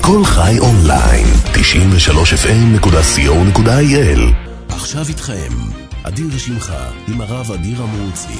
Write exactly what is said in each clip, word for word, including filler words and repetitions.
כל חי אונליין, תשעים ושלוש אף אם נקודה סי או נקודה איי אל. עכשיו איתכם, אדיר שמך עם הרב אדיר אמרוצי.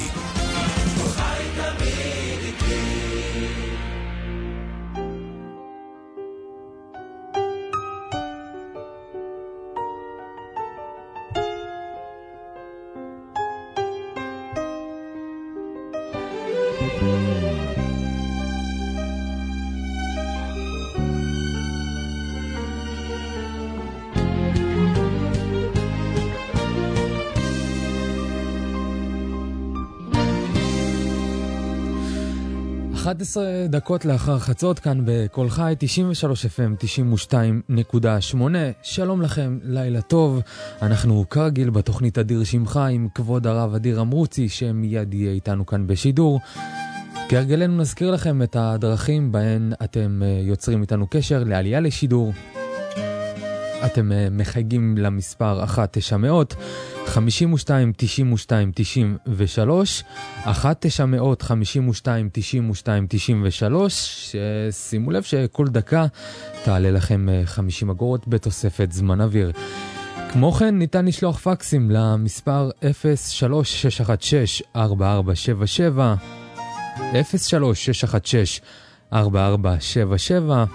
אחת עשרה דקות לאחר חצות כאן בכל חי, תשעים ושלוש אף אם, תשעים ושתיים נקודה שמונה. שלום לכם, לילה טוב. אנחנו כרגיל בתוכנית אדיר שמך עם כבוד הרב אדיר אמרוצי שמיד יהיה איתנו כאן בשידור. כהרגלנו נזכיר לכם את הדרכים בהן אתם יוצרים איתנו קשר לעלייה לשידור. אתם מחייגים למספר אחת תשע מאות חמישים ושתיים תשעים ושתיים תשעים ושלוש, אחת תשע מאות חמישים ושתיים תשעים ושתיים תשעים ושלוש. שימו לב שכל דקה תעלה לכם חמישים אגורות בתוספת זמן אוויר. כמו כן ניתן לשלוח פקסים למספר אפס שלוש שש אחת שש ארבע ארבע שבע שבע, אפס שלוש שש אחת שש ארבע ארבע שבע שבע.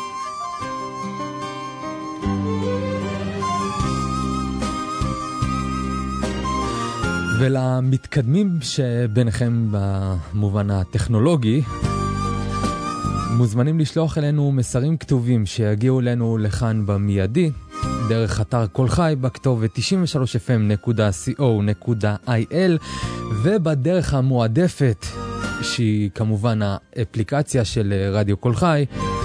ולמתקדמים שביניכם במובן הטכנולוגי, מוזמנים לשלוח אלינו מסרים כתובים שיגיעו אלינו לכאן במיידי דרך אתר כל חי בכתובת תשעים ושלוש אף אם נקודה סי או נקודה איי אל, ובדרך המועדפת שהיא כמובן האפליקציה של רדיו כל חי,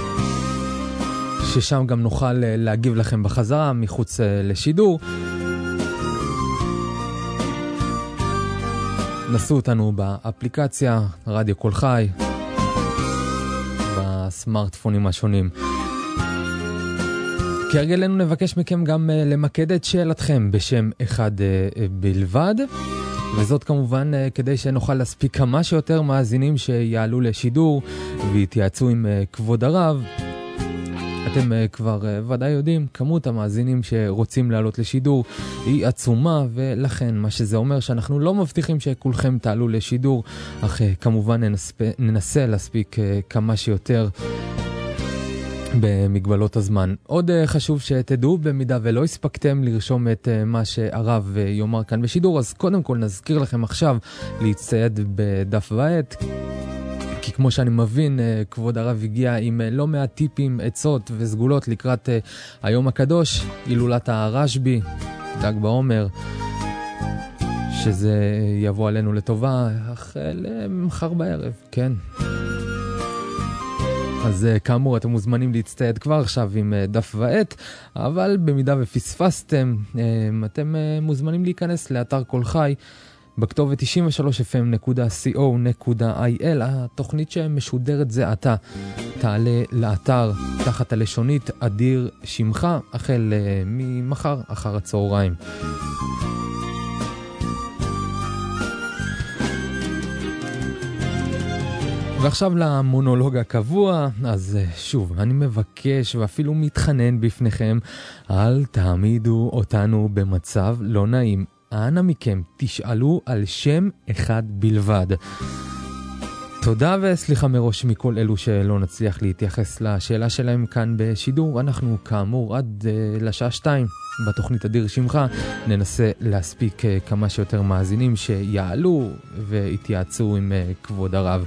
ששם גם נוכל להגיב לכם בחזרה מחוץ לשידור. נסו אותנו באפליקציה רדיו כל חי בסמארטפונים השונים. כהרגלנו נבקש מכם גם למקד את שאלתכם בשם אחד בלבד, וזאת כמובן כדי שנוכל להספיק כמה שיותר מאזינים שיעלו לשידור ויתייעצו עם כבוד הרב. אתם כבר ודאי יודעים, כמות המאזינים שרוצים לעלות לשידור היא עצומה, ולכן מה שזה אומר שאנחנו לא מבטיחים שכולכם תעלו לשידור, אך כמובן ננסה, ננסה להספיק כמה שיותר במגבלות הזמן. עוד חשוב שתדעו, במידה ולא הספקתם לרשום את מה שהרב יאמר כאן בשידור, אז קודם כל נזכיר לכם עכשיו להצטייד בדף ועט, כי כמו שאני מבין, כבוד הרב הגיע עם לא מעט טיפים, עצות וסגולות לקראת היום הקדוש, הילולת הרשב"י, ל"ג בעומר, שזה יבוא עלינו לטובה החל מחר בערב, כן. אז כאמור, אתם מוזמנים להצטייד כבר עכשיו עם דף ועט, אבל במידה ופספסתם, אתם מוזמנים להיכנס לאתר כל חי, בכתובת תשעים ושלוש אף אם נקודה סי או נקודה איי אל. התוכנית שמשודרת זה עתה תעלה לאתר תחת הלשונית אדיר שמך החל ממחר אחר הצהריים. ועכשיו למונולוג הקבוע. אז שוב, אני מבקש ואפילו מתחנן בפניכם, אל תעמידו אותנו במצב לא נעים. אנא מכם, תשאלו על שם אחד בלבד. תודה וסליחה מראש מכל אלו שלא נצליח להתייחס לשאלה שלהם כאן בשידור. אנחנו כאמור עד uh, לשעה שתיים בתוכנית אדיר שמך ננסה להספיק uh, כמה שיותר מאזינים שיעלו והתייעצו עם uh, כבוד הרב.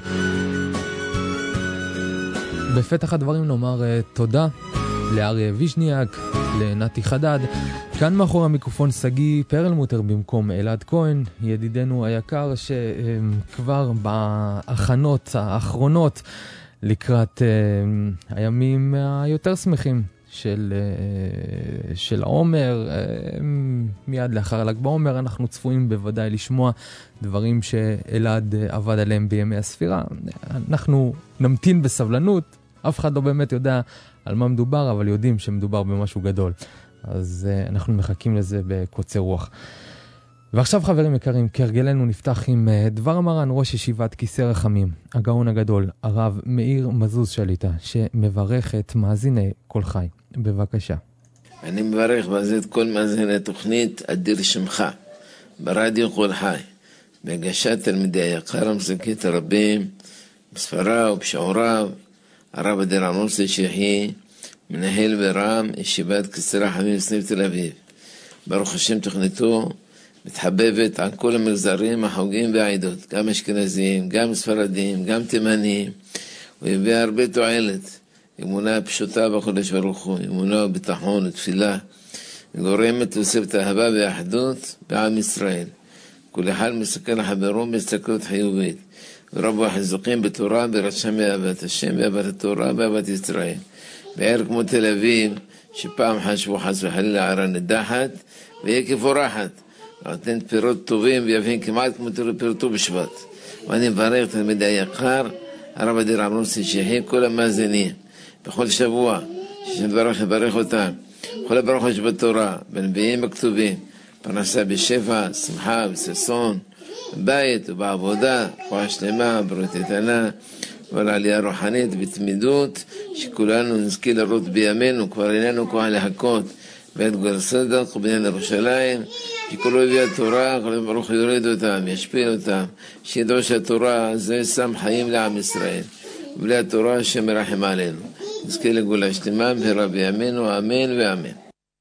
בפתח הדברים נאמר uh, תודה לאריה וישניאק, לנתי חדד. כאן מאחור המיקרופון סגי פרלמוטר במקום אלעד כהן, ידידנו היקר, שכבר בהכנות האחרונות לקראת הימים היותר שמחים של, של העומר. מיד לאחר ל"ג בעומר אנחנו צפויים בוודאי לשמוע דברים שאלעד עבד עליהם בימי הספירה. אנחנו נמתין בסבלנות, אף אחד לא באמת יודע על מה מדובר, אבל יודעים שמדובר במשהו גדול. אז uh, אנחנו מחכים לזה בקוצר רוח. ועכשיו חברים יקרים, כהרגלנו נפתח עם דבר המרן, ראש ישיבת כיסא רחמים, הגאון הגדול, הרב מאיר מזוז שליטה, שמברך את מאזיני כל חי. בבקשה. אני מברך בזה את כל מאזיני תוכנית אדיר שמך, ברדיו כל חי, בהגשת תלמידי היקר המזכית הרבים, בספריו ובשיעוריו, הרב אדיר עמוס שיחי, מנהל ברם, ישיבת כיסא רחמים סניף תל אביב. ברוך השם תוכניתו, מתחבבת על כל המגזרים, החוגים והעדות, גם אשכנזיים, גם ספרדים, גם תימנים, ויביא הרבה תועלת, אמונה פשוטה בקודש ברוך הוא, אמונה וביטחון ותפילה, גורמת וסבת אהבה ואחדות בעם ישראל. כל אחד מסתכל לחברו בהסתכלות חיובית, ורבו החיזוקים בתורה, ברשם באהבת השם, באהבת התורה, באהבת ישראל. בעיר כמו תל אביב, שפעם חשבו חס וחלילה ערה נידחת, ויהיה כפורחת. נותן פירות טובים ויפים כמעט כמו פירות טוב בשבט. ואני מברך תלמידי היקר, הרב אדיר עמוס שיחי, כל המאזינים, בכל שבוע, שנברך לברך אותם, כל הברכות שבתורה, בנביאים בכתובים, פרנסה בשפע, שמחה וששון, בבית ובעבודה, רפואה שלמה, בריאות איתנה, ועל עלייה רוחנית בתמידות, שכולנו נזכה לראות בימינו, כבר איננו כוח להכות, בית גול סדק ובניין ירושלים, שכולו הביא התורה, כל ברוך יוריד אותם, ישפיע אותם, שידעו שהתורה זה שם חיים לעם ישראל, ובלי התורה השם מרחם עלינו. נזכה לגאולה שלמה במהרה בימינו, אמן ואמן.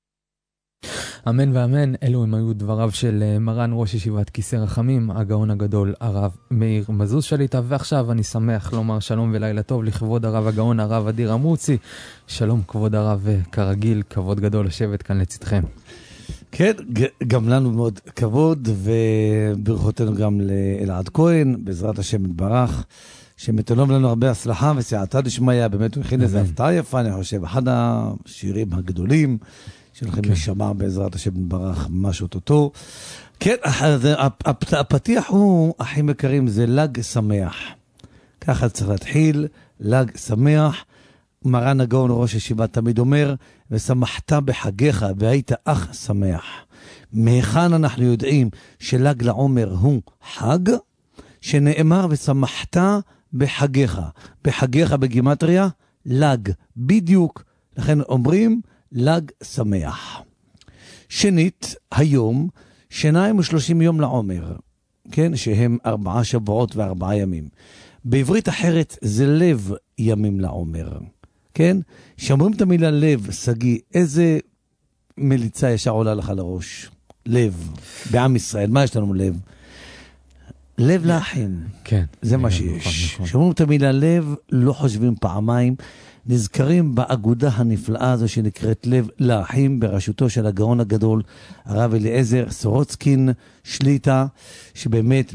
אמן ואמן. אלו הם היו דבריו של מרן ראש ישיבת כיסא רחמים, הגאון הגדול הרב מאיר מזוז שליטה. ועכשיו אני שמח לומר שלום ולילה טוב לכבוד הרב הגאון הרב אדיר עמוצי. שלום כבוד הרב, כרגיל כבוד גדול לשבת כאן לצדכם. כן, גם לנו מאוד כבוד, וברכותינו גם לאלעד כהן, בעזרת השם יתברך, שמתנום לנו הרבה הצלחה וסייעתא דשמיא. באמת הוא הכין איזה הפתעה יפה, אני חושב, אחד השירים הגדולים שלכם לשמע בעזרת השם יתברך ממש אותו. כן, הפתיח הוא, אחים יקרים, זה לג שמח. ככה צריך להתחיל, לג שמח. מרן הגאון ראש ישיבה תמיד אומר, ושמחת בחגיך והיית אך שמח. מהיכן אנחנו יודעים שלג לעומר הוא חג, שנאמר ושמחת בחגיך. בחגיך בגימטריה, לג, בדיוק. לכן אומרים לג שמח. שנית, היום, שניים ושלושים יום לעומר, כן, שהם ארבעה שבועות וארבעה ימים. בעברית אחרת זה לב ימים לעומר. כן? שאומרים את המילה לב, סגי, איזה מליצה ישר עולה לך לראש? לב. בעם ישראל, מה יש לנו לב? לב לאחים. כן. זה מה שיש. שאומרים את המילה לב, לא חושבים פעמיים, נזכרים באגודה הנפלאה הזו שנקראת לב לאחים, בראשותו של הגאון הגדול, הרב אליעזר סורוצקין שליטה, שבאמת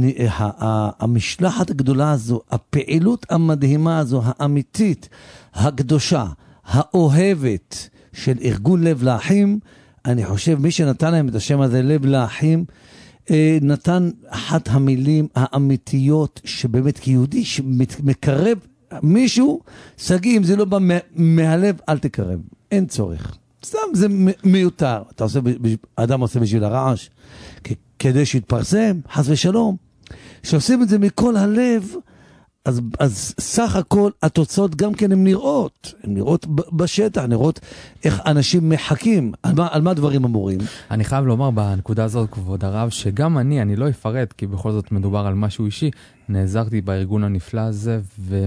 המשלחת הגדולה הזו, הפעילות המדהימה הזו, האמיתית, הקדושה, האוהבת של ארגון לב לאחים, אני חושב מי שנתן להם את השם הזה, לב לאחים, נתן אחת המילים האמיתיות שבאמת כיהודי שמקרב מישהו, סגי, אם זה לא בא מהלב, אל תקרב. אין צורך. סתם, זה מיותר. אתה עושה, אדם עושה בשביל הרעש, כדי שיתפרסם, חס ושלום. שעושים את זה מכל הלב, אז, אז סך הכל התוצאות גם כן הן נראות. הן נראות בשטח, נראות איך אנשים מחכים. על מה, על מה דברים אמורים? אני חייב לומר בנקודה הזאת, כבוד הרב, שגם אני, אני לא אפרט, כי בכל זאת מדובר על משהו אישי, נעזרתי בארגון הנפלא הזה,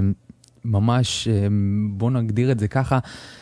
וממש, בוא נגדיר את זה ככה,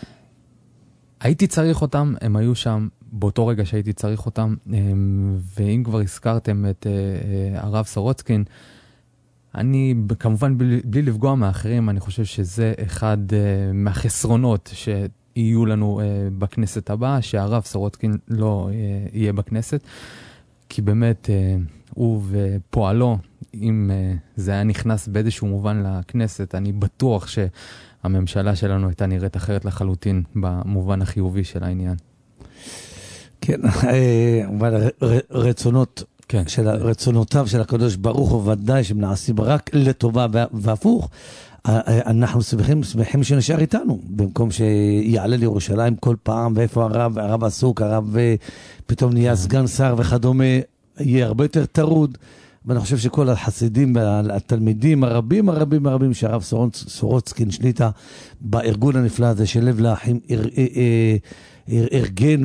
הייתי צריך אותם, הם היו שם באותו רגע שהייתי צריך אותם, ואם כבר הזכרתם את הרב סורוצקין, אני כמובן בלי, בלי לפגוע מאחרים, אני חושב שזה אחד מהחסרונות שיהיו לנו בכנסת הבאה, שהרב סורוצקין לא יהיה בכנסת, כי באמת הוא ופועלו, אם זה היה נכנס באיזשהו מובן לכנסת, אני בטוח שהממשלה שלנו הייתה נראית אחרת לחלוטין במובן החיובי של העניין. כן, אבל רצונות, כן. של רצונותיו של הקדוש ברוך הוא ודאי שהם נעשים רק לטובה והפוך. אנחנו שמחים, שמחים שנשאר איתנו, במקום שיעלה לירושלים כל פעם, ואיפה הרב, הרב עסוק, הרב פתאום נהיה סגן שר וכדומה, יהיה הרבה יותר טרוד, ואני חושב שכל החסידים, התלמידים הרבים הרבים הרבים שהרב סורוצקין שליטה בארגון הנפלא הזה של לב לאחים ארגן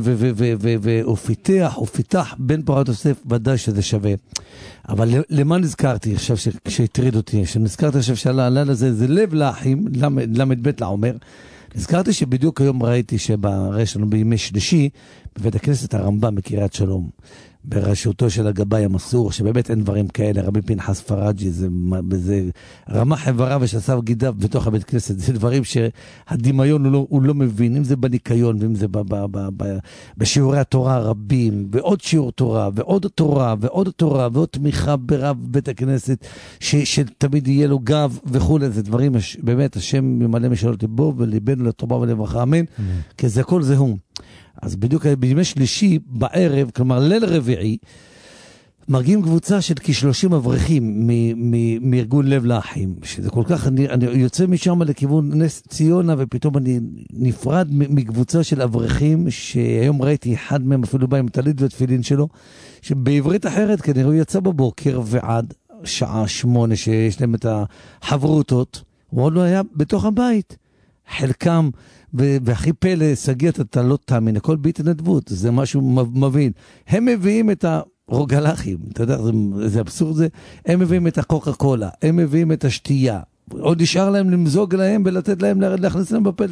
ופיתח ופיתח בין פורת יוסף, ודאי שזה שווה. אבל למה נזכרתי עכשיו שהטריד אותי, שנזכרתי עכשיו שהלילה הזה זה לב לאחים, למד בית לעומר, נזכרתי שבדיוק היום ראיתי שברש לנו בימי שלישי בבית הכנסת הרמב"ם בקריית שלום, בראשותו של הגבאי המסור, שבאמת אין דברים כאלה, רבי פנחס פרג'י, זה, זה רמה חברה ושסף גידיו בתוך הבית כנסת, זה דברים שהדמיון הוא לא, הוא לא מבין, אם זה בניקיון, ואם זה ב, ב, ב, ב, בשיעורי התורה הרבים, ועוד שיעור תורה, ועוד תורה, ועוד תורה, ועוד תמיכה ברב בית הכנסת, ש, שתמיד יהיה לו גב וכו', זה דברים, באמת, השם ממלא משאלות לבו, וליבנו לטובה ולברכה, אמן, mm. כי זה הכל זה הוא. אז בדיוק בימי שלישי בערב, כלומר ליל רביעי, מרגיעים קבוצה של כ-שלושים אברכים מארגון לב לאחים, שזה כל כך, אני, אני יוצא משם לכיוון נס ציונה, ופתאום אני נפרד מקבוצה של אברכים, שהיום ראיתי אחד מהם אפילו בא עם טלית ותפילין שלו, שבעברית אחרת כנראה הוא יצא בבוקר ועד שעה שמונה, שיש להם את החברותות, הוא עוד לא היה בתוך הבית. חלקם, והכי פלא, סגית, אתה לא תאמין, הכל בהתנדבות, זה משהו מבין. הם מביאים את הרוגלחים, אתה יודע, זה, זה אבסורד זה, הם מביאים את הקוקה קולה, הם מביאים את השתייה, עוד נשאר להם למזוג להם ולתת להם, להכניס להם בפה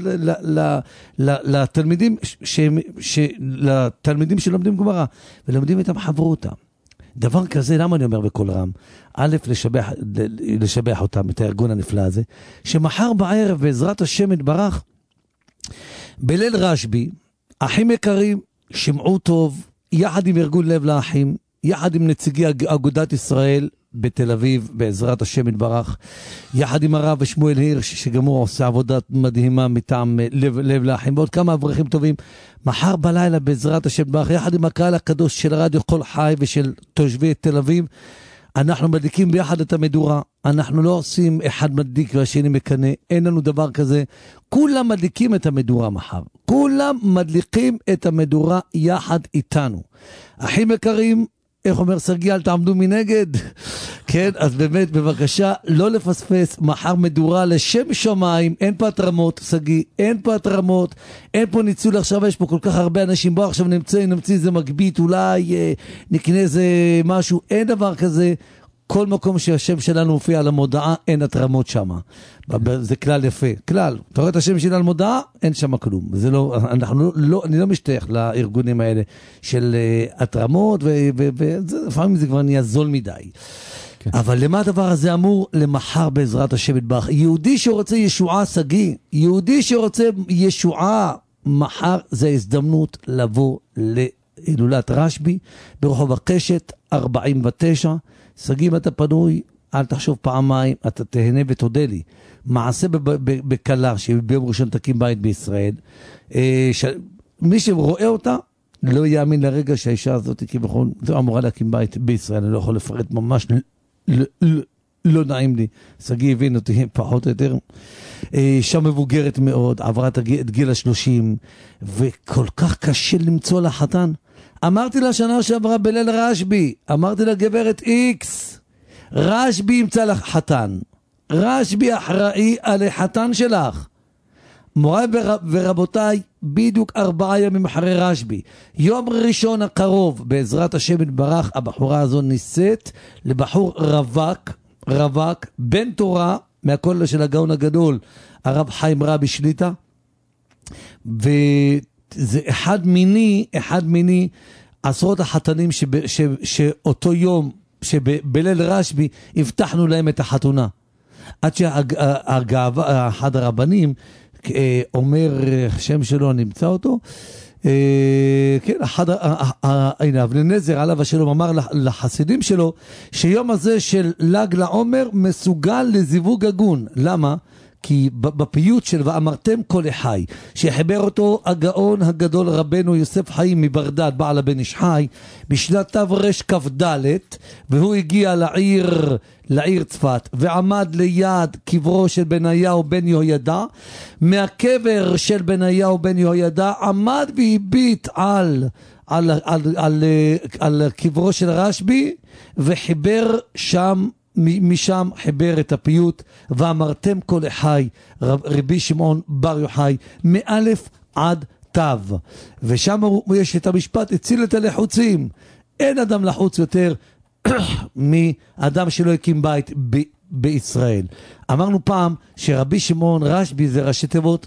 לתלמידים, לתלמידים שלומדים גמרא, ולומדים איתם חברותה. דבר כזה, למה אני אומר בכל רם? א', לשבח, לשבח אותם, את הארגון הנפלא הזה, שמחר בערב, בעזרת השם יתברך, בליל רשב"י, אחים יקרים, שמעו טוב, יחד עם ארגון לב לאחים, יחד עם נציגי אגודת ישראל בתל אביב, בעזרת השם יתברך, יחד עם הרב שמואל הירש, שגם הוא עושה עבודה מדהימה מטעם לב, לב לאחים, ועוד כמה אברכים טובים, מחר בלילה בעזרת השם יתברך, יחד עם הקהל הקדוש של רדיו קול חי ושל תושבי תל אביב, אנחנו מדליקים ביחד את המדורה, אנחנו לא עושים אחד מדליק והשני מקנה, אין לנו דבר כזה, כולם מדליקים את המדורה מחר, כולם מדליקים את המדורה יחד איתנו. אחים יקרים, איך אומר סרגי, אל תעמדו מנגד, כן, אז באמת בבקשה לא לפספס, מחר מדורה לשם שמיים, אין פה התרמות, סרגי, אין פה התרמות, אין פה ניצול, עכשיו יש פה כל כך הרבה אנשים, בוא עכשיו נמצא, נמצא איזה מגבית, אולי אה, נקנה איזה משהו, אין דבר כזה, כל מקום שהשם שלנו מופיע על המודעה, אין התרמות שם. זה כלל יפה. כלל. אתה רואה את השם שלה על מודעה, אין שם כלום. זה לא, אנחנו לא, אני לא משתייך לארגונים האלה של התרמות, ולפעמים זה כבר נהיה זול מדי. כן. אבל למה הדבר הזה אמור? למחר בעזרת השם יתברך. יהודי שרוצה ישועה סגי, יהודי שרוצה ישועה, מחר זה הזדמנות לבוא להילולת רשב"י, ברחוב הקשת ארבעים ותשע, סגים אתה פנוי, אל תחשוב פעמיים, אתה תהנה ותודה לי. מעשה בקלה, שביום ראשון תקים בית בישראל, מי שרואה אותה, לא יאמין לרגע שהאישה הזאת, כביכול, זו אמורה להקים בית בישראל, אני לא יכול לפרט ממש, לא נעים לי. סגי הבין אותי פחות או יותר. אישה מבוגרת מאוד, עברה את גיל השלושים, וכל כך קשה למצוא לחתן. אמרתי לה שנה שעברה בליל רשב"י, אמרתי לה גברת איקס, רשב"י ימצא לך חתן, רשב"י אחראי על החתן שלך. מוריי ורבותיי, בדיוק ארבעה ימים אחרי רשב"י, יום ראשון הקרוב, בעזרת השם יתברך, הבחורה הזו נישאת לבחור רווק, רווק, בן תורה, מהקול של הגאון הגדול, הרב חיים רבי שליטה, ו... זה אחד מיני, אחד מיני עשרות החתנים שב, ש, שאותו יום שבליל רשב"י הבטחנו להם את החתונה. עד שהגאווה, אחד הרבנים אומר, שם שלו אני אמצא אותו, כן, אחד, הנה, אבני נזר עליו השלום אמר לחסידים שלו, שיום הזה של ל"ג לעומר מסוגל לזיווג הגון. למה? כי בפיוט של ואמרתם כל החי, שחיבר אותו הגאון הגדול רבנו יוסף חיים מברדד, בעל הבן איש חי, בשנת תר"ש כ"ד, והוא הגיע לעיר, לעיר צפת, ועמד ליד קברו של בניהו בן יהוידע. מהקבר של בניהו בן יהוידע עמד והביט על, על, על, על, על, על קברו של רשב"י, וחיבר שם, משם חיבר את הפיוט ואמרתם כל החי, רבי שמעון בר יוחאי, מאלף עד תו, ושם יש את המשפט הציל את הלחוצים. אין אדם לחוץ יותר מאדם שלא הקים בית ב- בישראל. אמרנו פעם שרבי שמעון רשב"י זה ראשי תיבות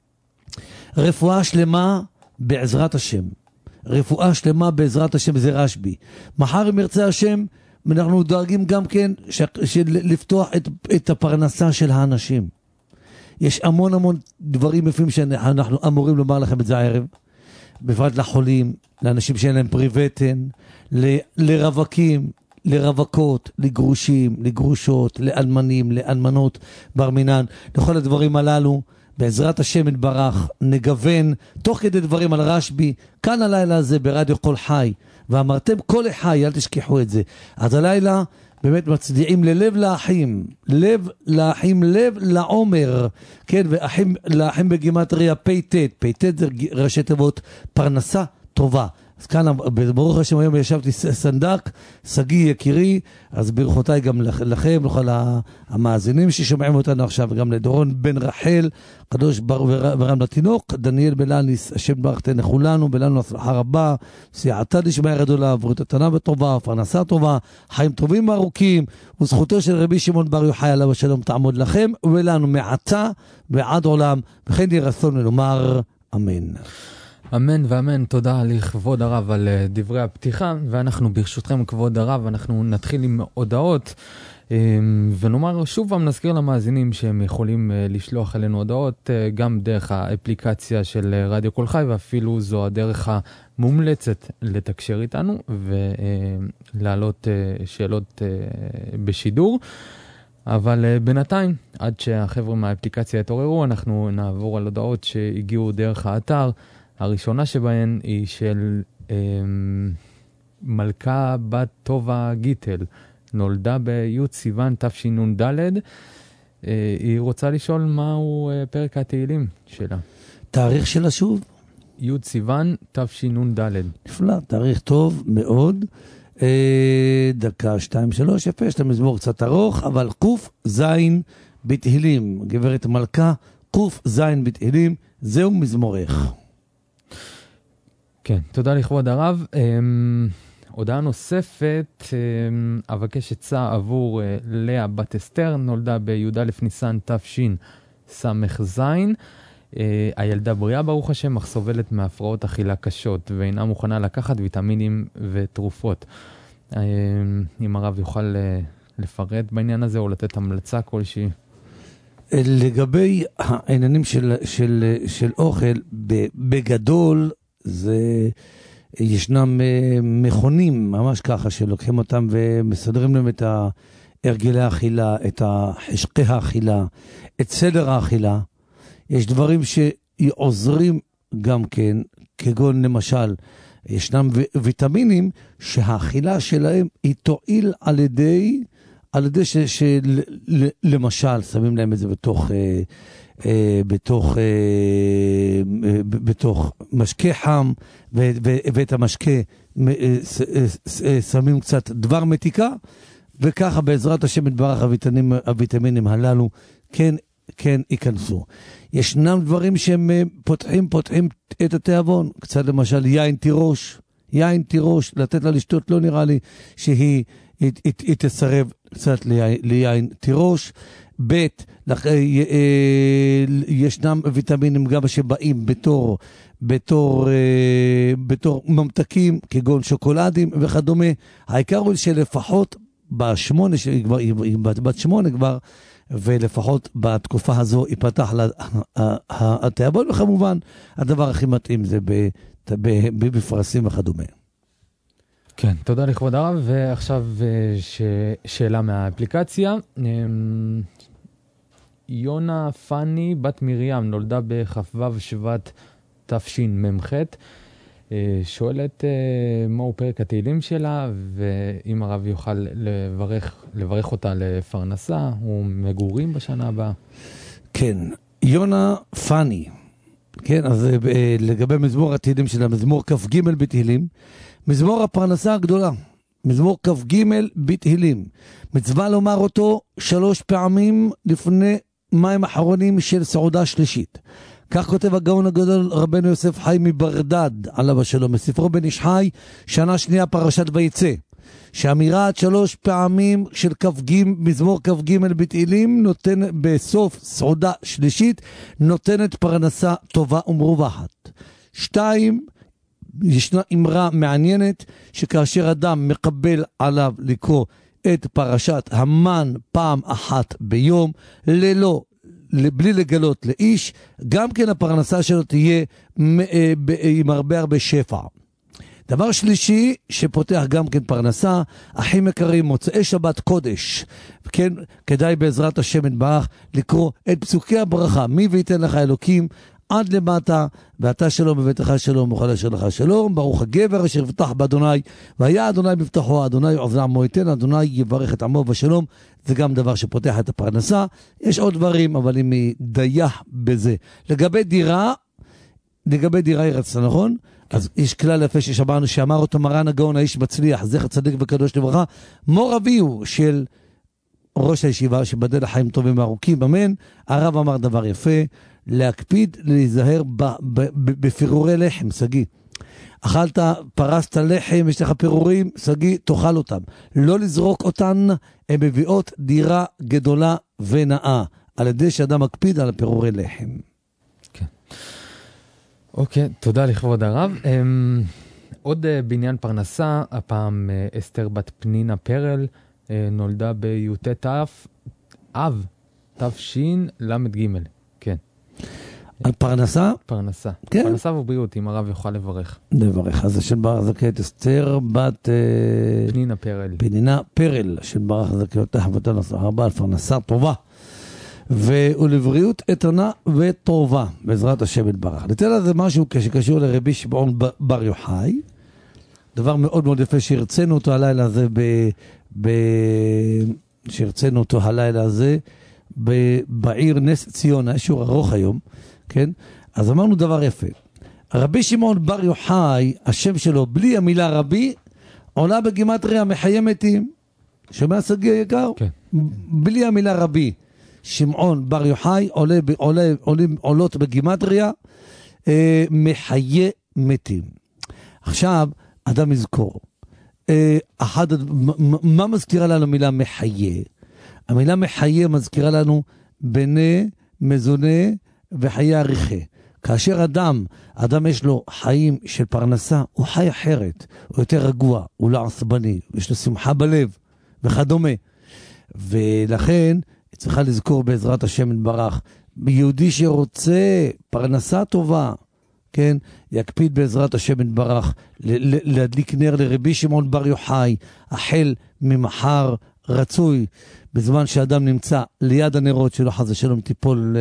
רפואה שלמה בעזרת השם, רפואה שלמה בעזרת השם, זה רשב"י. מחר אם ירצה השם אנחנו דואגים גם כן ש... של... לפתוח את... את הפרנסה של האנשים. יש המון המון דברים יפים שאנחנו אמורים לומר לכם את זה הערב, בפרט לחולים, לאנשים שאין להם פריבטן, ל... לרווקים, לרווקות, לגרושים, לגרושות, לאלמנים, לאלמנות, בר מינן, לכל הדברים הללו בעזרת השם יתברך נגוון תוך כדי דברים על רשב"י כאן הלילה הזה ברדיו קול חי, ואמרתם כל החי, אל תשכחו את זה. אז הלילה באמת מצדיעים ללב לאחים, לב לאחים, לב לעומר, כן, ואחים לאחים בגימטריה פ"ט, פ"ט זה ראשי תיבות פרנסה טובה. אז כאן ברוך השם היום ישבתי סנדק, סגי יקירי, אז ברכותיי גם לכם, לכל המאזינים ששומעים אותנו עכשיו, וגם לדורון בן רחל, קדוש בר ורם לתינוק, דניאל בלניס, השם ברך תן לכולנו, בלנו הצלחה רבה, סייעתא דשמיא גדולה, בריאות איתנה וטובה, פרנסה טובה, חיים טובים וארוכים, וזכותו של רבי שמעון בר יוחאי עליו השלום תעמוד לכם ולנו מעתה ועד עולם, וכן יהי רצון לומר אמן. אמן ואמן. תודה לכבוד הרב על דברי הפתיחה, ואנחנו ברשותכם כבוד הרב, אנחנו נתחיל עם הודעות, ונאמר שוב פעם, נזכיר למאזינים שהם יכולים לשלוח אלינו הודעות גם דרך האפליקציה של רדיו קול חי, ואפילו זו הדרך המומלצת לתקשר איתנו ולהעלות שאלות בשידור. אבל בינתיים, עד שהחבר'ה מהאפליקציה יתעוררו, אנחנו נעבור על הודעות שהגיעו דרך האתר. הראשונה שבהן היא של אה, מלכה בת טובה גיטל, נולדה בי' סיוון תשנ"ד. אה, היא רוצה לשאול מהו אה, פרק התהילים שלה. תאריך שלה שוב? י' סיוון תשנ"ד. נפלא, תאריך טוב מאוד. אה, דקה, שתיים, שלוש, יפה, יש לה מזמור קצת ארוך, אבל קוף זין בתהילים, גברת מלכה, קוף זין בתהילים, זהו מזמורך. כן, תודה לכבוד הרב. הודעה נוספת, אבקש עצה עבור לאה בת אסתר, נולדה בי"א ניסן תשס"ז. הילדה בריאה ברוך השם, אך סובלת מהפרעות אכילה קשות, ואינה מוכנה לקחת ויטמינים ותרופות. אם הרב יוכל לפרט בעניין הזה, או לתת המלצה כלשהי. לגבי העניינים של, של, של אוכל, בגדול, זה, ישנם מכונים, ממש ככה, שלוקחים אותם ומסדרים להם את הרגלי האכילה, את חשקי האכילה, את סדר האכילה. יש דברים שעוזרים גם כן, כגון למשל, ישנם ויטמינים שהאכילה שלהם היא תועיל על ידי, על ידי ש, של, למשל, שמים להם את זה בתוך... בתוך בתוך משקה חם, ואת המשקה שמים קצת דבר מתיקה, וככה בעזרת השם יתברך הוויטמינים, הוויטמינים הללו כן כן ייכנסו. ישנם דברים שהם פותחים פותחים את התיאבון, קצת למשל יין תירוש, יין תירוש, לתת לה לשתות, לא נראה לי שהיא היא, היא, היא תסרב קצת ליין, ליין תירוש. ב' ישנם ויטמינים גם שבאים בתור בתור בתור ממתקים כגון שוקולדים וכדומה. העיקר הוא שלפחות בשמונה שכבר היא בת שמונה כבר, ולפחות בתקופה הזו ייפתח התיאבון, וכמובן הדבר הכי מתאים זה בפרסים וכדומה. כן, תודה לכבוד הרב. ועכשיו ש... שאלה מהאפליקציה. יונה פני בת מרים, נולדה בחפוו שבט תשמ"ח. שואלת מהו פרק התהילים שלה, ואם הרב יוכל לברך, לברך אותה לפרנסה, ומגורים בשנה הבאה. כן, יונה פני. כן, אז לגבי מזמור התהילים שלה, מזמור כ"ג בתהילים, מזמור הפרנסה הגדולה, מזמור כ"ג בתהילים. מצווה לומר אותו שלוש פעמים לפני מים אחרונים של סעודה שלישית. כך כותב הגאון הגדול רבנו יוסף חי מברדד עליו השלום, בספרו בן איש חי, שנה שנייה פרשת ויצא, שאמירה עד שלוש פעמים של כ"ג, מזמור כ"ג בתהילים, נותן בסוף סעודה שלישית, נותנת פרנסה טובה ומרווחת. שתיים, ישנה אמרה מעניינת, שכאשר אדם מקבל עליו לקרוא את פרשת המן פעם אחת ביום, ללא בלי לגלות לאיש, גם כן הפרנסה שלו תהיה עם הרבה הרבה שפע. דבר שלישי שפותח גם כן פרנסה, אחים יקרים, מוצאי שבת קודש, כן, כדאי בעזרת השם יתברך לקרוא את פסוקי הברכה, מי וייתן לך אלוקים עד למטה, ואתה שלום בביתך שלום, וכל אשר לך שלום, ברוך הגבר אשר יבטח באדוני, והיה אדוני מבטחו, אדוני עוז לעמו ייתן, אדוני יברך את עמו בשלום. זה גם דבר שפותח את הפרנסה. יש עוד דברים, אבל אם היא דייה בזה. לגבי דירה, לגבי דירה היא רצתה, נכון? כן. אז יש כלל יפה ששמענו, שאמר אותו מרן הגאון האיש מצליח, זכר צדיק וקדוש לברכה, מור אביהו של ראש הישיבה, שבדל לחיים טובים וארוכים, אמן. הרב אמר דבר יפה, להקפיד להיזהר בפירורי לחם, סגי. אכלת, פרסת לחם, יש לך פירורים, סגי, תאכל אותם. לא לזרוק אותן, הן מביאות דירה גדולה ונאה, על ידי שאדם מקפיד על פירורי לחם. כן. אוקיי, תודה לכבוד הרב. עוד בעניין פרנסה, הפעם אסתר בת פנינה פרל, נולדה בי"ט אב, תש"ל ג'. כן. על פרנסה? פרנסה. כן. פרנסה ובריאות, אם הרב יוכל לברך. לברך. אז השם ברח זכית אסתר בת פנינה פרל. פנינה פרל, השם ברח זכית אהבתה נשא הרבה על פרנסה טובה. ולבריאות איתנה וטובה, בעזרת השם יתברך. ניתן לזה משהו שקשור לרבי שמעון בר יוחאי, דבר מאוד מאוד יפה שהרצינו אותו הלילה הזה, ב, ב, שהרצינו אותו הלילה הזה, ב, בעיר נס ציונה, שיעור ארוך היום, כן? אז אמרנו דבר יפה. רבי שמעון בר יוחאי, השם שלו בלי המילה רבי, עולה בגימטריה מחיה מתים. שומע סגי היקר? כן. בלי המילה רבי. שמעון בר יוחאי עולה, עולה, עולים, עולות בגימטריה, אה, מחיה מתים. עכשיו, אדם יזכור, אה, אחד, מה, מה מזכירה לנו מילה מחיה? המילה מחיה מזכירה לנו בני, מזונה וחיי עריכה. כאשר אדם, אדם יש לו חיים של פרנסה, הוא חי אחרת, הוא יותר רגוע, הוא לא עצבני, יש לו שמחה בלב וכדומה. ולכן צריכה לזכור בעזרת השם יתברך, יהודי שרוצה פרנסה טובה, כן, יקפיד בעזרת השם יתברך להדליק נר לרבי שמעון בר יוחאי, החל ממחר רצוי, בזמן שאדם נמצא ליד הנרות שלו חס ושלום תיפול,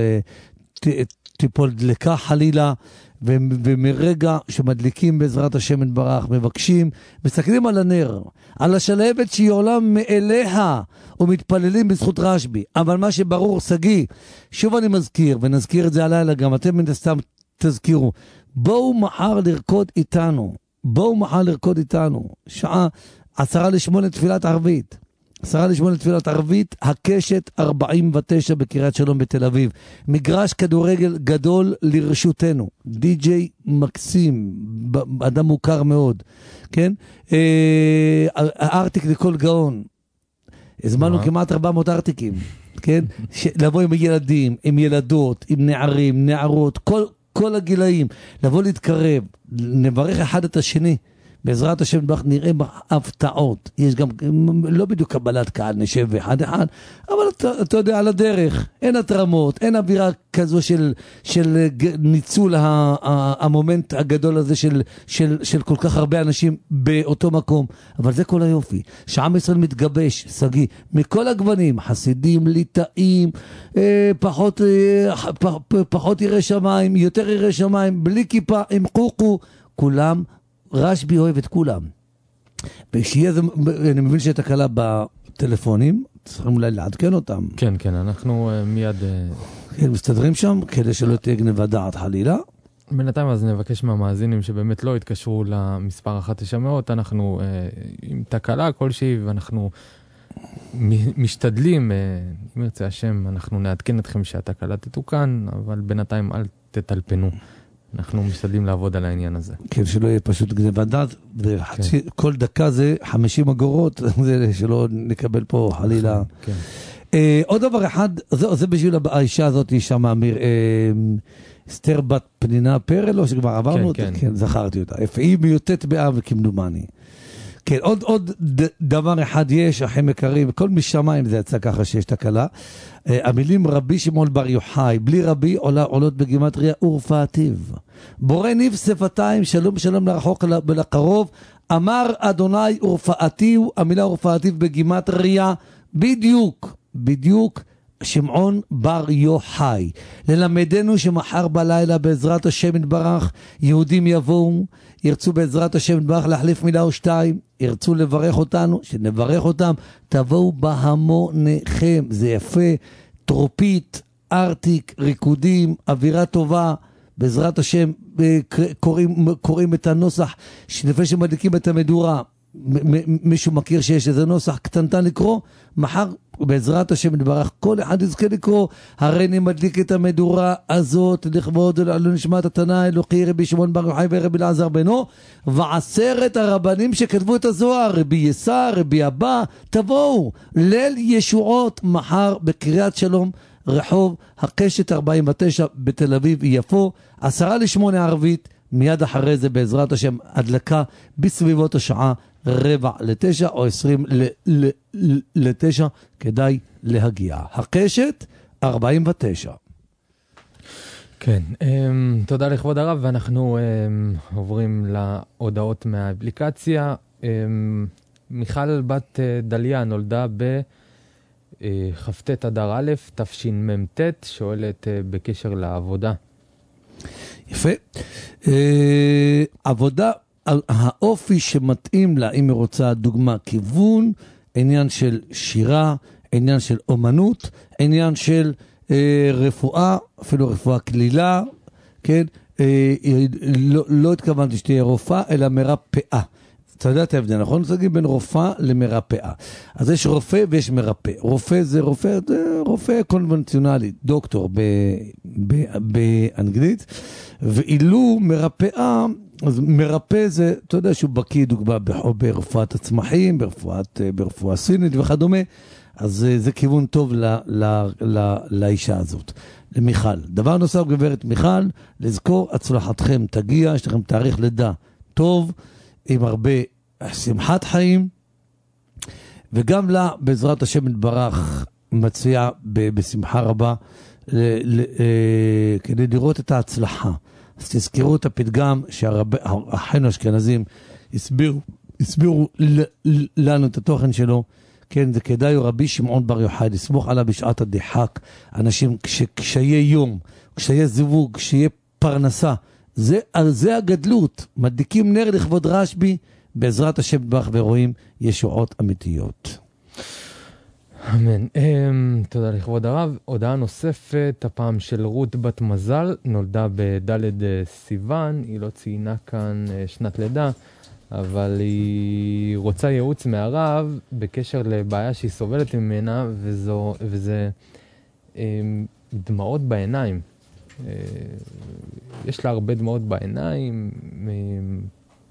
תיפול דלקה חלילה, ומרגע שמדליקים בעזרת השם יתברך, מבקשים, מסתכלים על הנר, על השלהבת שהיא עולה מאליה, ומתפללים בזכות רשב"י. אבל מה שברור, סגי, שוב אני מזכיר, ונזכיר את זה הלילה גם, אתם מן הסתם תזכירו, בואו מחר לרקוד איתנו, בואו מחר לרקוד איתנו, שעה עשרה לשמונה תפילת ערבית, עשרה לשמונה תפילת ערבית, הקשת ארבעים ותשע בקריית שלום בתל אביב. מגרש כדורגל גדול לרשותנו. די-ג'יי מקסים, אדם מוכר מאוד. כן? אה, ארטיק לכל גאון. הזמנו כמעט ארבע מאות ארטיקים. כן? לבוא עם ילדים, עם ילדות, עם נערים, נערות, כל, כל הגילאים. לבוא להתקרב, נברך אחד את השני. בעזרת השם נראה הפתעות. יש גם, לא בדיוק קבלת קהל, נשב אחד אחד, אבל אתה, אתה יודע, על הדרך, אין התרמות, אין אווירה כזו של, של ניצול המומנט הגדול הזה של, של, של כל כך הרבה אנשים באותו מקום. אבל זה כל היופי. שעם ישראל מתגבש, סגי, מכל הגוונים, חסידים, ליטאים, פחות, פחות ירא שמיים, יותר ירא שמיים, בלי כיפה, עם חוכו, כולם, רשבי אוהב את כולם. ושיהיה זה, אני מבין שיש תקלה בטלפונים, צריכים אולי לעדכן אותם. כן, כן, אנחנו uh, מיד... כן, מסתדרים שם, כדי שלא תהיה גניבת דעת חלילה. בינתיים אז נבקש מהמאזינים שבאמת לא התקשרו למספר אחת תשע מאות, אנחנו uh, עם תקלה כלשהי, ואנחנו משתדלים, uh, אם ירצה השם, אנחנו נעדכן אתכם שהתקלה תתוקן, אבל בינתיים אל תטלפנו. אנחנו משתדלים לעבוד על העניין הזה. כן, שלא יהיה פשוט גניבת דעת, וכל דקה זה חמישים אגורות, שלא נקבל פה חלילה. כן. עוד דבר אחד, זה בשביל האישה הזאת, שם אמיר, אסתר בת פנינה פרל, או שכבר עברנו אותה? כן, זכרתי אותה. היא מיוטט באב כמדומני. כן, עוד, עוד דבר אחד יש, אחים יקרים, כל משמיים זה יצא ככה שיש תקלה. המילים רבי שמעון בר יוחאי, בלי רבי עולה, עולות בגימטריה ורפאתיו. בורא ניב שפתיים, שלום שלום לרחוק ולקרוב, אמר אדוני ורפאתיו, המילה ורפאתיו בגימטריה, בדיוק, בדיוק, שמעון בר יוחאי. ללמדנו שמחר בלילה בעזרת השם יתברך, יהודים יבואו, ירצו בעזרת השם יתברך להחליף מילה או שתיים, ירצו לברך אותנו, שנברך אותם, תבואו בהמוניכם, זה יפה, טרופית, ארטיק, ריקודים, אווירה טובה, בעזרת השם קוראים, קוראים את הנוסח, שלפני שמדליקים את המדורה, מישהו מכיר שיש איזה נוסח קטנטן לקרוא, מחר בעזרת השם יתברך כל אחד יזכה לקרוא, הרי אני מדליק את המדורה הזאת לכבוד לעילוי נשמת התנא אלוקי רבי שמעון בר יוחאי ורבי אלעזר בנו, ועשרת הרבנים שכתבו את הזוהר, רבי יסע, רבי אבא, תבואו ליל ישועות מחר בקריית שלום, רחוב הקשת ארבעים ותשע בתל אביב יפו, עשרה לשמונה ערבית, מיד אחרי זה בעזרת השם הדלקה בסביבות השעה רבע לתשע או עשרים לתשע, כדאי להגיע. הקשת ארבעים ותשע. כן, תודה לכבוד הרב, ואנחנו עוברים להודעות מהאפליקציה. מיכל בת דליה נולדה בכ"ט אדר א' תשמ"ט, שואלת בקשר לעבודה. יפה. עבודה, האופי שמתאים לה, אם היא רוצה דוגמה, כיוון, עניין של שירה, עניין של אומנות, עניין של אה, רפואה, אפילו רפואה כלילה, כן? אה, לא, לא התכוונתי שתהיה רופאה, אלא מרפאה. אתה יודע את ההבדל, נכון? נגיד בין רופאה למרפאה. אז יש רופא ויש מרפא. רופא זה רופא, זה רופא קונבנציונלי, דוקטור ב, ב, באנגלית, ואילו מרפאה, אז מרפא זה, אתה יודע שהוא בקיא דוגמה ברפואת הצמחים, ברפואת, ברפואה סינית וכדומה, אז זה, זה כיוון טוב ל, ל, ל, לאישה הזאת, למיכל. דבר נוסף, גברת מיכל, לזכור, הצלחתכם תגיע, יש לכם תאריך לידה טוב, עם הרבה שמחת חיים, וגם לה, בעזרת השם יתברך, מציעה בשמחה רבה, ל, ל, אה, כדי לראות את ההצלחה. אז תזכרו את הפתגם שהאחינו האשכנזים הסבירו, הסבירו לנו את התוכן שלו. כן, זה כדאי רבי שמעון בר יוחאי, לסמוך עליו בשעת הדחק. אנשים, כשיהיה יום, כשיהיה זיווג, כשיהיה פרנסה, זה, זה הגדלות. מדליקים נר לכבוד רשבי, בעזרת השם יתברך, ורואים ישועות אמיתיות. אמן. Um, תודה לכבוד הרב. הודעה נוספת, הפעם של רות בת מזל, נולדה בדלת סיוון, היא לא ציינה כאן uh, שנת לידה, אבל היא רוצה ייעוץ מהרב בקשר לבעיה שהיא סובלת ממנה, וזו, וזה um, דמעות בעיניים. Uh, יש לה הרבה דמעות בעיניים. Um...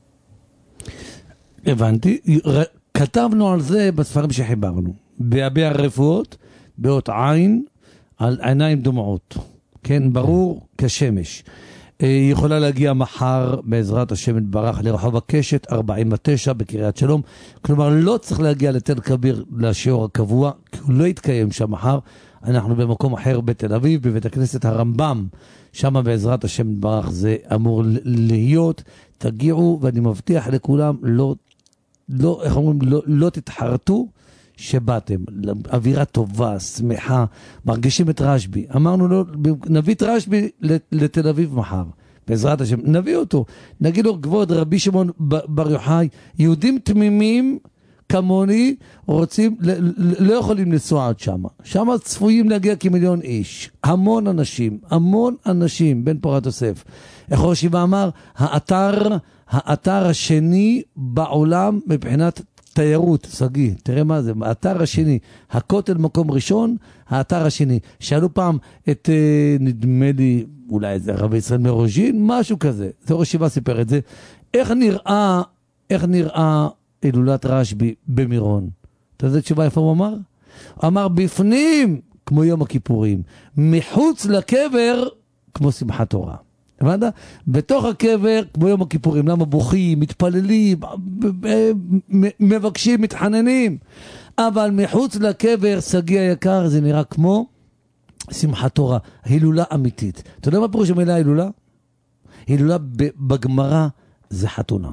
הבנתי. כתבנו על זה בספרים שחיברנו. בהביע הרפואות, באות עין, על עיניים דומעות. כן, ברור כשמש. היא יכולה להגיע מחר בעזרת השם יתברך לרחוב הקשת ארבעים ותשע בקריית שלום, כלומר לא צריך להגיע לתל כביר לשיעור הקבוע, כי הוא לא יתקיים שם מחר, אנחנו במקום אחר בתל אביב, בבית הכנסת הרמב"ם, שם בעזרת השם יתברך זה אמור להיות, תגיעו ואני מבטיח לכולם, לא, לא, איך אומרים, לא, לא תתחרטו, שבאתם, אווירה טובה, שמחה, מרגישים את רשבי. אמרנו לו, נביא את רשבי לתל אביב מחר, בעזרת השם, נביא אותו. נגיד לו, כבוד רבי שמעון בר יוחאי, יהודים תמימים כמוני, רוצים, לא יכולים לנסוע עד שם. שם צפויים להגיע כמיליון איש. המון אנשים, המון אנשים, בן פורת יוסף. איך ראש ישיבה אמר, האתר, האתר השני בעולם מבחינת תיירות, סגי, תראה מה זה, האתר השני, הכותל מקום ראשון, האתר השני. שאלו פעם את, נדמה לי, אולי זה רבי ישראל מרוז'ין, משהו כזה, זה ראש ישיבה סיפר את זה, איך נראה, איך נראה הילולת רשב"י במירון? אתה יודע תשובה איפה הוא אמר? הוא אמר בפנים, כמו יום הכיפורים, מחוץ לקבר, כמו שמחת תורה. הבנת? בתוך הקבר, כמו יום הכיפורים, למה בוכים, מתפללים, מבקשים, מתחננים, אבל מחוץ לקבר, סגי היקר, זה נראה כמו שמחת תורה, הילולה אמיתית. אתה יודע מה פירוש המילה הילולה? הילולה בגמרא זה חתונה.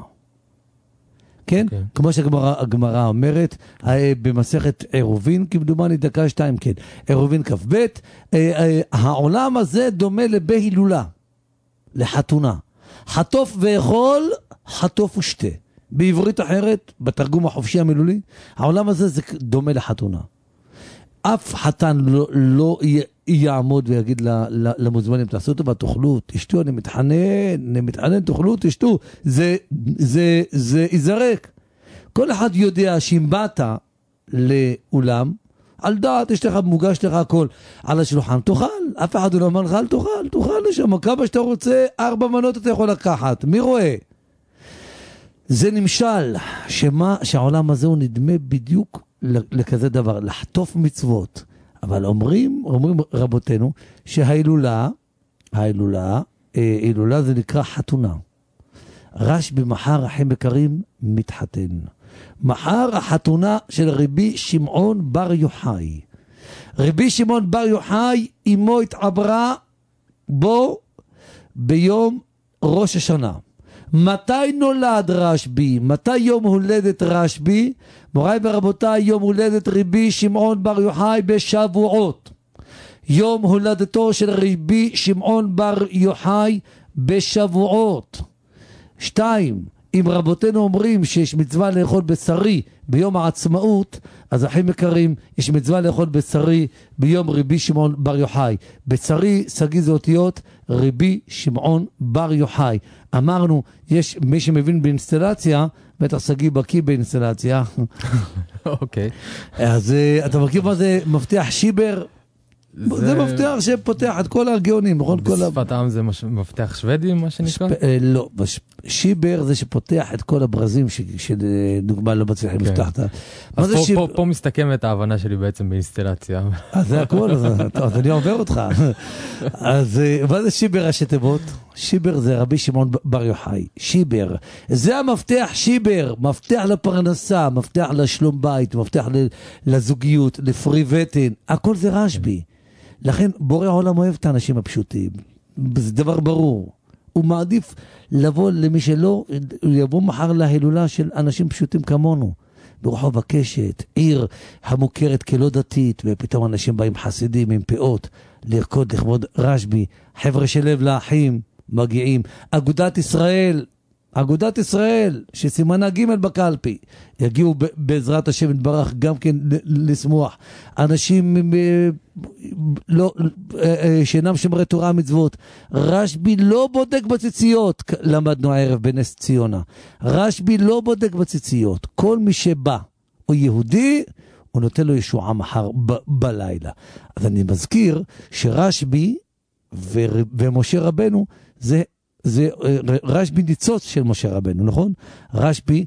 כן? Okay. כמו שהגמרא אומרת, במסכת עירובין, כמדומני דקה שתיים, כן. עירובין כף בית, העולם הזה דומה לבהילולה. לחתונה. חטוף ואכול, חטוף ושתה. בעברית אחרת, בתרגום החופשי המילולי, העולם הזה זה דומה לחתונה. אף חתן לא, לא יעמוד ויגיד למוזמנים, תעשו אותו ותאכלו, תשתו, אני מתחנן, אני מתחנן, תאכלו, תשתו. זה, זה, זה יזרק. כל אחד יודע שאם באת לאולם, על דעת, יש לך, מוגש לך הכל על השולחן, תאכל, אף אחד לא אומר לך, אל תאכל, תאכל לשם, כמה שאתה רוצה, ארבע מנות אתה יכול לקחת, מי רואה? זה נמשל, שמה, שהעולם הזה הוא נדמה בדיוק לכזה דבר, לחטוף מצוות, אבל אומרים, אומרים רבותינו, שההילולה, ההילולה, ההילולה זה נקרא חתונה. רשב"י מחר אחים יקרים מתחתן. מחר החתונה של רבי שמעון בר יוחאי. רבי שמעון בר יוחאי אמו התעברה בו ביום ראש השנה. מתי נולד רשב"י? מתי יום הולדת רשב"י? מוריי ורבותיי, יום הולדת רבי שמעון בר יוחאי בשבועות. יום הולדתו של רבי שמעון בר יוחאי בשבועות. שתיים, אם רבותינו אומרים שיש מצווה לאכול בשרי ביום העצמאות, אז אחים יקרים, יש מצווה לאכול בשרי ביום רבי שמעון בר יוחאי. בשרי, סגי זה אותיות, רבי שמעון בר יוחאי. אמרנו, יש מי שמבין באינסטלציה, בטח סגי בקי באינסטלציה. אוקיי. אז אתה מכיר מה זה מפתח שיבר? זה מפתח שפותח את כל הגאונים. בשפת העם זה מפתח שוודי, מה שנקרא? לא, שיבר זה שפותח את כל הברזים שדוגמה לא מצליחים לפתח. אז פה מסתכמת ההבנה שלי בעצם באינסטלציה. אז זה הכל, אז אני עובר אותך. אז מה זה שיבר ראשי תיבות? שיבר זה רבי שמעון בר יוחאי. שיבר. זה המפתח שיבר. מפתח לפרנסה, מפתח לשלום בית, מפתח לזוגיות, לפרי וטן. הכל זה רשב"י. לכן בורא העולם אוהב את האנשים הפשוטים. זה דבר ברור. הוא מעדיף לבוא למי שלא, יבוא מחר להילולה של אנשים פשוטים כמונו. ברחוב הקשת, עיר המוכרת כלא דתית, ופתאום אנשים באים חסידים עם פאות, לרקוד לכבוד רשב"י, חבר'ה של לב לאחים מגיעים. אגודת ישראל, אגודת ישראל, שסימנה ג' בקלפי, יגיעו בעזרת השם יתברך גם כן לשמוח. אנשים לא, שאינם שמרי תורה מצוות. רשב"י לא בודק בציציות, למדנו הערב בנס ציונה. רשב"י לא בודק בציציות. כל מי שבא הוא יהודי, הוא נותן לו ישועה מחר ב- בלילה. אז אני מזכיר שרשב"י ו- ומשה רבנו זה זה רשב"י ניצוץ של משה רבנו, נכון? רשב"י,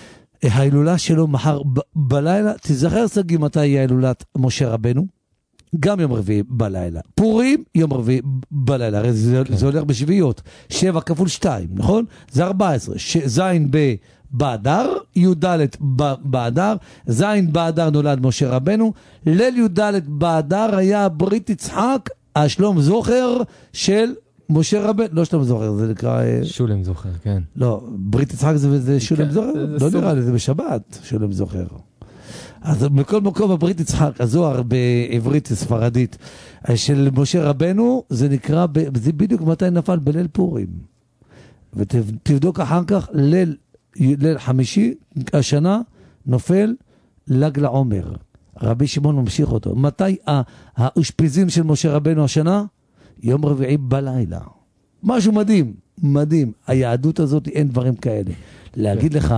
ההילולה שלו מחר ב- בלילה, תזכר סגי מתי היא ההילולת משה רבנו? גם יום רביעי בלילה. פורים, יום רביעי בלילה, הרי זה, כן. זה הולך בשביעיות. שבע כפול שתיים, נכון? זה ארבע עשרה. זין באדר, י"ד באדר, זין באדר נולד משה רבנו, ליל י"ד באדר היה ברית יצחק, השלום זוכר של משה רבנו, לא שלום זוכר, זה נקרא... שולם זוכר, כן. לא, ברית יצחק זה, זה שולם זוכר? לא נראה לי, זה בשבת, שולם זוכר. אז בכל מקום הברית יצחק, הזוהר בעברית ספרדית של משה רבנו, זה נקרא, זה בדיוק מתי נפל בליל פורים. ותבדוק אחר כך, ליל, ליל חמישי, השנה נופל ל"ג לעומר. רבי שמעון ממשיך אותו. מתי האושפיזים של משה רבנו השנה? יום רביעי בלילה. משהו מדהים, מדהים. היהדות הזאת אין דברים כאלה. להגיד לך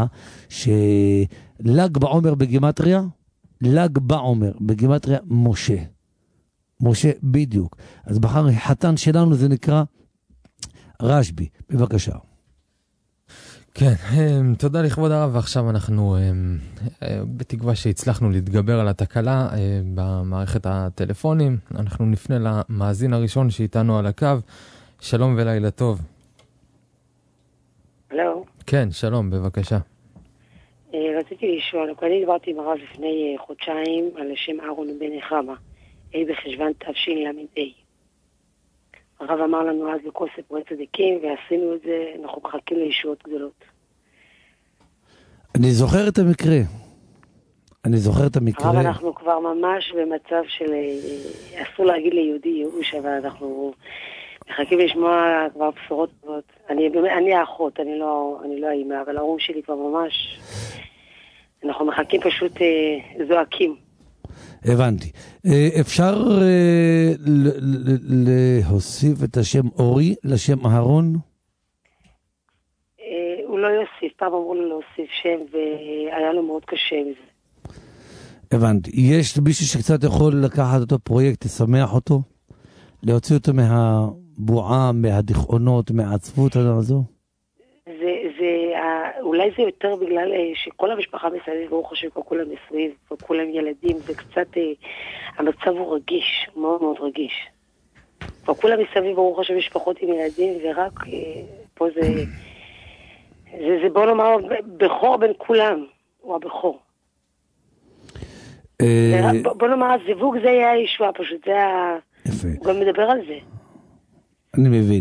של"ג בעומר בגימטריה, ל"ג בעומר בגימטריה משה. משה בדיוק. אז בחר חתן שלנו זה נקרא רשב"י. בבקשה. כן, תודה לכבוד הרב, ועכשיו אנחנו בתקווה שהצלחנו להתגבר על התקלה במערכת הטלפונים. אנחנו נפנה למאזין הראשון שאיתנו על הקו. שלום ולילה טוב. הלו. כן, שלום, בבקשה. רציתי לשאול, אני דיברתי עם הרב לפני חודשיים על שם אהרון בן נחמה, ה' בחשוון תשל"ה. הרב אמר לנו אז בכל סיפורי צדיקים, ועשינו את זה, אנחנו מחכים לישועות גדולות. אני זוכר את המקרה. אני זוכר את המקרה. הרב, אנחנו כבר ממש במצב של, אסור להגיד ליהודי ייאוש, אבל אנחנו מחכים לשמוע כבר בשורות טובות. אני, אני האחות, אני לא, אני לא האמא, אבל ההורים שלי כבר ממש, אנחנו מחכים פשוט אה, זועקים. הבנתי. אפשר להוסיף את השם אורי לשם אהרון? הוא לא יוסיף, פעם אמרו לו להוסיף שם והיה לו מאוד קשה מזה. הבנתי. יש מישהו שקצת יכול לקחת אותו פרויקט, לשמח אותו? להוציא אותו מהבועה, מהדכאונות, מהעצבות הזו? זה, זה, אולי זה יותר בגלל שכל המשפחה מסביב, ברוך השם, כולם מסביב, וכולם ילדים, זה קצת, המצב הוא רגיש, מאוד מאוד רגיש. וכולם מסביב, ברוך השם, משפחות עם ילדים, ורק פה זה, זה, זה בוא נאמר, בכור בין כולם, הוא הבכור. בוא נאמר, הזיווג זה היה הישועה, פשוט זה היה, הוא גם מדבר על זה. אני מבין.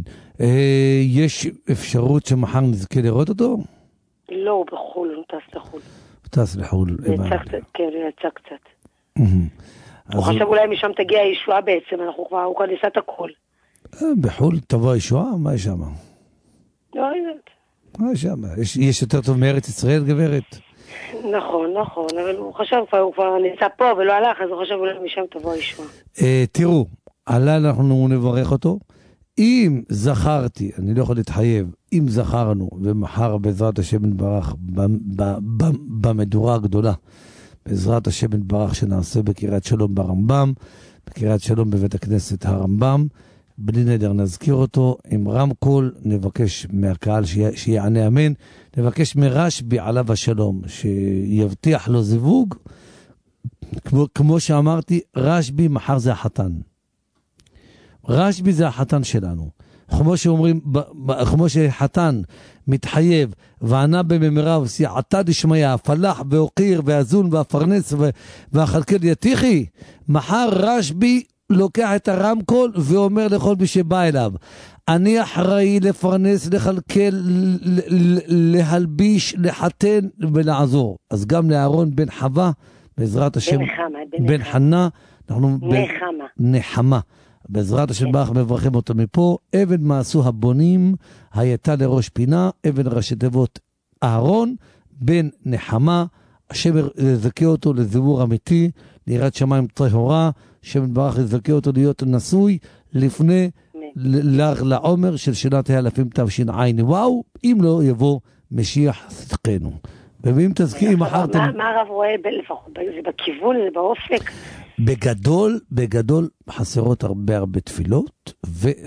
יש אפשרות שמחר נזכה לראות אותו? לא, הוא בחול, הוא טס לחול. הוא טס לחול. כן, הוא יצא קצת. הוא חשב אולי משם תגיע הישועה בעצם, הוא כבר ניסה את הכל. בחול תבוא הישועה? מה יש שם? לא יודעת. מה יש שם? יש יותר טוב מארץ ישראל, גברת? נכון, נכון, אבל הוא חשב, הוא כבר ניסה פה ולא הלך, אז הוא חשב אולי משם תבוא הישועה. תראו, עלה אנחנו נברך אותו. אם זכרתי, אני לא יכול להתחייב, אם זכרנו ומחר בעזרת השם נתברך במדורה הגדולה, בעזרת השם נתברך שנעשה בקריית שלום ברמב"ם, בקריית שלום בבית הכנסת הרמב"ם, בלי נדר נזכיר אותו, עם רמקול, נבקש מהקהל שיענה אמן, נבקש מרשב"י עליו השלום, שיבטיח לו זיווג, כמו, כמו שאמרתי, רשב"י מחר זה החתן. רשב"י זה החתן שלנו. כמו שאומרים, כמו שחתן מתחייב וענה בממרה וסייעתא דשמיא, פלח ואוקיר והזון והפרנס והחלקל יתיחי, מחר רשב"י לוקח את הרמקול ואומר לכל מי שבא אליו, אני אחראי לפרנס, לחלקל, להלביש, לחתן ולעזור. אז גם לאהרון בן חווה, בעזרת השם, בן חנה, אנחנו נחמה. נחמה. בעזרת השם ברך מברכים אותו מפה. אבן מעשו הבונים הייתה לראש פינה, אבן ראשי תיבות אהרון בן נחמה, השם יזכה אותו לזיבור אמיתי, ליראת שמיים טהורה, השם ברך יזכה אותו להיות נשוי לפני לעומר של שנת האלפים תש"ע. וואו, אם לא יבוא משיח צדקנו. ואם תזכי מחר... מה הרב רואה לפחות? זה בכיוון, זה באופק? בגדול, בגדול חסרות הרבה הרבה תפילות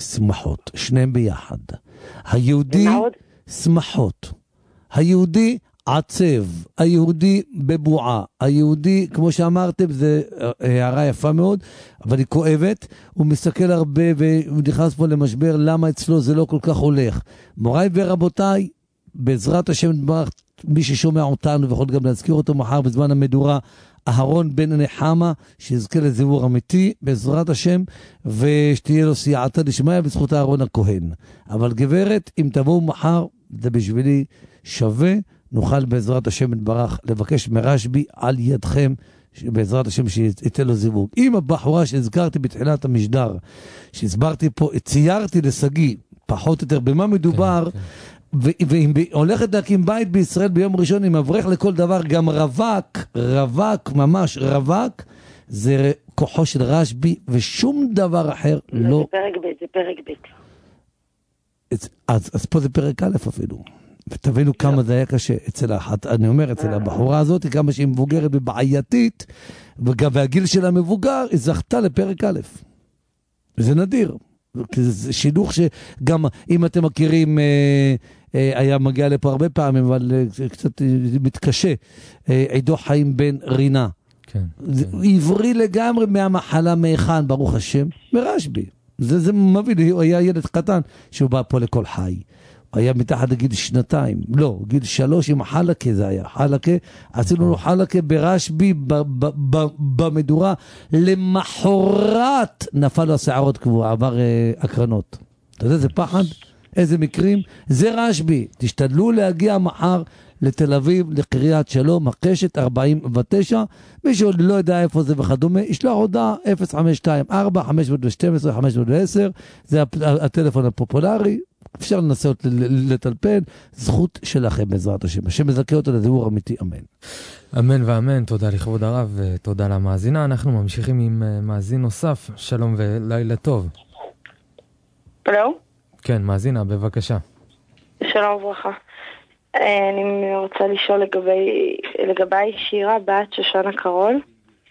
ושמחות, שניהם ביחד. היהודי, שמחות. היהודי עצב, היהודי בבועה, היהודי, כמו שאמרתם, זה הערה יפה מאוד, אבל היא כואבת, הוא מסתכל הרבה והוא נכנס פה למשבר, למה אצלו זה לא כל כך הולך. מוריי ורבותיי, בעזרת השם, מי ששומע אותנו ויכול גם להזכיר אותו מחר בזמן המדורה, אהרון בן נחמה, שיזכה לזיבור אמיתי, בעזרת השם, ושתהיה לו סייעתא דשמיא בזכות אהרון הכהן. אבל גברת, אם תבואו מחר, זה בשבילי שווה, נוכל בעזרת השם יתברך לבקש מרשב"י על ידכם, בעזרת השם שייתן לו זיווג. אם הבחורה שהזכרתי בתחילת המשדר, שהסברתי פה, ציירתי לסגי, פחות או יותר, במה מדובר, ואם הולכת להקים בית בישראל ביום ראשון, עם אברך לכל דבר, גם רווק, רווק, ממש רווק, זה כוחו של רשב"י, ושום דבר אחר לא... זה פרק ב', זה פרק ב'. אז, אז פה זה פרק א' אפילו. ותבינו כמה זה היה קשה אצל האחת, אני אומר, אצל הבחורה הזאת, כמה שהיא מבוגרת ובעייתית, והגיל שלה מבוגר, היא זכתה לפרק א'. וזה נדיר. זה שילוך שגם, אם אתם מכירים, היה מגיע לפה הרבה פעמים, אבל קצת מתקשה, עידו חיים בן רינה. כן. עברי לגמרי מהמחלה מאחן, ברוך השם, מרשב"י. זה, זה מביא, הוא היה ילד קטן, שהוא בא פה לכל חי. הוא היה מתחת לגיל שנתיים, לא, גיל שלוש עם חלקה זה היה, חלקה, עשינו לו חלקה ברשב"י במדורה, למחרת נפל לו השערות קבועה, עבר הקרנות. אתה יודע, זה פחד? איזה מקרים? זה רשב"י, תשתדלו להגיע מחר לתל אביב, לקריית שלום, הקשת ארבעים ותשע, מי שעוד לא יודע איפה זה וכדומה, ישלח הודעה אפס חמש שתיים ארבע חמש שתים עשרה חמש עשר, זה הטלפון הפופולרי, אפשר לנסות לטלפן, זכות שלכם בעזרת השם. השם מזכה אותו לזיבור אמיתי, אמן. אמן ואמן, תודה לכבוד הרב ותודה למאזינה. אנחנו ממשיכים עם מאזין נוסף, שלום ולילה טוב. הלו? כן, מאזינה, בבקשה. שלום וברכה. אני רוצה לשאול לגבי, לגבי שירה בת שושנה קרול.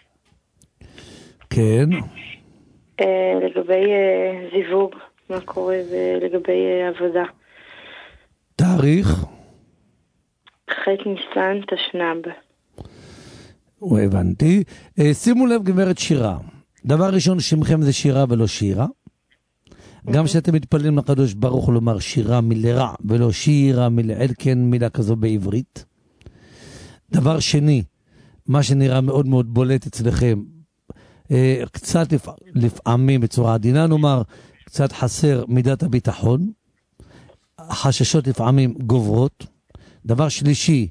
כן. לגבי זיווג. מה קורה לגבי עבודה. תאריך? ח' ניסן תשנ"ב. הוא הבנתי. שימו לב גברת שירה. דבר ראשון, שמכם זה שירה ולא שירה. גם שאתם מתפללים לקדוש ברוך הוא לומר שירה מלרע ולא שירה מלעל, כן מילה כזו בעברית. דבר שני, מה שנראה מאוד מאוד בולט אצלכם, קצת לפעמים בצורה עדינה נאמר, קצת חסר מידת הביטחון, חששות לפעמים גוברות. דבר שלישי,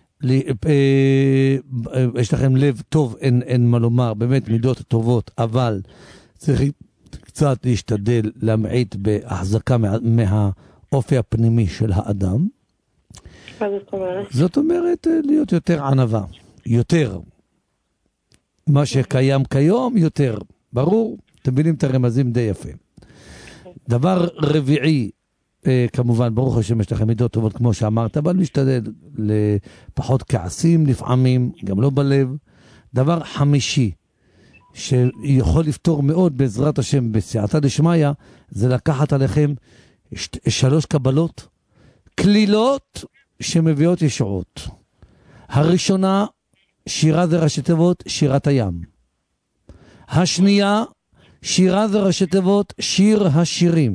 יש לכם לב טוב, אין, אין מה לומר, באמת מידות טובות, אבל צריך קצת להשתדל להמעיט בהחזקה מה, מהאופי הפנימי של האדם. מה זאת אומרת? זאת אומרת להיות יותר ענווה, יותר. מה שקיים כיום, יותר. ברור? אתם מבינים את הרמזים די יפה. דבר רביעי, אה, כמובן, ברוך השם יש לכם מידות טובות כמו שאמרת, אבל משתדל לפחות כעסים לפעמים, גם לא בלב. דבר חמישי, שיכול לפתור מאוד בעזרת השם בסייעתא דשמיא, זה לקחת עליכם ש- שלוש קבלות, כלילות שמביאות ישועות. הראשונה, שירה זה ראשי תיבות, שירת הים. השנייה, שירה זה ראשי תיבות, שיר השירים.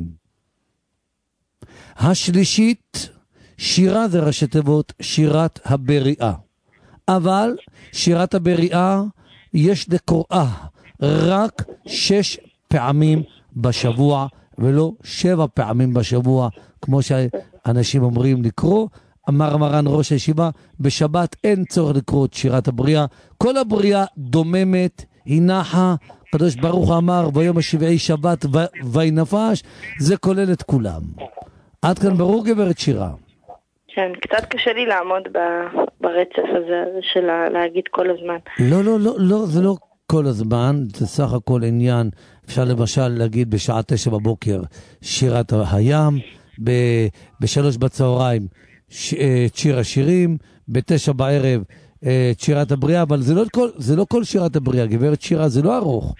השלישית, שירה זה ראשי תיבות, שירת הבריאה. אבל שירת הבריאה יש לקוראה רק שש פעמים בשבוע, ולא שבע פעמים בשבוע, כמו שאנשים אומרים לקרוא. אמר מרן ראש הישיבה, בשבת אין צורך לקרוא את שירת הבריאה. כל הבריאה דוממת, היא נחה, הקדוש ברוך אמר ביום השבעי שבת וינפש, זה כולל את כולם. עד כאן ברור גברת שירה? כן, קצת קשה לי לעמוד ברצף הזה של להגיד כל הזמן. לא, לא, לא, לא, זה לא כל הזמן, זה סך הכל עניין. אפשר למשל להגיד בשעה תשע בבוקר שירת הים, ב- בשלוש בצהריים ש- שיר השירים, בתשע בערב שירת הבריאה, אבל זה לא כל, זה לא כל שירת הבריאה, גברת שירה, זה לא ארוך.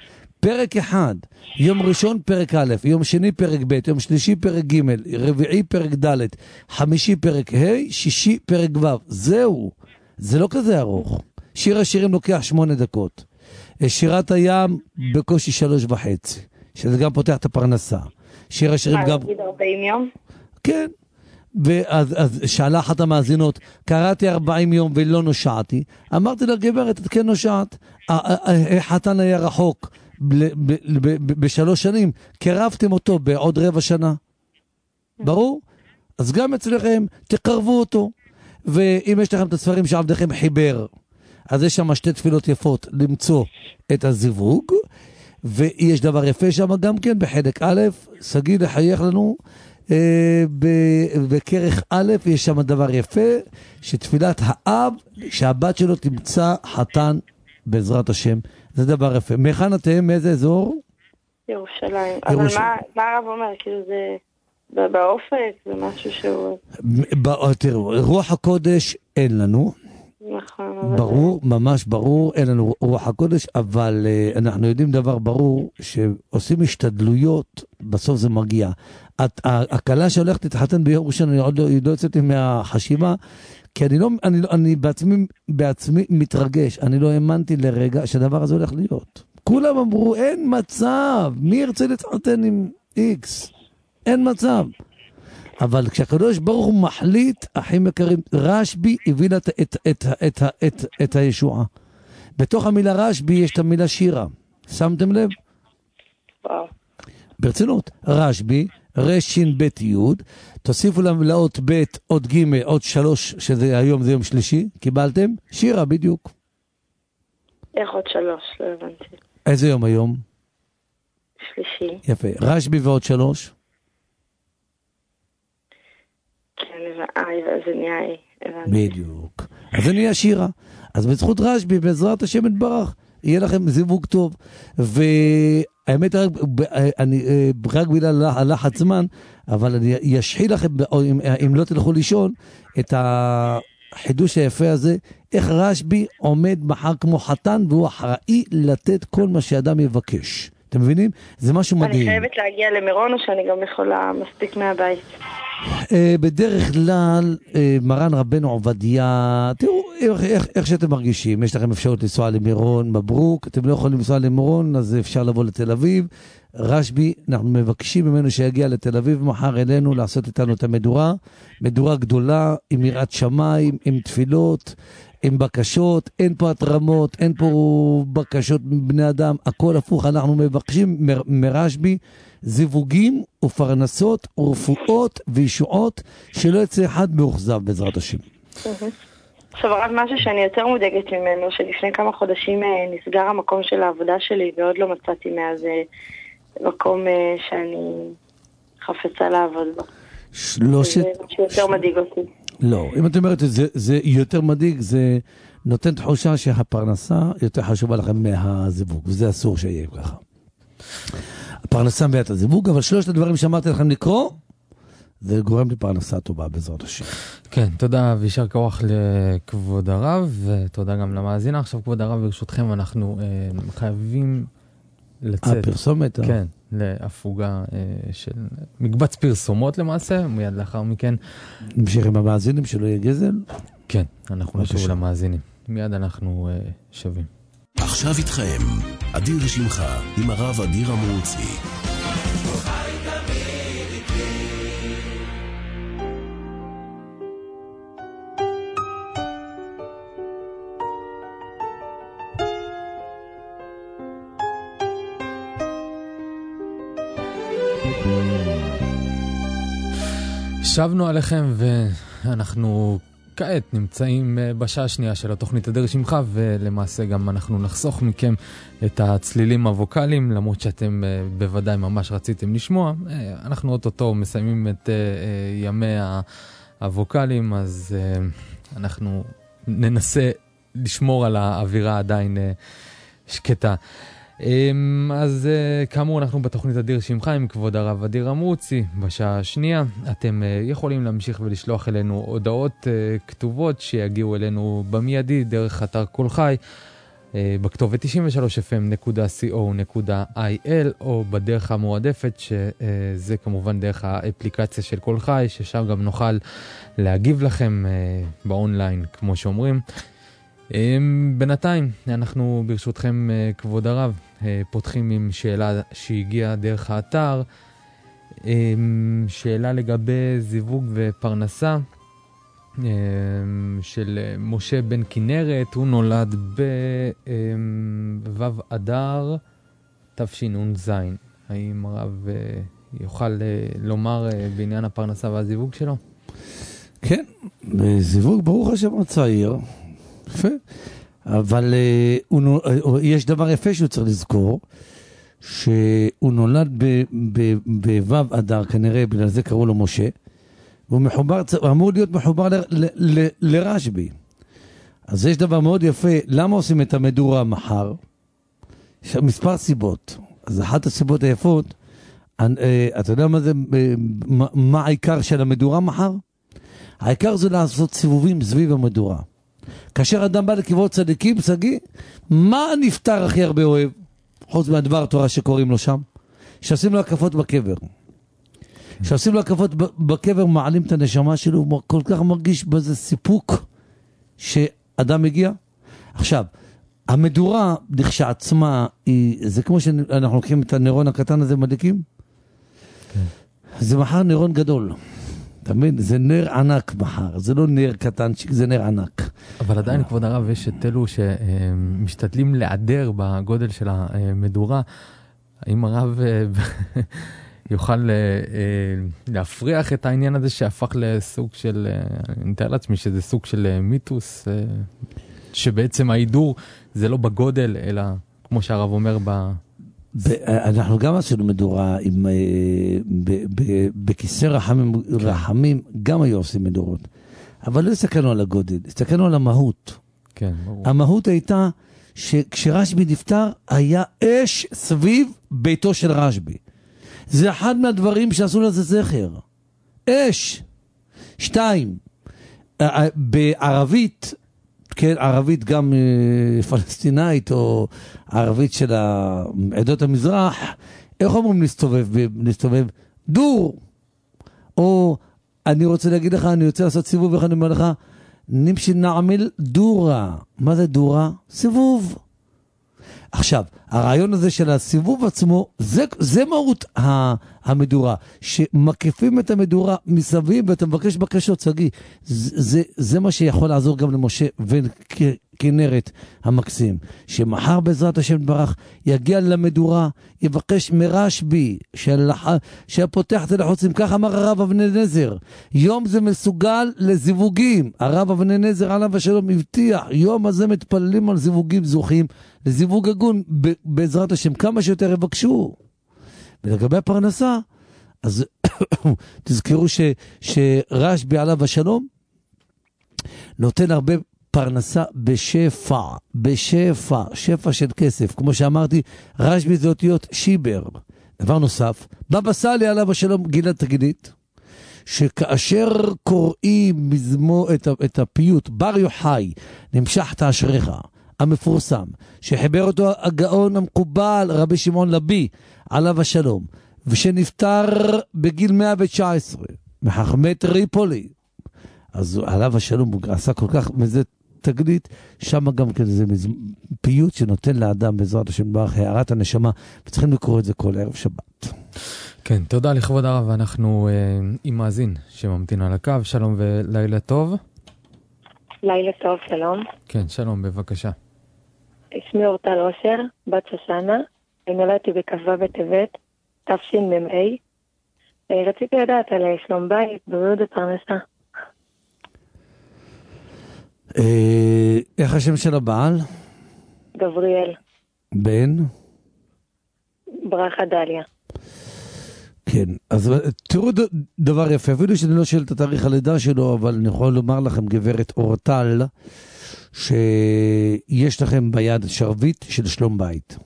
פרק אחד, יום ראשון פרק א', יום שני פרק ב', יום שלישי פרק ג', רביעי פרק ד', חמישי פרק ה', שישי פרק ו'. זהו, זה לא כזה ארוך. שיר השירים לוקח שמונה דקות. שירת הים בקושי שלוש וחצי, שזה גם פותח את הפרנסה. שיר השירים גם... מה, נגיד ארבעים יום? כן. ואז אז שאלה אחת המאזינות, קראתי ארבעים יום ולא נושעתי. אמרתי לה, גברת, את כן נושעת. חתן היה רחוק ב- ב- ב- בשלוש שנים, קרבתם אותו בעוד רבע שנה. ברור? אז גם אצלכם תקרבו אותו. ואם יש לכם את הספרים שעבדכם חיבר, אז יש שם שתי תפילות יפות למצוא את הזיווג, ויש דבר יפה שם גם כן בחלק א', סגי לחייך לנו, אה, בכרך א' יש שם דבר יפה, שתפילת האב, שהבת שלו תמצא חתן בעזרת השם, זה דבר יפה. מאיכן אתם? מאיזה אזור? ירושלים. אבל מה, מה הרב אומר? כאילו זה באופק, זה משהו שהוא... תראו, רוח הקודש אין לנו, נכון. ברור, ממש ברור, אין לנו רוח הקודש, אבל uh, אנחנו יודעים דבר ברור, שעושים השתדלויות, בסוף זה מגיע. הקלה שהולכת להתחתן ביום ראשון, אני עוד לא, לא יוצאתי מהחשיבה, כי אני, לא, אני, לא, אני בעצמי, בעצמי מתרגש, אני לא האמנתי לרגע שהדבר הזה הולך להיות. כולם אמרו, אין מצב, מי ירצה להתחתן עם איקס? אין מצב. אבל כשהקדוש ברוך הוא מחליט, אחים יקרים, רשב"י הביא את, את, את, את, את, את הישועה. בתוך המילה רשב"י יש את המילה שירה. שמתם לב? וואו. ברצינות. רשב"י, רשין בית יוד, תוסיפו להם לאות בית, עוד ג' עוד שלוש, שזה היום זה יום שלישי, קיבלתם? שירה בדיוק. איך עוד שלוש? לא הבנתי. איזה יום היום? שלישי. יפה. רשב"י ועוד שלוש? זה נהיה, בדיוק. אז זה נהיה שירה. אז בזכות רשב"י, בעזרת השם יתברך, יהיה לכם זיווג טוב. והאמת, אני רק בגלל הלחץ זמן, אבל אני אשחיל לכם, אם לא תלכו לישון, את החידוש היפה הזה, איך רשב"י עומד מחר כמו חתן, והוא אחראי לתת כל מה שאדם יבקש. אתם מבינים? זה משהו מדהים. אני חייבת להגיע למירון, או שאני גם יכולה מספיק מהבית? בדרך כלל, מרן רבנו עובדיה, תראו איך, איך שאתם מרגישים, יש לכם אפשרות לנסוע למירון, מברוק, אתם לא יכולים לנסוע למירון, אז אפשר לבוא לתל אביב. רשב"י, אנחנו מבקשים ממנו שיגיע לתל אביב מחר אלינו, לעשות איתנו את המדורה, מדורה גדולה, עם יראת שמיים, עם תפילות, עם בקשות, אין פה התרמות, אין פה בקשות מבני אדם, הכל הפוך, אנחנו מבקשים מ- מרשב"י, זיווגים ופרנסות ורפואות וישועות, שלא יצא אחד מאוכזב בעזרת השם. עכשיו רק משהו שאני יותר מודאגת ממנו, שלפני כמה חודשים נסגר המקום של העבודה שלי, ועוד לא מצאתי מאז מקום שאני חפצה לעבוד בו. שלושת... זה משהו יותר מדאיג אותי. לא, אם את אומרת, זה, זה יותר מדאיג, זה נותן תחושה שהפרנסה יותר חשובה לכם מהזיווג, וזה אסור שיהיה ככה. הפרנסה מביאה את הזיווג, אבל שלושת הדברים שאמרתי לכם לקרוא, זה גורם לפרנסה טובה בעזרת השם. כן, תודה וישר כוח לכבוד הרב, ותודה גם למאזינה. עכשיו כבוד הרב, ברשותכם, אנחנו אה, חייבים לצאת. הפרסומת? כן, להפוגה אה, של מקבץ פרסומות למעשה, מיד לאחר מכן. נמשיך עם המאזינים שלא יהיה גזל? כן, אנחנו נשוב למאזינים. מיד אנחנו אה, שווים. עכשיו איתכם, אדיר שמחה עם הרב אדיר המרוצי. שבנו עליכם ואנחנו כעת נמצאים בשעה השנייה של התוכנית אדיר שמחה, ולמעשה גם אנחנו נחסוך מכם את הצלילים הווקליים, למרות שאתם בוודאי ממש רציתם לשמוע. אנחנו אוטוטו מסיימים את ימי הווקליים, אז אנחנו ננסה לשמור על האווירה עדיין שקטה. אז כאמור, אנחנו בתוכנית אדיר שמחה עם כבוד הרב אדיר המרוצי בשעה השנייה. אתם יכולים להמשיך ולשלוח אלינו הודעות כתובות שיגיעו אלינו במיידי דרך אתר כל חי, בכתובת תשעים ושלוש אף אם נקודה סי או נקודה איי אל, או בדרך המועדפת, שזה כמובן דרך האפליקציה של כל חי, ששם גם נוכל להגיב לכם באונליין, כמו שאומרים. בינתיים, אנחנו ברשותכם, כבוד הרב, פותחים עם שאלה שהגיעה דרך האתר, שאלה לגבי זיווג ופרנסה, של משה בן כנרת. הוא נולד בו' אדר תשנ"ז. האם הרב יוכל לומר בעניין הפרנסה והזיווג שלו? כן, זיווג ברוך השם צעיר, יפה, אבל הוא, יש דבר יפה שהוא צריך לזכור, שהוא נולד בו' אדר, כנראה בגלל זה קראו לו משה, והוא מחובר, הוא אמור להיות מחובר ל, ל, ל, לרשב"י. אז יש דבר מאוד יפה, למה עושים את המדורה מחר? יש מספר סיבות. אז אחת הסיבות היפות, אתה יודע מה זה, מה, מה העיקר של המדורה מחר? העיקר זה לעשות סיבובים סביב המדורה. כאשר אדם בא לקברות צדיקים, סגי, מה נפטר הכי הרבה אוהב? חוץ מהדבר התורה שקוראים לו שם, שעושים לו הקפות בקבר. שעושים לו הקפות בקבר, מעלים את הנשמה שלו, הוא כל כך מרגיש בזה סיפוק שאדם מגיע. עכשיו, המדורה לכשעצמה, זה כמו שאנחנו לוקחים את הנרון הקטן הזה מדליקים, זה מחר נרון גדול. תמיד, זה נר ענק מחר, זה לא נר קטן, זה נר ענק. אבל עדיין, כבוד הרב, יש את אלו שמשתדלים לעדר בגודל של המדורה. האם הרב יוכל להפריח את העניין הזה שהפך לסוג של, אני מתאר לעצמי שזה סוג של מיתוס, שבעצם ההידור זה לא בגודל, אלא כמו שהרב אומר ב... אנחנו גם עשינו מדורה עם, בכיסא רחמים, רחמים גם היו עושים מדורות, אבל לא הסתכלנו על הגודל, הסתכלנו על המהות. כן, ברור. המהות הייתה שכשרשב"י נפטר היה אש סביב ביתו של רשב"י. זה אחד מהדברים שעשו לזה זכר. אש. שתיים, בערבית, כן, ערבית גם פלסטינאית או ערבית של עדות המזרח, איך אומרים להסתובב? להסתובב דור. או אני רוצה להגיד לך, אני רוצה לעשות סיבוב, איך אני אומר לך, נמשי נעמיל דורה. מה זה דורה? סיבוב. עכשיו, הרעיון הזה של הסיבוב עצמו, זה, זה מהות המדורה, שמקיפים את המדורה מסביב, ואתה מבקש בקשות, סגי, זה, זה, זה מה שיכול לעזור גם למשה וכנרת המקסים, שמחר בעזרת השם ברח, יגיע למדורה, יבקש מרשב"י, שפותח את הלחוצים, כך אמר הרב אבני נזר, יום זה מסוגל לזיווגים, הרב אבני נזר עליו השלום הבטיח, יום הזה מתפללים על זיווגים זוכים, לזיווג הגון בעזרת השם, כמה שיותר יבקשו. ולגבי הפרנסה, אז תזכרו ש, שרשב"י עליו השלום נותן הרבה פרנסה בשפע, בשפע, שפע של כסף. כמו שאמרתי, רשב"י זה אותיות שיבר. דבר נוסף, בבא סאלי עליו השלום גילה תגלית, שכאשר קוראים מזמו את, את הפיוט, בר יוחאי, נמשכת אשריך, המפורסם, שחיבר אותו הגאון המקובל רבי שמעון לוי עליו השלום, ושנפטר בגיל מאה ותשע עשרה מחכמי טריפולי, אז עליו השלום הוא עשה כל כך מזה תגלית, שם גם כן זה פיוט שנותן לאדם בעזרת השם ברך הערת הנשמה, וצריכים לקרוא את זה כל ערב שבת. כן, תודה לכבוד הרב, אנחנו אה, עם מאזין שממתין על הקו. שלום ולילה טוב. לילה טוב, שלום. כן, שלום, בבקשה. שמי אורטל אושר, בת שושנה, נולדתי בכ"ו בטבת, תשמ"ה. רציתי לדעת על שלום בית, בריאות ופרנסה. איך השם של הבעל? גבריאל. בן? ברכה דליה. כן, אז תראו דבר יפה, אפילו שאני לא שואל את התאריך הלידה שלו, אבל אני יכול לומר לכם, גברת אורטל, שיש לכם ביד שרביט של שלום בית.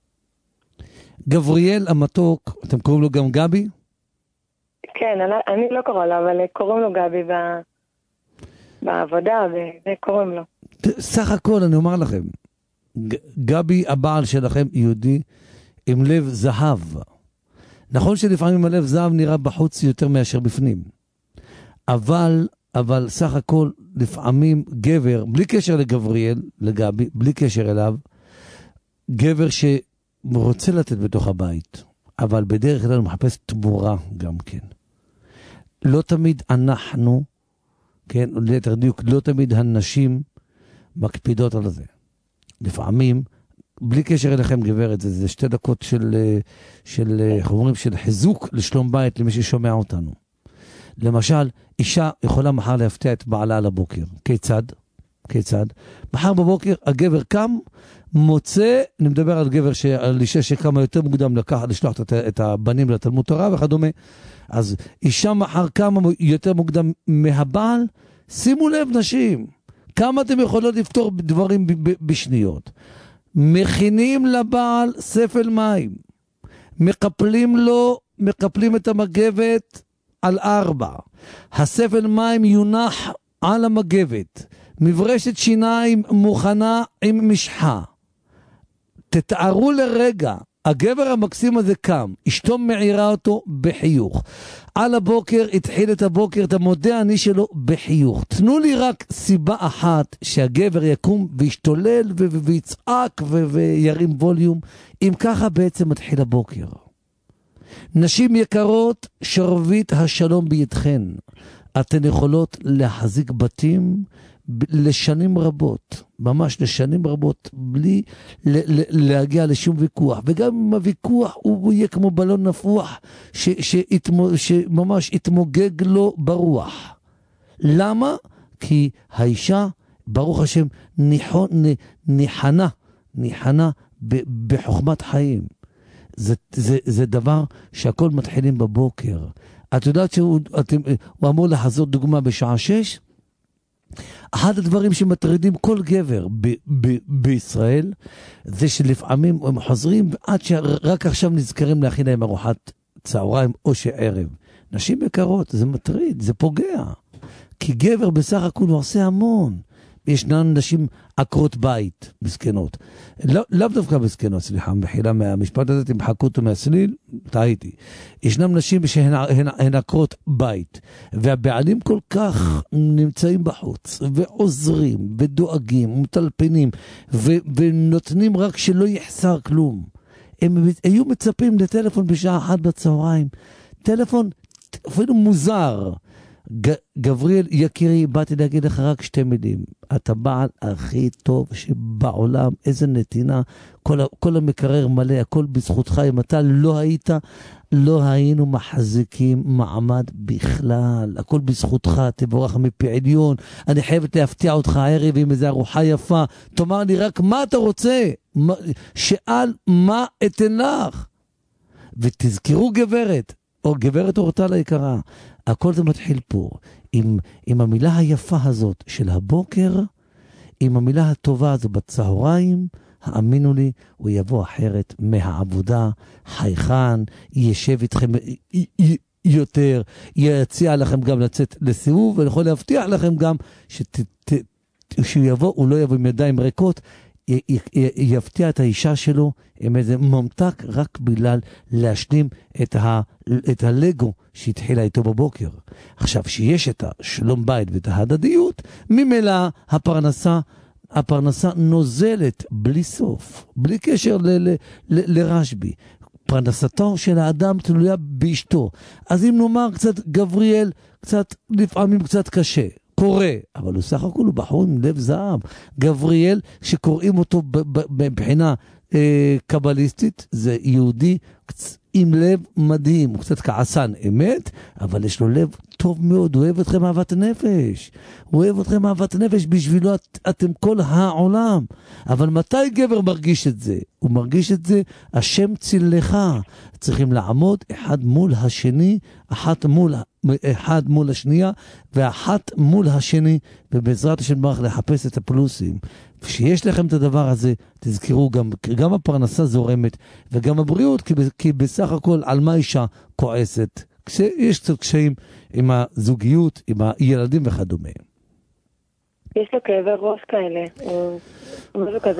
גבריאל המתוק, אתם קוראים לו גם גבי? כן, אני, אני לא קורא לו, אבל קוראים לו גבי ב, בעבודה, וקוראים לו. סך הכל אני אומר לכם, גבי, הבעל שלכם יהודי עם לב זהב. נכון שלפעמים הלב זהב נראה בחוץ יותר מאשר בפנים. אבל, אבל סך הכל לפעמים גבר, בלי קשר לגבריאל, לגבי, בלי קשר אליו, גבר שרוצה לתת בתוך הבית, אבל בדרך כלל מחפש תמורה גם כן. לא תמיד אנחנו, כן, ליתר דיוק, לא תמיד הנשים מקפידות על זה. לפעמים, בלי קשר אליכם גברת, זה, זה שתי דקות של, של, חומרים, של חיזוק לשלום בית למי ששומע אותנו. למשל, אישה יכולה מחר להפתיע את בעלה על הבוקר. כיצד? כיצד? מחר בבוקר הגבר קם, מוצא, אני מדבר על גבר, ש, על אישה שקמה יותר מוקדם לקח, לשלוח את, את הבנים לתלמוד תורה וכדומה. אז אישה מחר קמה יותר מוקדם מהבעל, שימו לב נשים, כמה אתם יכולות לפתור דברים ב, ב, בשניות. מכינים לבעל ספל מים, מקפלים לו, מקפלים את המגבת על ארבע, הספל מים יונח על המגבת, מברשת שיניים מוכנה עם משחה. תתארו לרגע, הגבר המקסים הזה קם, אשתו מעירה אותו בחיוך. על הבוקר התחיל את הבוקר, את המודה אני שלו בחיוך. תנו לי רק סיבה אחת שהגבר יקום וישתולל ו- ו- ויצעק ו- וירים ווליום. אם ככה בעצם מתחיל הבוקר. נשים יקרות, שרבית השלום בידכן. אתן יכולות להחזיק בתים לשנים רבות, ממש לשנים רבות, בלי ל- ל- להגיע לשום ויכוח. וגם אם הוויכוח הוא, הוא יהיה כמו בלון נפוח, ש- שיתמו, שממש יתמוגג לו ברוח. למה? כי האישה, ברוך השם, ניחו, ניחנה, ניחנה ב- בחוכמת חיים. זה, זה, זה דבר שהכל מתחילים בבוקר. את יודעת שהוא אתם, הוא אמור לחזור דוגמה בשעה שש? אחד הדברים שמטרידים כל גבר ב- ב- בישראל, זה שלפעמים הם חוזרים עד שרק עכשיו נזכרים להכין להם ארוחת צהריים או שערב. נשים יקרות, זה מטריד, זה פוגע. כי גבר בסך הכל הוא עושה המון. ישנן נשים עקרות בית, מסכנות. לא, לא דווקא מסכנות, סליחה, מחילה מהמשפט הזה, תמחקו אותו מהסליל, טעיתי. ישנן נשים שהן הן, הן עקרות בית, והבעלים כל כך נמצאים בחוץ, ועוזרים, ודואגים, ומטלפנים, ו, ונותנים רק שלא יחסר כלום. הם היו מצפים לטלפון בשעה אחת בצהריים. טלפון אפילו מוזר. גבריאל יקירי, באתי להגיד לך רק שתי מילים. אתה בעל הכי טוב שבעולם, איזה נתינה, כל, כל המקרר מלא, הכל בזכותך. אם אתה לא היית, לא היינו מחזיקים מעמד בכלל. הכל בזכותך, תבורך מפי עליון. אני חייבת להפתיע אותך הערב עם איזו ארוחה יפה. תאמר לי רק מה אתה רוצה. שאל מה אתן לך. ותזכרו גברת, או גברת אורטל היקרה, הכל זה מתחיל פה, עם, עם המילה היפה הזאת של הבוקר, עם המילה הטובה הזו בצהריים, האמינו לי, הוא יבוא אחרת מהעבודה, חייכן, יישב איתכם י, י, יותר, יציע לכם גם לצאת לסיבוב, ואני יכול להבטיח לכם גם שת, ת, שהוא יבוא, הוא לא יבוא עם ידיים ריקות, י, י, י, יפתיע את האישה שלו עם איזה ממתק רק בגלל להשלים את, ה, את הלגו שהתחילה איתו בבוקר. עכשיו, שיש את השלום בית ואת ההדדיות, ממילא הפרנסה, הפרנסה נוזלת בלי סוף, בלי קשר ל, ל, ל, לרשבי. פרנסתו של האדם תלויה באשתו. אז אם נאמר קצת גבריאל, קצת, לפעמים קצת קשה, קורא, אבל הוא סך הכל הוא בחור עם לב זהב. גבריאל, שקוראים אותו בבחינה אה, קבליסטית, זה יהודי עם לב מדהים, הוא קצת כעסן אמת, אבל יש לו לב טוב מאוד, הוא אוהב אתכם אהבת נפש, הוא אוהב אתכם אהבת נפש, בשבילו את, אתם כל העולם. אבל מתי גבר מרגיש את זה? הוא מרגיש את זה, השם צילך. צריכים לעמוד אחד מול השני, אחת מול, אחד מול השנייה, ואחת מול השני, ובעזרת השם ברך לחפש את הפלוסים. כשיש לכם את הדבר הזה, תזכרו גם, גם הפרנסה זורמת, וגם הבריאות, כי, כי בסך הכל על מה אישה כועסת, כשיש קצת קשיים עם הזוגיות, עם הילדים וכדומה. יש לו כאבי ראש כאלה, הוא משהו כזה,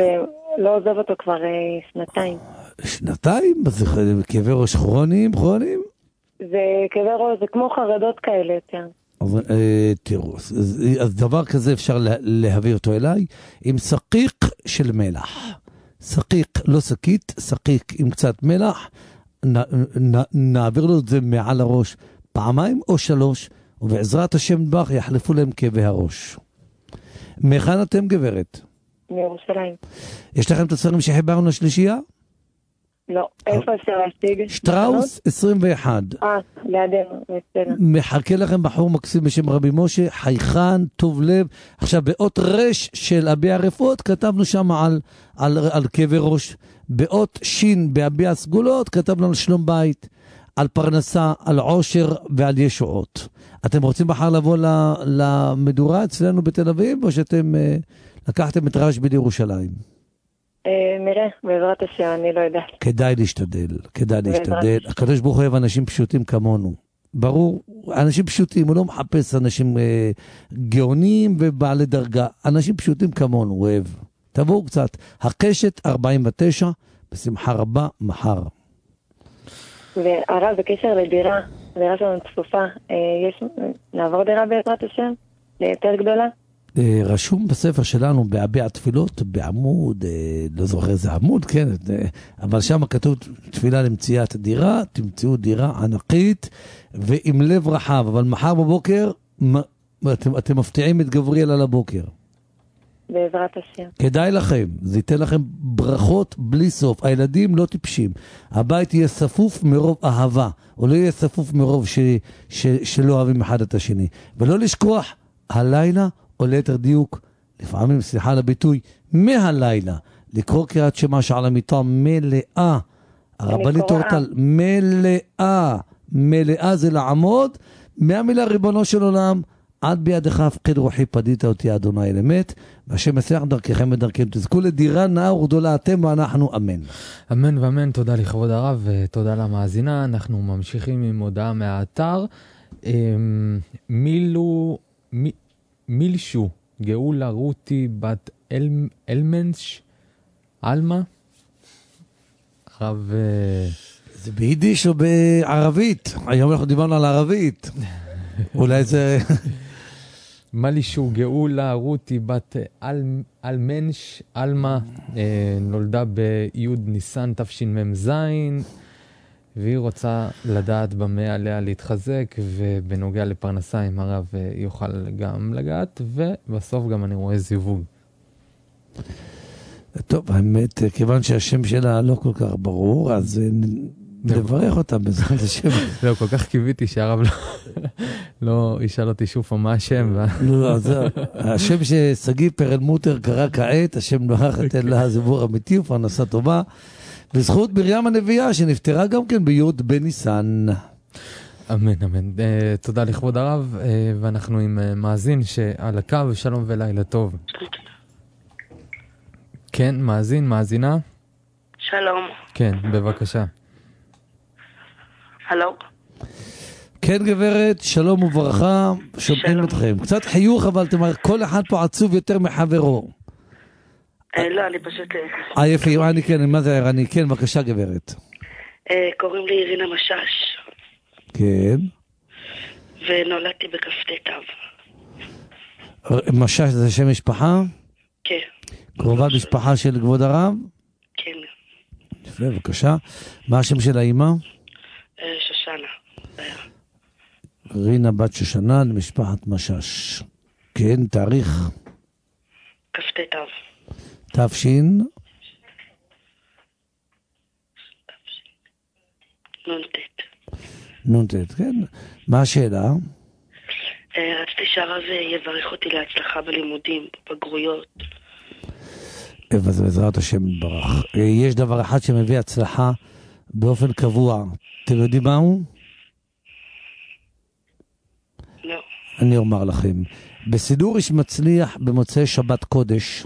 לא עוזב אותו כבר אה, שנתיים. שנתיים? זה כאבי ראש כרוניים, כרוניים? זה כאבי ראש, זה כמו חרדות כאלה יותר. אז, אה, תראו, אז, אז דבר כזה אפשר לה, להביא אותו אליי עם שקיק של מלח. שקיק, לא שקית, שקיק עם קצת מלח, נ, נ, נעביר לו את זה מעל הראש פעמיים או שלוש, ובעזרת השם נדבך יחלפו להם כאבי הראש. מהיכן אתם גברת? מירושלים. יש לכם את הספרים שחיברנו השלישייה? לא, איפה אפשר להשיג? שטראוס עשרים ואחת. אה, לידינו, בסדר. מחכה לכם בחור מקסים בשם רבי משה, חייכן, טוב לב. עכשיו, באות רש של אבי הרפואות, כתבנו שם על, על, על כאבי ראש. באות שין באבי הסגולות, כתבנו על שלום בית, על פרנסה, על עושר ועל ישועות. אתם רוצים בחר לבוא למדורה אצלנו בתל אביב, או שאתם לקחתם את רשב"י לירושלים? נראה, בעזרת השם, אני לא יודעת. כדאי להשתדל, כדאי להשתדל. הקדוש ברוך הוא אוהב אנשים פשוטים כמונו. ברור, אנשים פשוטים, הוא לא מחפש אנשים אה, גאונים ובעלי דרגה. אנשים פשוטים כמונו, הוא אוהב. תבואו קצת. הקשת ארבעים ותשע, בשמחה רבה, מחר. והרב, בקשר לדירה, הדירה שלנו צפופה, אה, יש, נעבור דירה בעזרת השם? ליותר גדולה? רשום בספר שלנו בהביע תפילות, בעמוד, לא זוכר איזה עמוד, כן, אבל שם כתוב תפילה למציאת דירה, תמצאו דירה ענקית ועם לב רחב, אבל מחר בבוקר אתם, אתם מפתיעים את גבריאל על הבוקר. בעזרת השם. כדאי לכם, זה ייתן לכם ברכות בלי סוף. הילדים לא טיפשים. הבית יהיה ספוף מרוב אהבה, או לא יהיה ספוף מרוב ש, ש, שלא אוהבים אחד את השני. ולא לשכוח, הלילה או ליתר דיוק, לפעמים, סליחה לביטוי, מהלילה, לקרוא קריאת שמע שעל המיטה מלאה. הרבנית אורטל, מלאה. מלאה זה לעמוד, מהמילה ריבונו של עולם, עד בידך הפקד רוחי פדית אותי אדוני אל אמת, והשם יצליח דרככם ודרככם. תזכו לדירה נאה וגדולה אתם ואנחנו, אמן. אמן ואמן, תודה לכבוד הרב ותודה למאזינה. אנחנו ממשיכים עם הודעה מהאתר. מילו... מילשו, גאולה רותי בת אל, אלמנש, אלמה, רב... זה ביידיש או בערבית? היום אנחנו דיברנו על ערבית. אולי זה... מילשו, גאולה רותי בת אל, אלמנש, אלמה, אה, נולדה ביוד ניסן תשמ"ז, והיא רוצה לדעת במה עליה להתחזק, ובנוגע לפרנסה עם הרב יוכל גם לגעת, ובסוף גם אני רואה זיווג. טוב, האמת, כיוון שהשם שלה לא כל כך ברור, אז נברך אותה בעזרת השם. לא, כל כך קיוויתי שהרב לא ישאל אותי שוב מה השם. לא, זה השם שסגי פרלמוטר קרא כעת, השם נוכח אתן לה זיווג אמיתי ופרנסה טובה, בזכות מרים הנביאה שנפטרה גם כן ביוד בניסן. אמן, אמן. Uh, תודה לכבוד הרב, uh, ואנחנו עם uh, מאזין שעל הקו, שלום ולילה טוב. כן, מאזין, מאזינה? שלום. כן, בבקשה. הלו? כן גברת, שלום וברכה, שומעים אתכם. קצת חיוך, אבל תאמר, כל אחד פה עצוב יותר מחברו. לא, אני פשוט... אה, יפה, אני כן, מה זה ערני? כן, בבקשה גברת. קוראים לי אירינה משש. כן. ונולדתי בכ"ט תו. משש זה שם משפחה? כן. קרובת משפחה של כבוד הרב? כן. יפה, בבקשה. מה השם של האמא? שושנה. רינה בת שושנה למשפחת משש. כן, תאריך? כ"ט תו. תפשין? נונטט. נונטט, כן. מה השאלה? רציתי שהרב יברך אותי להצלחה בלימודים, בבגרויות. אז בעזרת השם יתברך. יש דבר אחד שמביא הצלחה באופן קבוע. אתם יודעים מה הוא? לא. אני אומר לכם. בסידור איש מצליח במוצאי שבת קודש,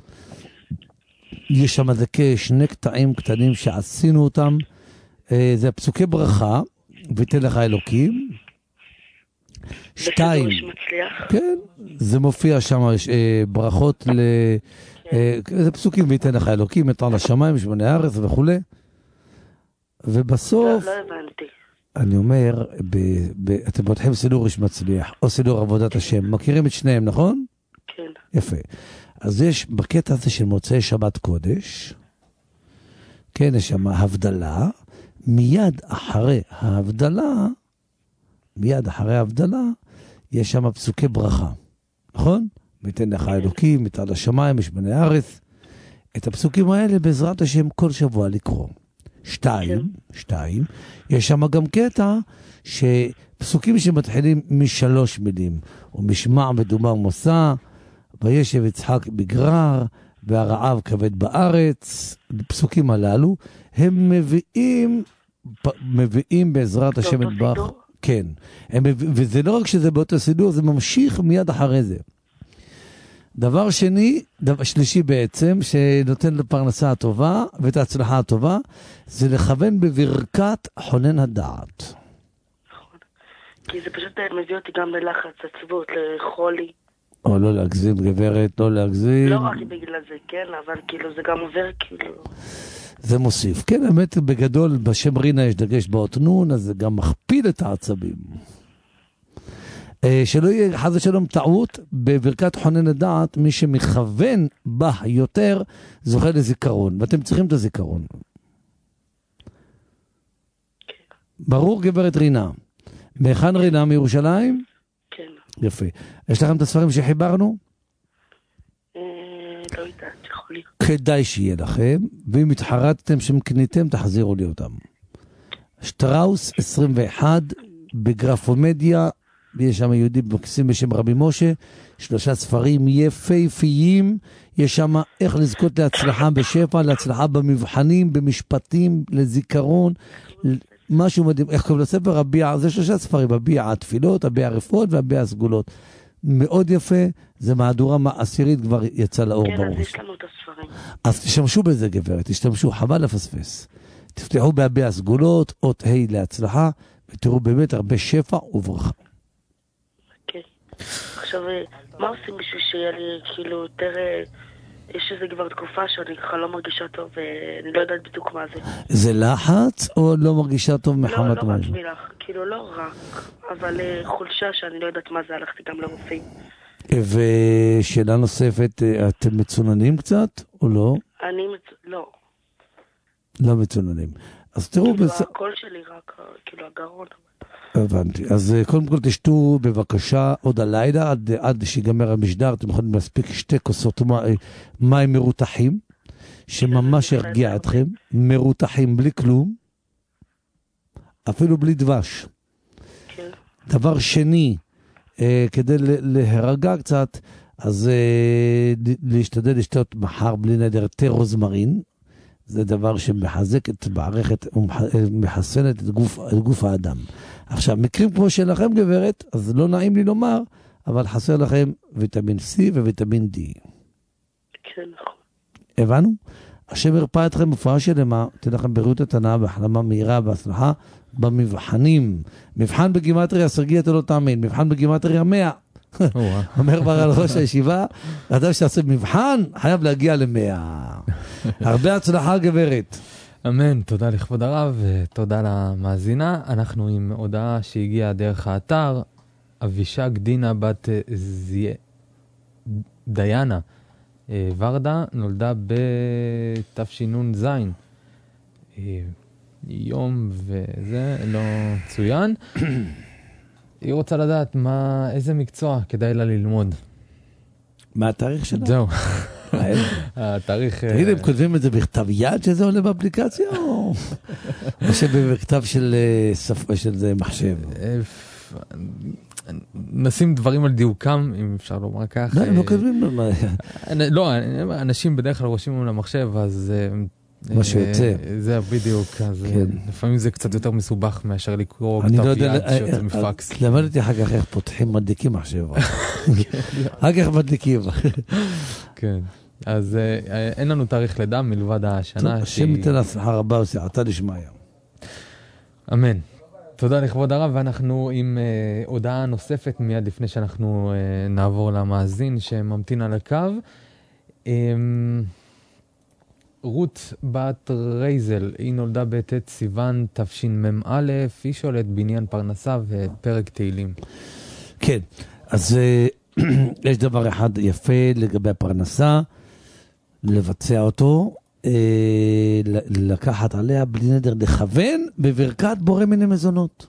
יש שם איזה כשני קטעים קטנים שעשינו אותם. זה פסוקי ברכה, ויתן לך אלוקים, שתיים. בסידור איש מצליח. כן, זה מופיע שם, יש אה, ברכות ל... אה, זה פסוקים ויתן לך אלוקים, את על השמיים, שמונה הארץ וכו'. ובסוף... לא, לא הבנתי. אני אומר, ב, ב, אתם פותחים סידור איש מצליח, או סידור עבודת השם, מכירים את שניהם, נכון? כן. יפה. אז יש בקטע הזה של מוצאי שבת קודש, כן, יש שם הבדלה, מיד אחרי ההבדלה, מיד אחרי ההבדלה, יש שם פסוקי ברכה, נכון? ויתן לך אלוקים, מתעל השמיים, משמני הארץ. את הפסוקים האלה בעזרת השם כל שבוע לקרוא. שתיים, שתיים, יש שם גם קטע שפסוקים שמתחילים משלוש מילים, ומשמע מדובר מוסע, וישב יצחק בגרר, והרעב כבד בארץ. הפסוקים הללו, הם מביאים, מביאים בעזרת השם את ברך. כן, הם, וזה לא רק שזה באותו סידור, זה ממשיך מיד אחרי זה. דבר שני, דבר שלישי בעצם, שנותן לפרנסה הטובה ואת ההצלחה הטובה, זה לכוון בברכת חונן הדעת. נכון. כי זה פשוט מביא אותי גם ללחץ, עצבות, לחולי. או לא להגזים, גברת, לא להגזים. לא רק בגלל זה, כן, אבל כאילו זה גם עובר כאילו... זה מוסיף. כן, האמת, בגדול, בשם רינה יש דגש באות נון, אז זה גם מכפיל את העצבים. שלא יהיה חס ושלום טעות, בברכת חונן הדעת, מי שמכוון בה יותר, זוכה לזיכרון, ואתם צריכים את הזיכרון. ברור, גברת רינה. מהיכן רינה, מירושלים? כן. יפה. יש לכם את הספרים שחיברנו? לא יודעת, יכול להיות. כדאי שיהיה לכם, ואם התחרטתם שמקניתם, תחזירו לי אותם. שטראוס עשרים ואחת, בגרפומדיה, יש שם יהודי מקסים בשם רבי משה, שלושה ספרים יפהפיים, יש שם איך לזכות להצלחה בשפע, להצלחה במבחנים, במשפטים, לזיכרון, משהו מדהים. איך קוראים לספר? הביע, זה שלושה ספרים, הביע התפילות, הביע הרפואות והביע הסגולות. מאוד יפה, זה מהדורה עשירית כבר יצא לאור כן, ברור. אז יש לנו את הספרים. אז תשתמשו בזה גברת, תשתמשו, חבל לפספס. תפתחו בהביע הסגולות, אות ה' להצלחה, ותראו באמת הרבה שפע וברכה. כן. עכשיו, מה עושים בשביל שיהיה לי כאילו יותר... יש איזה כבר תקופה שאני ככה לא מרגישה טוב ואני לא יודעת בדיוק מה זה. זה לחץ או לא מרגישה טוב מחמת לא, מה? לא בעצמי לך, כאילו לא רק, אבל חולשה שאני לא יודעת מה זה, הלכתי גם לרופאים. ושאלה נוספת, אתם מצוננים קצת או לא? אני מצ... לא. לא מצוננים. אז תראו... כאילו הקול שלי רק, כאילו הגרון. הבנתי. אז קודם כל תשתו בבקשה עוד הלילה, עד, עד שיגמר המשדר, אתם יכולים להספיק שתי כוסות מים מרותחים, שממש ירגיע אתכם, מרותחים בלי כלום, אפילו בלי דבש. כן. דבר שני, אה, כדי להירגע קצת, אז אה, להשתדל לשתות מחר בלי נדר תה רוזמרין, זה דבר שמחזק את מערכת, ומחסנת את גוף, את גוף האדם. עכשיו, מקרים כמו שלכם גברת, אז לא נעים לי לומר, אבל חסר לכם ויטמין C וויטמין D. כן, נכון. הבנו? השם ירפא אתכם בפרעה שלמה, תן לכם בריאות התנאה והחלמה מהירה והצלחה במבחנים. מבחן בגימטריה, סרגי אתה לא תאמין, מבחן בגימטריה מאה. אומר בר על ראש הישיבה, אדם שעושה מבחן, חייב להגיע למאה. הרבה הצלחה גברת. אמן, תודה לכבוד הרב, ותודה למאזינה. אנחנו עם הודעה שהגיעה דרך האתר, אבישג דינה בת זיה, דיינה ורדה, נולדה בתשנ"ז. יום וזה לא צוין. היא רוצה לדעת מה, איזה מקצוע כדאי לה ללמוד. מה התאריך שלה? זהו. התאריך... תגיד, הם כותבים את זה בכתב יד שזה עולה באפליקציה, או שבכתב של מחשב? נשים דברים על דיוקם, אם אפשר לומר כך. לא, הם לא כותבים. לא, אנשים בדרך כלל רושמים למחשב, אז... מה שיוצא. זה בדיוק, אז לפעמים זה קצת יותר מסובך מאשר לקרוא כתב יד שיוצא מפקס. למדתי אחר כך איך פותחים מדליקים מחשב. אחר כך מדליקים. כן, אז אין לנו תאריך לידה מלבד השנה. השם ייתן הצלחה רבה וסייעתא דשמיא. אמן. תודה לכבוד הרב, ואנחנו עם uh, הודעה נוספת מיד לפני שאנחנו uh, נעבור למאזין שממתין על הקו. Um, רות בת רייזל, היא נולדה בט' סיוון תשמ"א, היא שואלת בניין פרנסה ופרק תהילים. כן, אז uh, יש דבר אחד יפה לגבי הפרנסה, לבצע אותו, לקחת עליה בלי נדר, לכוון בברכת בורא מיני מזונות.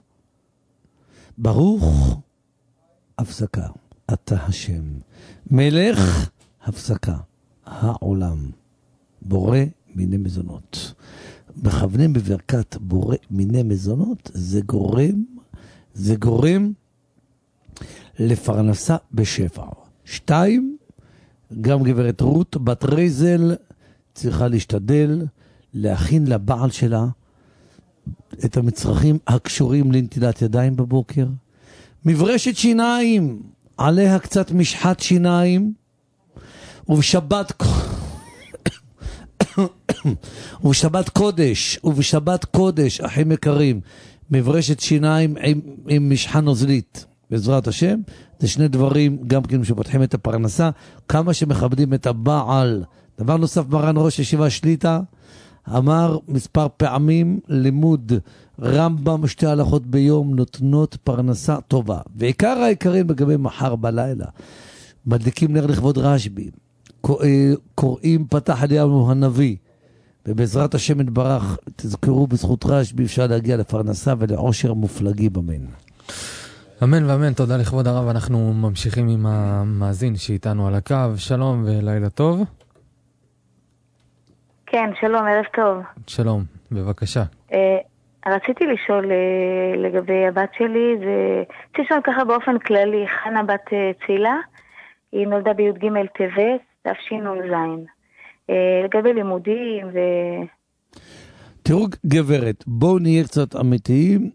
ברוך הפסקה, אתה השם, מלך הפסקה, העולם, בורא מיני מזונות. מכוונים בברכת בורא מיני מזונות, זה גורם, זה גורם לפרנסה בשפע. שתיים, גם גברת רות בת רייזל צריכה להשתדל להכין לבעל שלה את המצרכים הקשורים לנטילת ידיים בבוקר. מברשת שיניים, עליה קצת משחת שיניים, ובשבת ובשבת קודש, ובשבת קודש, אחים יקרים, מברשת שיניים עם, עם משחה נוזלית, בעזרת השם. זה שני דברים גם כן שפותחים את הפרנסה, כמה שמכבדים את הבעל. דבר נוסף, מרן ראש ישיבה שליטה אמר מספר פעמים, לימוד רמב"ם שתי הלכות ביום נותנות פרנסה טובה. ועיקר העיקרים לגבי מחר בלילה, מדליקים נר לכבוד רשב"י, קוראים פתח אליהו הנביא, ובעזרת השם יתברך תזכרו בזכות רשב"י אפשר להגיע לפרנסה ולעושר מופלגי במן. אמן ואמן, תודה לכבוד הרב. אנחנו ממשיכים עם המאזין שאיתנו על הקו. שלום ולילה טוב. כן, שלום, ערב טוב. שלום, בבקשה. אה, רציתי לשאול אה, לגבי הבת שלי, זה תשאול ככה באופן כללי, חנה בת אה, צילה, היא נולדה בי' ג' טבת, תשנ"ז. אה, לגבי לימודים ו... תראו גברת, בואו נהיה קצת אמיתיים,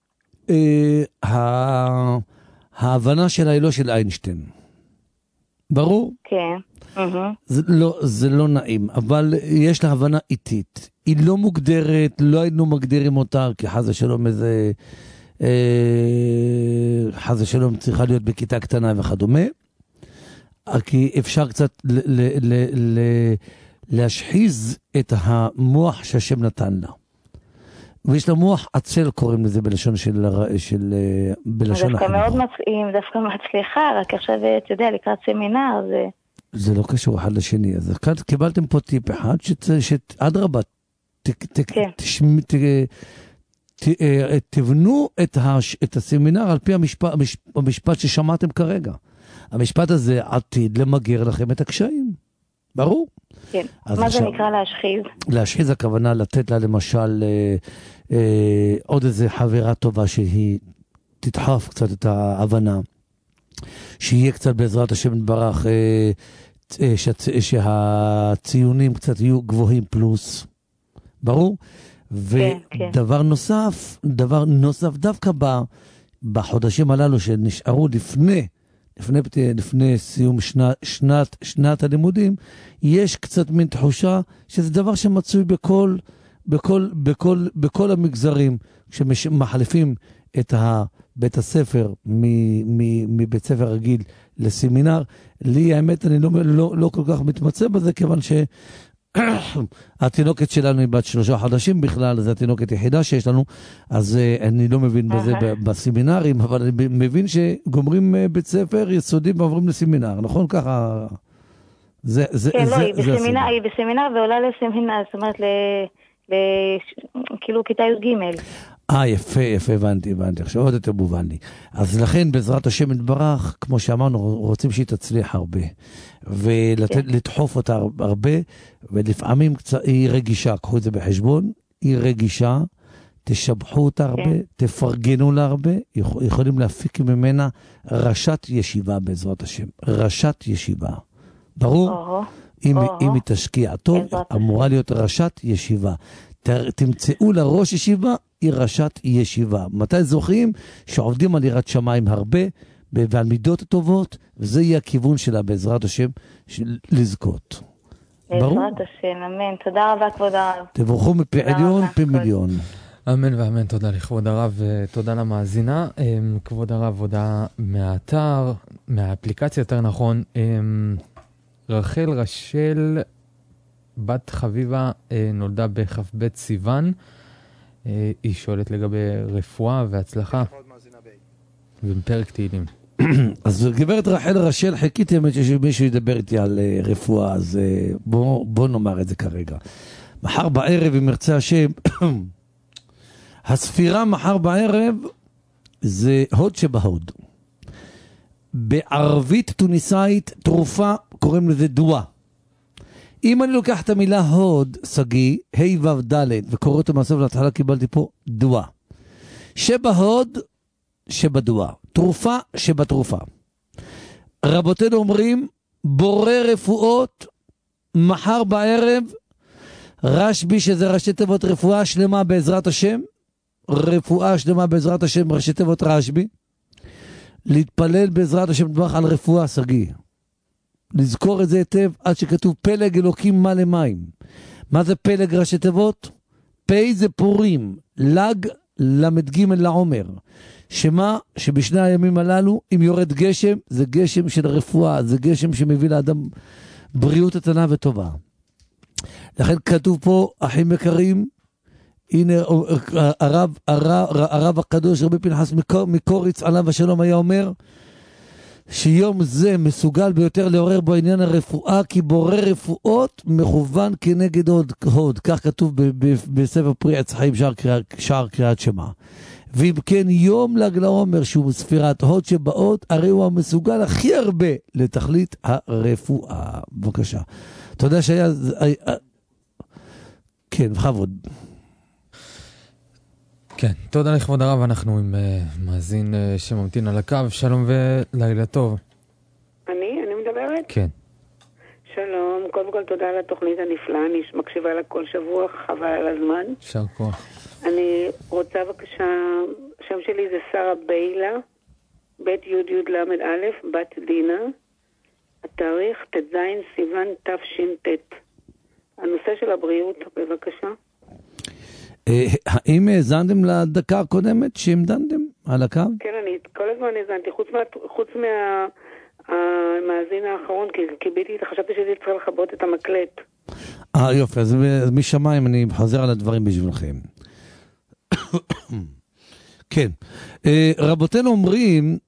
אה, ההבנה שלה היא לא של איינשטיין. ברור? כן. זה לא, זה לא נעים, אבל יש לה הבנה איטית. היא לא מוגדרת, לא היינו מגדירים אותה, כי חס ושלום איזה, אה, חס ושלום צריכה להיות בכיתה קטנה וכדומה, כי אפשר קצת ל, ל, ל, ל, להשחיז את המוח שהשם נתן לה. ויש לה מוח עצל, קוראים לזה בלשון של, של בלשון דווקא החינוך. מאוד מצליחים, דווקא מצליחה, רק עכשיו, אתה יודע, לקראת סמינר, זה... זה לא קשור אחד לשני, אז כאן קיבלתם פה טיפ אחד, שעד רבה, תבנו את הסמינר על פי המשפט ששמעתם כרגע. המשפט הזה עתיד למגר לכם את הקשיים, ברור. כן, מה זה נקרא להשחיז? להשחיז הכוונה לתת לה למשל עוד איזה חברה טובה שהיא תדחף קצת את ההבנה, שיהיה קצת בעזרת השם יתברך, שהציונים קצת יהיו גבוהים פלוס, ברור? ודבר נוסף, דבר נוסף דווקא בחודשים הללו שנשארו לפני, לפני, לפני סיום שנת, שנת, שנת הלימודים, יש קצת מין תחושה שזה דבר שמצוי בכל, בכל, בכל, בכל המגזרים, כשמחליפים את בית הספר מבית ספר רגיל לסמינר. לי האמת אני לא, לא, לא כל כך מתמצא בזה, כיוון שהתינוקת שלנו היא בת שלושה חודשים בכלל, זה התינוקת היחידה שיש לנו, אז אני לא מבין בזה בסמינרים, אבל אני מבין שגומרים בית ספר יסודי ועוברים לסמינר, נכון ככה? זה, זה, כן, זה, לא, היא זה בסמינר, היא בסמינר ועולה לסמינר, זאת אומרת, ל, ל, כאילו כיתה י"ג. אה, יפה, יפה, הבנתי, הבנתי. עכשיו עוד יותר מובן לי. אז לכן, בעזרת השם יתברך, כמו שאמרנו, רוצים שהיא תצליח הרבה. ולדחוף אותה הרבה, ולפעמים קצת, היא רגישה, קחו את זה בחשבון, היא רגישה, תשבחו אותה הרבה, תפרגנו לה הרבה, יכולים להפיק ממנה ראשת ישיבה בעזרת השם. ראשת ישיבה. ברור? אם היא תשקיע טוב, אמורה להיות ראשת ישיבה. תמצאו לה ראש ישיבה, היא ראשת ישיבה. מתי זוכרים? שעובדים על יראת שמיים הרבה, ועל מידות טובות, וזה יהיה הכיוון שלה בעזרת השם, של לזכות. בעזרת השם, אמן. תודה רבה כבוד הרב. תבורכו מפי עליון, פי מיליון. אמן ואמן, תודה לכבוד הרב ותודה למאזינה. כבוד הרב, הודעה מהאתר, מהאפליקציה יותר נכון, רחל רשל, בת חביבה, נולדה בכ"ב סיוון. היא שואלת לגבי רפואה והצלחה. ובפרק תהילים. אז גברת רחל רשל, חיכיתי שמישהו ידבר איתי על רפואה, אז בוא, בוא נאמר את זה כרגע. מחר בערב, אם ירצה השם, הספירה מחר בערב זה הוד שבהוד. בערבית טוניסאית תרופה קוראים לזה דואה. אם אני לוקח את המילה הוד, סגי, ה' ו' ד' וקורא אותו מהסוף להתחלה, קיבלתי פה דואה. שבהוד, שבדואה. תרופה שבתרופה. רבותינו אומרים, בורא רפואות, מחר בערב, רשבי שזה ראשי תיבות רפואה שלמה בעזרת השם, רפואה שלמה בעזרת השם, ראשי תיבות רשבי, להתפלל בעזרת השם דבח על רפואה סגי. לזכור את זה היטב עד שכתוב פלג אלוקים מלא מים. מה זה פלג ראשי תיבות? פי זה פורים, לג למד ג' לעומר. שמה שבשני הימים הללו, אם יורד גשם, זה גשם של רפואה, זה גשם שמביא לאדם בריאות איתנה וטובה. לכן כתוב פה, אחים יקרים, הנה הרב, הרב, הרב הקדוש רבי פנחס מקוריץ עליו השלום היה אומר, שיום זה מסוגל ביותר לעורר בו עניין הרפואה, כי בורא רפואות מכוון כנגד הוד, הוד. כך כתוב בספר פרי עץ חיים, שער, שער קריאת שמע. ואם כן יום ל"ג לעומר שהוא ספירת הוד שבאות, הרי הוא המסוגל הכי הרבה לתכלית הרפואה. בבקשה. אתה יודע שהיה... כן, בכבוד. כן, תודה לכבוד הרב, אנחנו עם uh, מאזין uh, שממתין על הקו. שלום ולילה טוב. אני? אני מדברת? כן. שלום, קודם כל תודה על התוכנית הנפלאה, אני מקשיבה לה כל שבוע, חבל על הזמן. שר כוח. אני רוצה בבקשה, השם שלי זה שרה ביילה, בית י' י' למד א', בת דינה, התאריך ט"ז סיוון תש"ט. הנושא של הבריאות, בבקשה. האם האזנתם לדקה הקודמת שהמדנתם על הקו? כן, אני כל הזמן האזנתי, חוץ מה, חוץ מהמאזין האחרון, כי קיביתי, חשבתי שזה צריך לכבות את המקלט. אה, יופי, אז משמיים אני חוזר על הדברים בשבילכם. כן, רבותינו אומרים,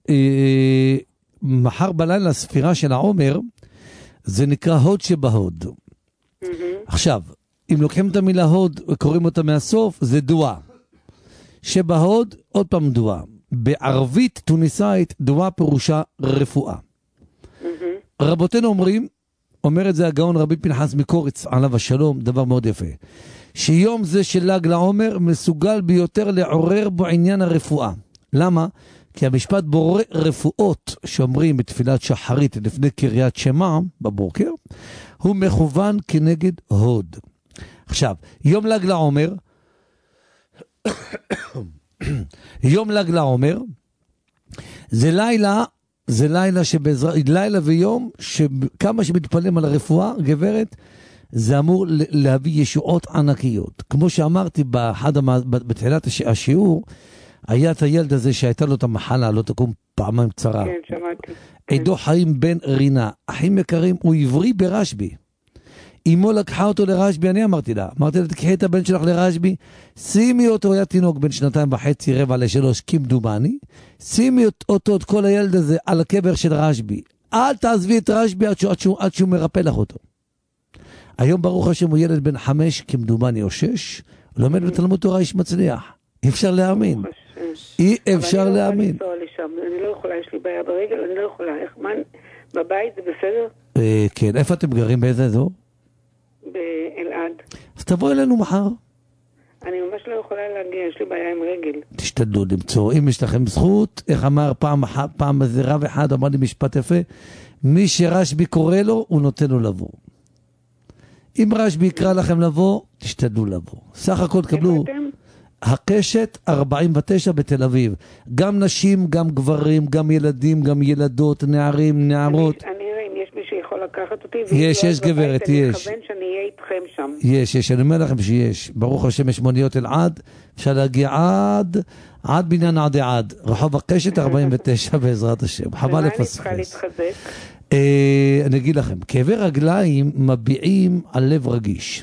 מחר בלילה הספירה של העומר, זה נקרא הוד שבהוד. עכשיו, אם לוקחים את המילה הוד וקוראים אותה מהסוף, זה דואה. שבהוד, עוד פעם דואה. בערבית טוניסאית, דואה פירושה רפואה. רבותינו אומרים, אומר את זה הגאון רבי פנחס מקוריץ עליו השלום, דבר מאוד יפה, שיום זה של ל"ג לעומר מסוגל ביותר לעורר בו עניין הרפואה. למה? כי המשפט בורא רפואות שאומרים בתפילת שחרית לפני קריאת שמע בבוקר, הוא מכוון כנגד הוד. עכשיו, יום ל"ג לעומר, יום ל"ג לעומר, זה לילה, זה לילה שבעזרה, לילה ויום, שכמה שמתפללים על הרפואה, גברת, זה אמור להביא ישועות ענקיות. כמו שאמרתי באחד, בתחילת השיעור, היה את הילד הזה שהייתה לו את המחלה, לא תקום פעמיים צרה. כן, שמעתי. עידו חיים בן רינה, אחים יקרים, הוא עברי ברשבי. אמו לקחה אותו לרשבי, אני אמרתי לה, אמרתי לה, תקחי את הבן שלך לרשבי, שימי אותו, היה תינוק בין שנתיים וחצי, רבע לשלוש, כמדומני, שימי אותו, את כל הילד הזה, על הקבר של רשבי. אל תעזבי את רשבי עד שהוא, עד שהוא, עד שהוא מרפא לך אותו. היום ברוך השם הוא ילד בן חמש, כמדומני או שש, לומד בתלמוד תורה איש מצליח. אי אפשר להאמין. אי אפשר להאמין. אני לא יכולה, יש לי בעיה ברגל, אני לא יכולה. איך, מה, בבית זה בסדר? כן, איפה אתם גרים? באיזה אזור? באלעד. אז תבוא אלינו מחר. אני ממש לא יכולה להגיע, יש לי בעיה עם רגל. תשתדלו למצוא, אם יש לכם זכות, איך אמר פעם אחת, פעם איזה רב אחד, אמר לי משפט יפה, מי שרשבי קורא לו, הוא נותן לו לבוא. אם רשבי יקרא לכם לבוא, תשתדלו לבוא. סך הכל תקבלו... הקשת ארבעים ותשע בתל אביב. גם נשים, גם גברים, גם ילדים, גם ילדות, נערים, נערות. אני אראה אם יש מי שיכול לקחת אותי. יש, יש גברת, יש. אני אכוון שאני אהיה איתך לכם שם. יש, יש, אני אומר לכם שיש. ברוך השם יש מוניות אלעד, אפשר להגיע עד, עד בניין עדי עד, רחוב הקשת ארבעים ותשע בעזרת השם. חבל לפספס. ומה אני צריכה להתחזק? אה, אני אגיד לכם, כאבי רגליים מביעים על לב רגיש.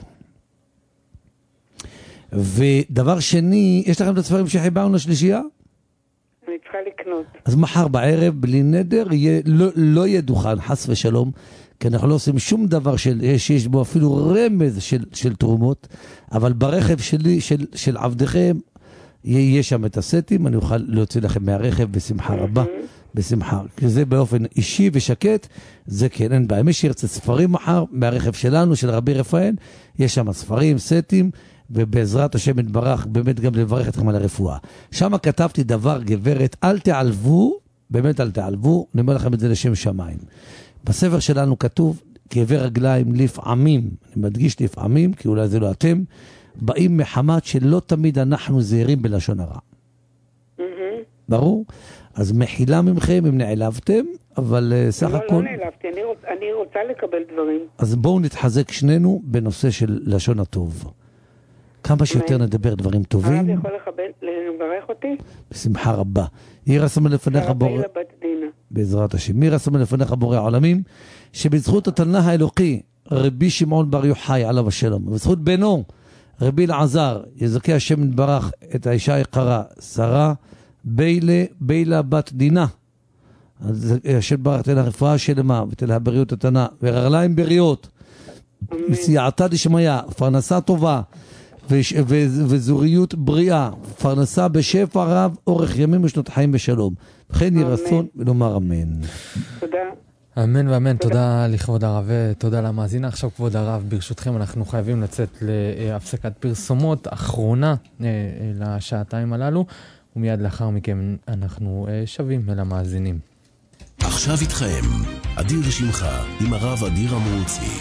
ודבר שני, יש לכם את הספרים שחיברנו לשלישייה? אני צריכה לקנות. אז מחר בערב, בלי נדר, יהיה, לא, לא יהיה דוכן, חס ושלום, כי אנחנו לא עושים שום דבר של, שיש בו אפילו רמז של, של תרומות, אבל ברכב שלי, של, של עבדכם, יהיה שם את הסטים, אני אוכל להוציא לכם מהרכב בשמחה רבה, בשמחה. כי זה באופן אישי ושקט, זה כן, אין בעיה. מי שירצה ספרים מחר, מהרכב שלנו, של רבי רפאל, יש שם ספרים, סטים, ובעזרת השם יתברך, באמת גם לברך אתכם על הרפואה. שם כתבתי דבר, גברת, אל תעלבו, באמת אל תעלבו, אני אומר לכם את זה לשם שמיים. בספר שלנו כתוב, כאבי רגליים לפעמים, אני מדגיש לפעמים, כי אולי זה לא אתם, באים מחמת שלא תמיד אנחנו זהירים בלשון הרע. ברור? אז מחילה ממכם אם נעלבתם, אבל סך הכל... לא, לא נעלבתי, אני, רוצ, אני רוצה לקבל דברים. אז בואו נתחזק שנינו בנושא של לשון הטוב. כמה שיותר נדבר דברים טובים. הרב יכול לברך אותי? בשמחה רבה. יהי רצון לפניך בורא... בעזרת השם. יהי רצון לפניך בורא עולמים, שבזכות התנא האלוקי, רבי שמעון בר יוחאי עליו השלום, ובזכות בנו, רבי אלעזר, יזכה השם יתברך את האישה היקרה, שרה, בילה, בילה בת דינה. אז השם יתברך תל הרפואה שלמה, ותל הבריאות התנא, ורגליים בריאות, וסייעתא דשמיא, פרנסה טובה, וזוריות בריאה, פרנסה בשפע רב, אורך ימים ושנות חיים בשלום. וכן יהי רצון ולומר אמן. תודה. אמן ואמן, תודה לכבוד הרב, תודה למאזינה. עכשיו כבוד הרב, ברשותכם אנחנו חייבים לצאת להפסקת פרסומות אחרונה לשעתיים הללו, ומיד לאחר מכן אנחנו שווים אל המאזינים. עכשיו איתכם, אדיר שמחה עם הרב אדיר אמרוצי.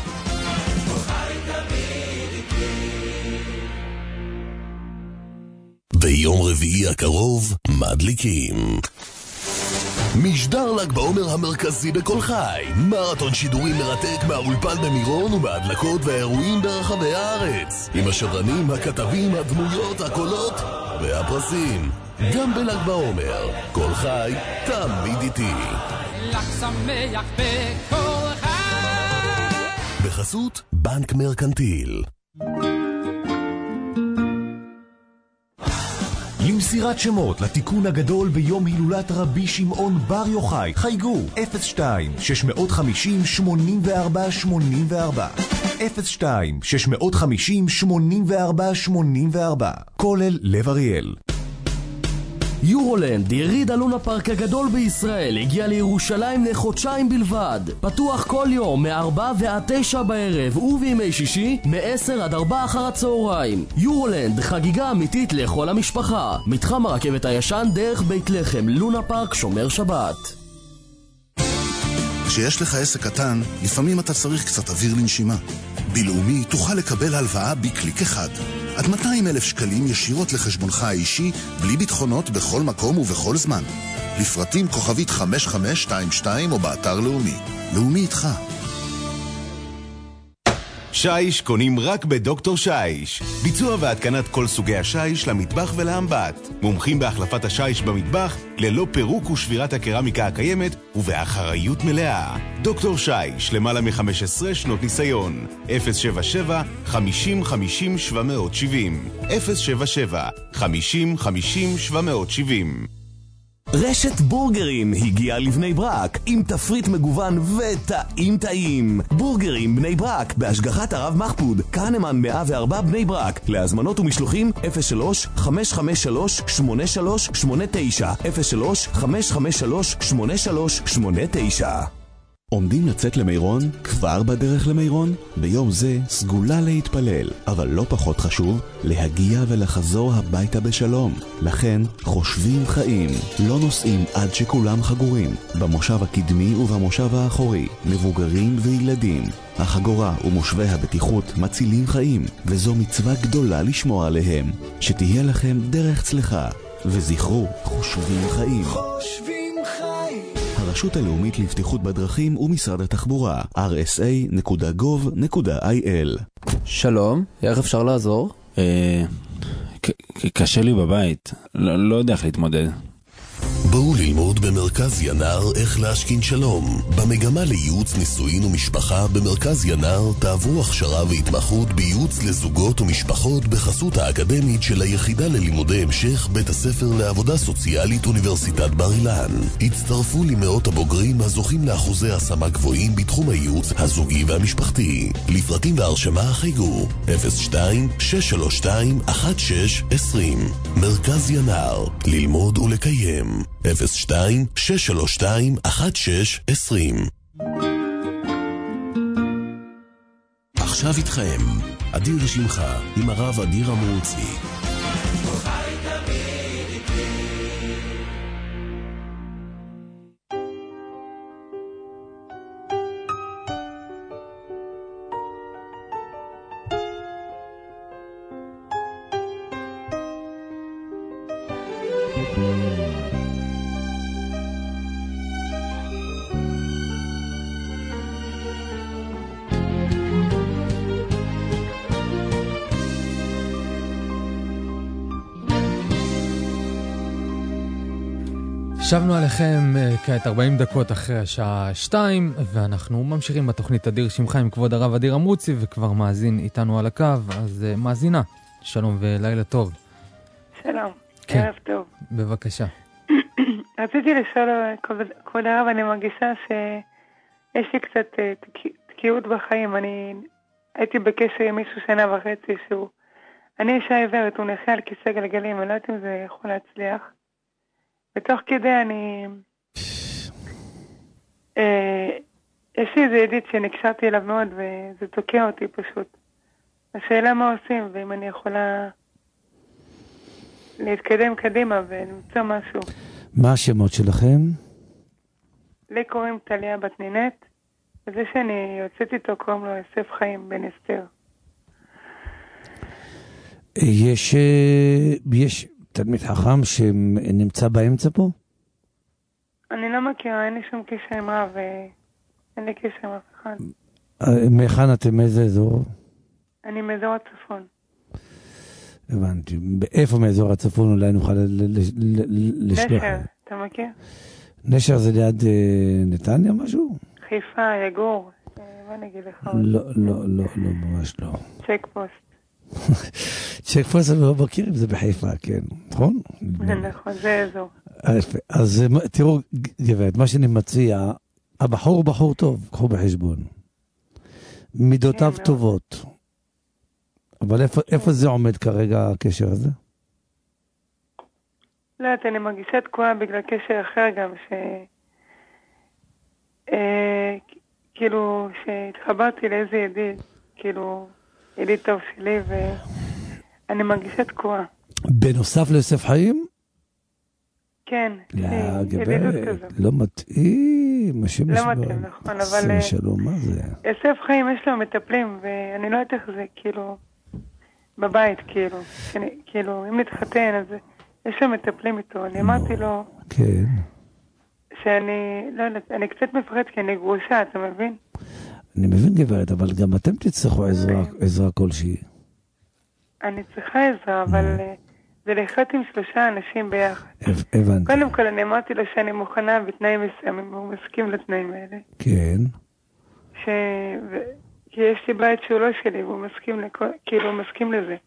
ביום רביעי הקרוב מדליקים משדר ל"ג בעומר המרכזי בכל חי, מרתון שידורים מרתק מהאולפן במירון ומהדלקות והאירועים ברחבי הארץ, עם השדרנים, הכתבים, הדמויות, הקולות והפרסים. גם בל"ג בעומר, כל חי תמיד איתי. ל"ג שמח בכל חי. בחסות בנק מרקנטיל. למסירת שמות לתיקון הגדול ביום הילולת רבי שמעון בר יוחאי, חייגו אפס שתיים שש חמש אפס שמונים וארבע שמונים וארבע אפס שתיים שש חמש אפס שמונים וארבע שמונים וארבע. כולל לב אריאל. יורולנד, יריד הלונה פארק הגדול בישראל, הגיע לירושלים לחודשיים בלבד. פתוח כל יום מ-ארבע ועד תשע בערב, ובימי שישי מ-עשר עד ארבע אחר הצהריים. יורולנד, חגיגה אמיתית לכל המשפחה. מתחם הרכבת הישן דרך בית לחם, לונה פארק, שומר שבת. כשיש לך עסק קטן, לפעמים אתה צריך קצת אוויר לנשימה. בלאומי תוכל לקבל הלוואה בקליק אחד. עד מאתיים אלף שקלים ישירות לחשבונך האישי, בלי ביטחונות בכל מקום ובכל זמן. לפרטים כוכבית חמש חמש שתיים שתיים או באתר לאומי. לאומי איתך. שיש קונים רק בדוקטור שיש. ביצוע והתקנת כל סוגי השיש למטבח ולאמבט. מומחים בהחלפת השיש במטבח ללא פירוק ושבירת הקרמיקה הקיימת ובאחריות מלאה. דוקטור שיש, למעלה מ-חמש עשרה שנות ניסיון. אפס שבע שבע חמישים חמישים שבע מאות שבעים אפס שבע שבע חמישים חמישים שבע מאות שבעים. רשת בורגרים הגיעה לבני ברק עם תפריט מגוון וטעים טעים. בורגרים בני ברק בהשגחת הרב מחפוד, כהנמן מאה וארבע בני ברק. להזמנות ומשלוחים אפס שלוש חמש חמש שלוש שמונה שלוש שמונה תשע אפס שלוש חמש חמש שלוש שמונה שלוש שמונה תשע. עומדים לצאת למירון? כבר בדרך למירון? ביום זה סגולה להתפלל, אבל לא פחות חשוב, להגיע ולחזור הביתה בשלום. לכן חושבים חיים, לא נוסעים עד שכולם חגורים. במושב הקדמי ובמושב האחורי, מבוגרים וילדים. החגורה ומושבי הבטיחות מצילים חיים, וזו מצווה גדולה לשמור עליהם. שתהיה לכם דרך צלחה, וזכרו, חושבים חיים. חושבים חיים. הרשות הלאומית לבטיחות בדרכים ומשרד התחבורה, אר אס איי נקודה גוב נקודה איי אל. שלום, איך אפשר לעזור? קשה לי בבית, לא יודע איך להתמודד. בואו ללמוד במרכז ינר איך להשכין שלום. במגמה לייעוץ נישואין ומשפחה במרכז ינר תעברו הכשרה והתמחות בייעוץ לזוגות ומשפחות בחסות האקדמית של היחידה ללימודי המשך בית הספר לעבודה סוציאלית אוניברסיטת בר אילן. הצטרפו למאות הבוגרים הזוכים לאחוזי השמה גבוהים בתחום הייעוץ הזוגי והמשפחתי. לפרטים והרשמה חייגו אפס שתיים שש שלוש שתיים אחת שש עשרים. מרכז ינר, ללמוד ולקיים. אפס שתיים שש שלוש שתיים אחת שש עשרים. עכשיו איתכם אדיר שמחה עם הרב אדיר אמרוצי. שבנו עליכם כעת ארבעים דקות אחרי השעה שתיים, ואנחנו ממשיכים בתוכנית אדיר שמחה עם כבוד הרב אדיר אמרוצי, וכבר מאזין איתנו על הקו, אז מאזינה, שלום ולילה טוב. שלום, כן. ערב טוב. בבקשה. רציתי לשאול, כבוד הרב, אני מרגישה שיש לי קצת תקיעות בחיים. אני הייתי בקשר עם מישהו שנה וחצי שהוא, אני אישה עיוורת, הוא נכה על כיסא גלגלים, אני לא יודעת אם זה יכול להצליח. ותוך כדי אני... אה, יש לי איזה ידיד שנקשרתי אליו מאוד, וזה תוקע אותי פשוט. השאלה מה עושים, ואם אני יכולה להתקדם קדימה ולמצוא משהו. מה השמות שלכם? לי קוראים טליה בת נינט, וזה שאני יוצאת איתו קוראים לו יוסף חיים בן אסתר. יש... יש... תלמיד חכם שנמצא באמצע פה? אני לא מכירה, אין לי שום קשר עם רב, ואין לי קשר עם אף אחד. מאיכן אתם, מאיזה אזור? אני מאזור הצפון. הבנתי. איפה מאזור הצפון אולי נוכל לשלוח? נשר, אתה מכיר? נשר זה ליד נתניה משהו? חיפה, יגור, מה נגיד לך? לא, לא, לא, לא, ממש לא. צ'ק פוסט. צ'ק פוסט אני לא מכיר אם זה בחיפה, כן, נכון? נכון, זה אזור. אז תראו, גברת, מה שאני מציע, הבחור הוא בחור טוב, קחו בחשבון. מידותיו טובות. אבל איפה זה עומד כרגע, הקשר הזה? לא, אני מרגישה תקועה בגלל קשר אחר גם, ש... כאילו, שהתחברתי לאיזה ידיד, כאילו... ידיד טוב שלי, ואני מרגישה תקועה. בנוסף ליוסף חיים? כן. לא, גברת, לא מתאים. לא מתאים, נכון, אבל... שלום, מה זה? יוסף חיים יש לו מטפלים, ואני לא יודעת איך זה, כאילו, בבית, כאילו, כאילו, אם נתחתן, אז יש לו מטפלים איתו. אני אמרתי לו... כן. שאני, לא יודעת, אני קצת מפחדת, כי אני גרושה, אתה מבין? אני מבין גברת, אבל גם אתם תצטרכו עזרה, עזרה כלשהי. אני צריכה עזרה, אבל זה לחיות עם שלושה אנשים ביחד. הבנתי. קודם כל אני אמרתי לו שאני מוכנה בתנאים מסוימים, והוא מסכים לתנאים האלה. כן. ש... ו... כי יש לי בית שהוא לא שלי, והוא מסכים לכל... כאילו הוא מסכים לזה.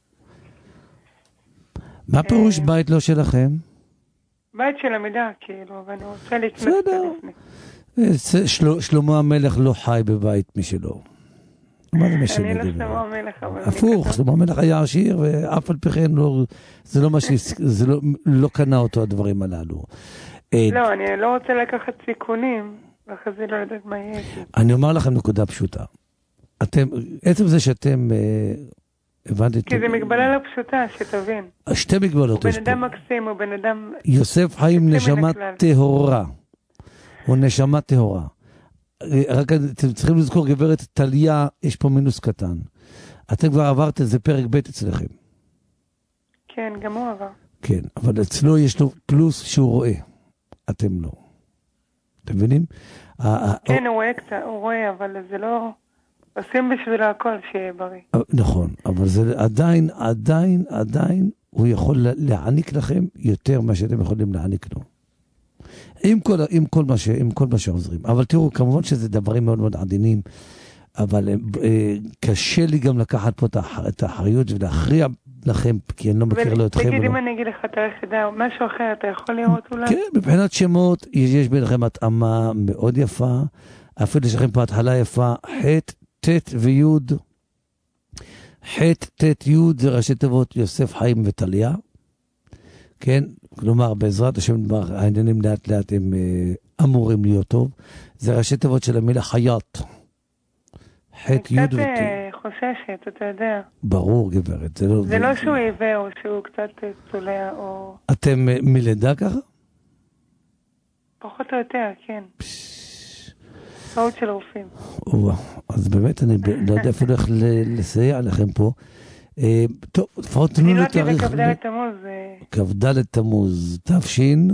מה פירוש בית לא שלכם? בית של עמידה, כאילו, ואני רוצה לקנות את זה לפני. שלמה המלך לא חי בבית משלו. מה זה משנה? אני לא שלמה המלך, אבל... הפוך, שלמה המלך היה עשיר, ואף על פי כן זה לא מה ש... זה לא קנה אותו הדברים הללו. לא, אני לא רוצה לקחת סיכונים, ואחרי זה לא יודעת מה יהיה. אני אומר לכם נקודה פשוטה. אתם, עצם זה שאתם... הבנתי... כי זה מגבלה לא פשוטה, שתבין. שתי מגבלות יש פה. הוא בן אדם מקסים, הוא בן אדם... יוסף חיים נשמה טהורה. הוא נשמה טהורה. רק אתם צריכים לזכור, גברת טליה, יש פה מינוס קטן. אתם כבר עברתם, זה פרק ב' אצלכם. כן, גם הוא עבר. כן, אבל אצלו יש לו פלוס שהוא רואה. אתם לא. אתם מבינים? כן, הוא רואה קצת, הוא רואה, אבל זה לא... עושים בשביל הכל שיהיה בריא. נכון, אבל זה עדיין, עדיין, עדיין, הוא יכול להעניק לכם יותר מה שאתם יכולים להעניק לו. עם כל, עם כל מה ש, עם כל מה שעוזרים. אבל תראו, כמובן שזה דברים מאוד מאוד עדינים, אבל אה, קשה לי גם לקחת פה את האחריות ולהכריע לכם, כי אני לא מכיר לו אתכם. תגיד, אם אני אגיד לך, אתה יחידה, משהו אחר, אתה יכול לראות אולי? כן, מבחינת שמות, יש ביניכם התאמה מאוד יפה, אפילו יש לכם פה התחלה יפה, ח' ת' וי', ח' ת' י' זה ראשי תיבות יוסף חיים וטליה, כן, כלומר בעזרת השם העניינים לאט לאט הם uh, אמורים להיות טוב, זה ראשי תיבות של המילה חייט, ח' י' ות'. אני קצת חוששת, אתה יודע. ברור גברת, זה לא... זה לא שהוא עיוור או שהוא קצת צולע או... אתם uh, מלידה ככה? פחות או יותר, כן. טעות של רופאים. אז באמת אני לא יודע אפילו איך לסייע לכם פה. טוב, לפחות תנו לי תאריך. אני לא תהיה בכ"ד תמוז. כ"ד תמוז, תפשין?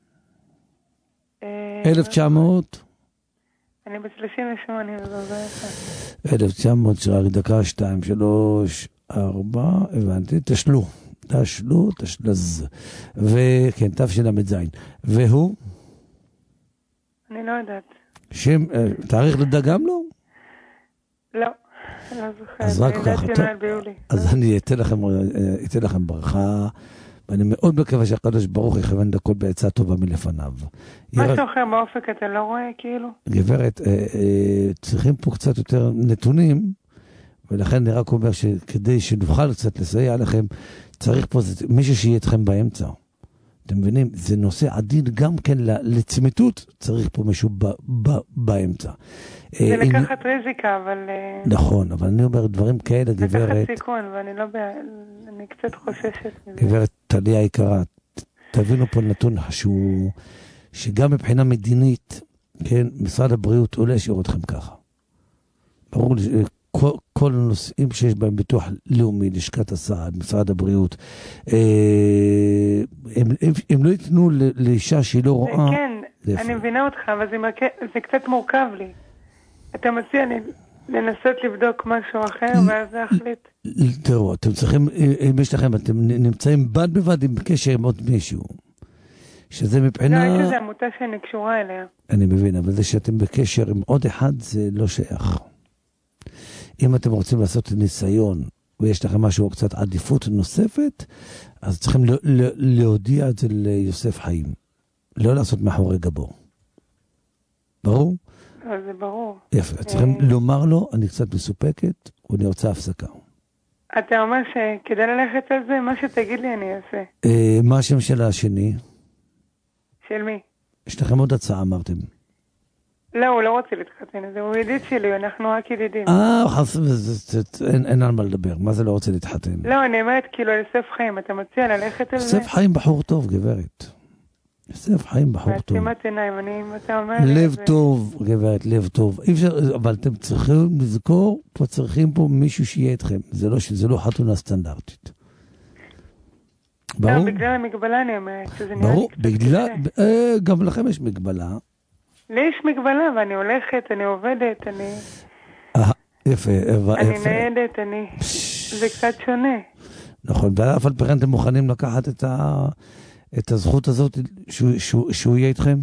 אלף תשע מאות? אני ב-שלושים ושמונה. אלף תשע מאות, שרק דקה, שתיים, שלוש, ארבע, הבנתי, תשלו. תשלו, תשלז. וכן, תפשין המזין. והוא? אני לא יודעת. שם, תאריך לידה גם לא? לא, לא זוכרת. אז רק ככה, טוב. אז אני אתן לכם, אתן לכם ברכה, ואני מאוד מקווה שהקדוש ברוך יכוון לכל בעצה טובה מלפניו. משהו אחר באופק אתה לא רואה כאילו? גברת, צריכים פה קצת יותר נתונים, ולכן אני רק אומר שכדי שנוכל קצת לסייע לכם, צריך פה מישהו שיהיה אתכם באמצע. אתם מבינים? זה נושא עדין גם כן לצמיתות, צריך פה מישהו ב, ב, באמצע. זה לקחת ריזיקה, אבל... נכון, אבל אני אומר דברים כאלה, גברת... לקחת סיכון, ואני לא... אני קצת חוששת מזה. גברת טליה יקרה, תבינו פה נתון שהוא... שגם מבחינה מדינית, כן, משרד הבריאות עולה להשאיר אתכם ככה. ברור לי... כל, כל הנושאים שיש בהם ביטוח לאומי, לשכת הסעד, משרד הבריאות, אה, הם, הם, הם לא ייתנו לאישה שהיא לא רואה. כן, לפני. אני מבינה אותך, אבל זה, מרק... זה קצת מורכב לי. אתה מציע לנסות לבדוק משהו אחר, ואז להחליט. תראו, אתם צריכים, אם יש לכם, אתם נמצאים בד בבד עם קשר עם עוד מישהו. שזה מבחינה... לא, יש איזו עמותה שאני קשורה אליה. אני מבין, אבל זה שאתם בקשר עם עוד אחד, זה לא שייך. אם אתם רוצים לעשות ניסיון, ויש לכם משהו קצת עדיפות נוספת, אז צריכים להודיע את זה ליוסף חיים. לא לעשות מאחורי גבו. ברור? זה ברור. יפה, צריכים לומר לו, אני קצת מסופקת, ואני רוצה הפסקה. אתה אומר שכדי ללכת על זה, מה שתגיד לי אני אעשה. מה השם של השני? של מי? יש לכם עוד הצעה, אמרתם. לא, הוא לא רוצה להתחתן, זה הוא ידיד שלי, אנחנו רק ידידים. אה, אין על מה לדבר, מה זה לא רוצה להתחתן? לא, אני אומרת כאילו יוסף חיים, אתה מציע ללכת על זה? יוסף חיים בחור טוב, גברת. יוסף חיים בחור טוב. מעצימת עיניים, אני, אם אתה אומר... לב טוב, גברת, לב טוב. אבל אתם צריכים לזכור, פה צריכים פה מישהו שיהיה איתכם. זה לא, זה לא חתונה סטנדרטית. ברור? בגלל המגבלה אני אומרת, שזה נראה לי קצת בגלל, גם לכם יש מגבלה. לי יש מגבלה, ואני הולכת, אני עובדת, אני... יפה, יפה. אני נהדת, אני... זה קצת שונה. נכון, ואף על פי כן אתם מוכנים לקחת את ה... את הזכות הזאת שהוא, שהוא, שהוא יהיה איתכם?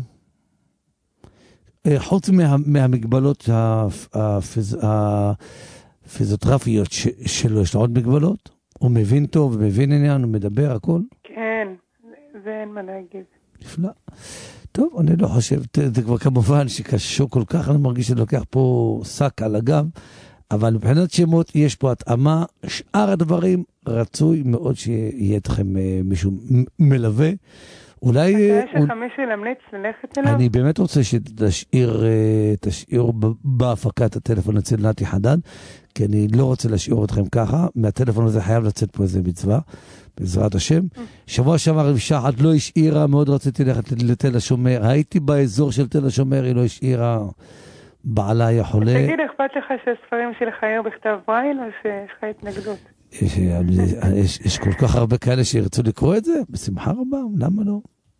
חוץ מה, מהמגבלות הפיז, הפיזיותרפיות ש, שלו, יש לו עוד מגבלות? הוא מבין טוב, הוא מבין עניין, הוא מדבר, הכל? כן, זה אין מה להגיד. נפלא. טוב, אני לא חושב, זה כבר כמובן שקשור כל כך, אני מרגיש שאני לוקח פה שק על הגב, אבל מבחינת שמות יש פה התאמה, שאר הדברים רצוי מאוד שיהיה אתכם מישהו מלווה. אולי... יש לך מישהו להמליץ ללכת אליו? אני באמת רוצה שתשאיר תשאיר בהפקת הטלפון אצל נתי חדד, כי אני לא רוצה להשאיר אתכם ככה, מהטלפון הזה חייב לצאת פה איזה מצווה, בעזרת השם. שבוע שעבר אישה אחת לא השאירה, מאוד רציתי ללכת לתל השומר, הייתי באזור של תל השומר, היא לא השאירה, בעלה היה חולה. תגיד, אכפת לך שהספרים שלך יהיו בכתב ברייל, או שיש לך התנגדות? יש, יש, יש כל כך הרבה כאלה שירצו לקרוא את זה, בשמחה רבה, למה לא?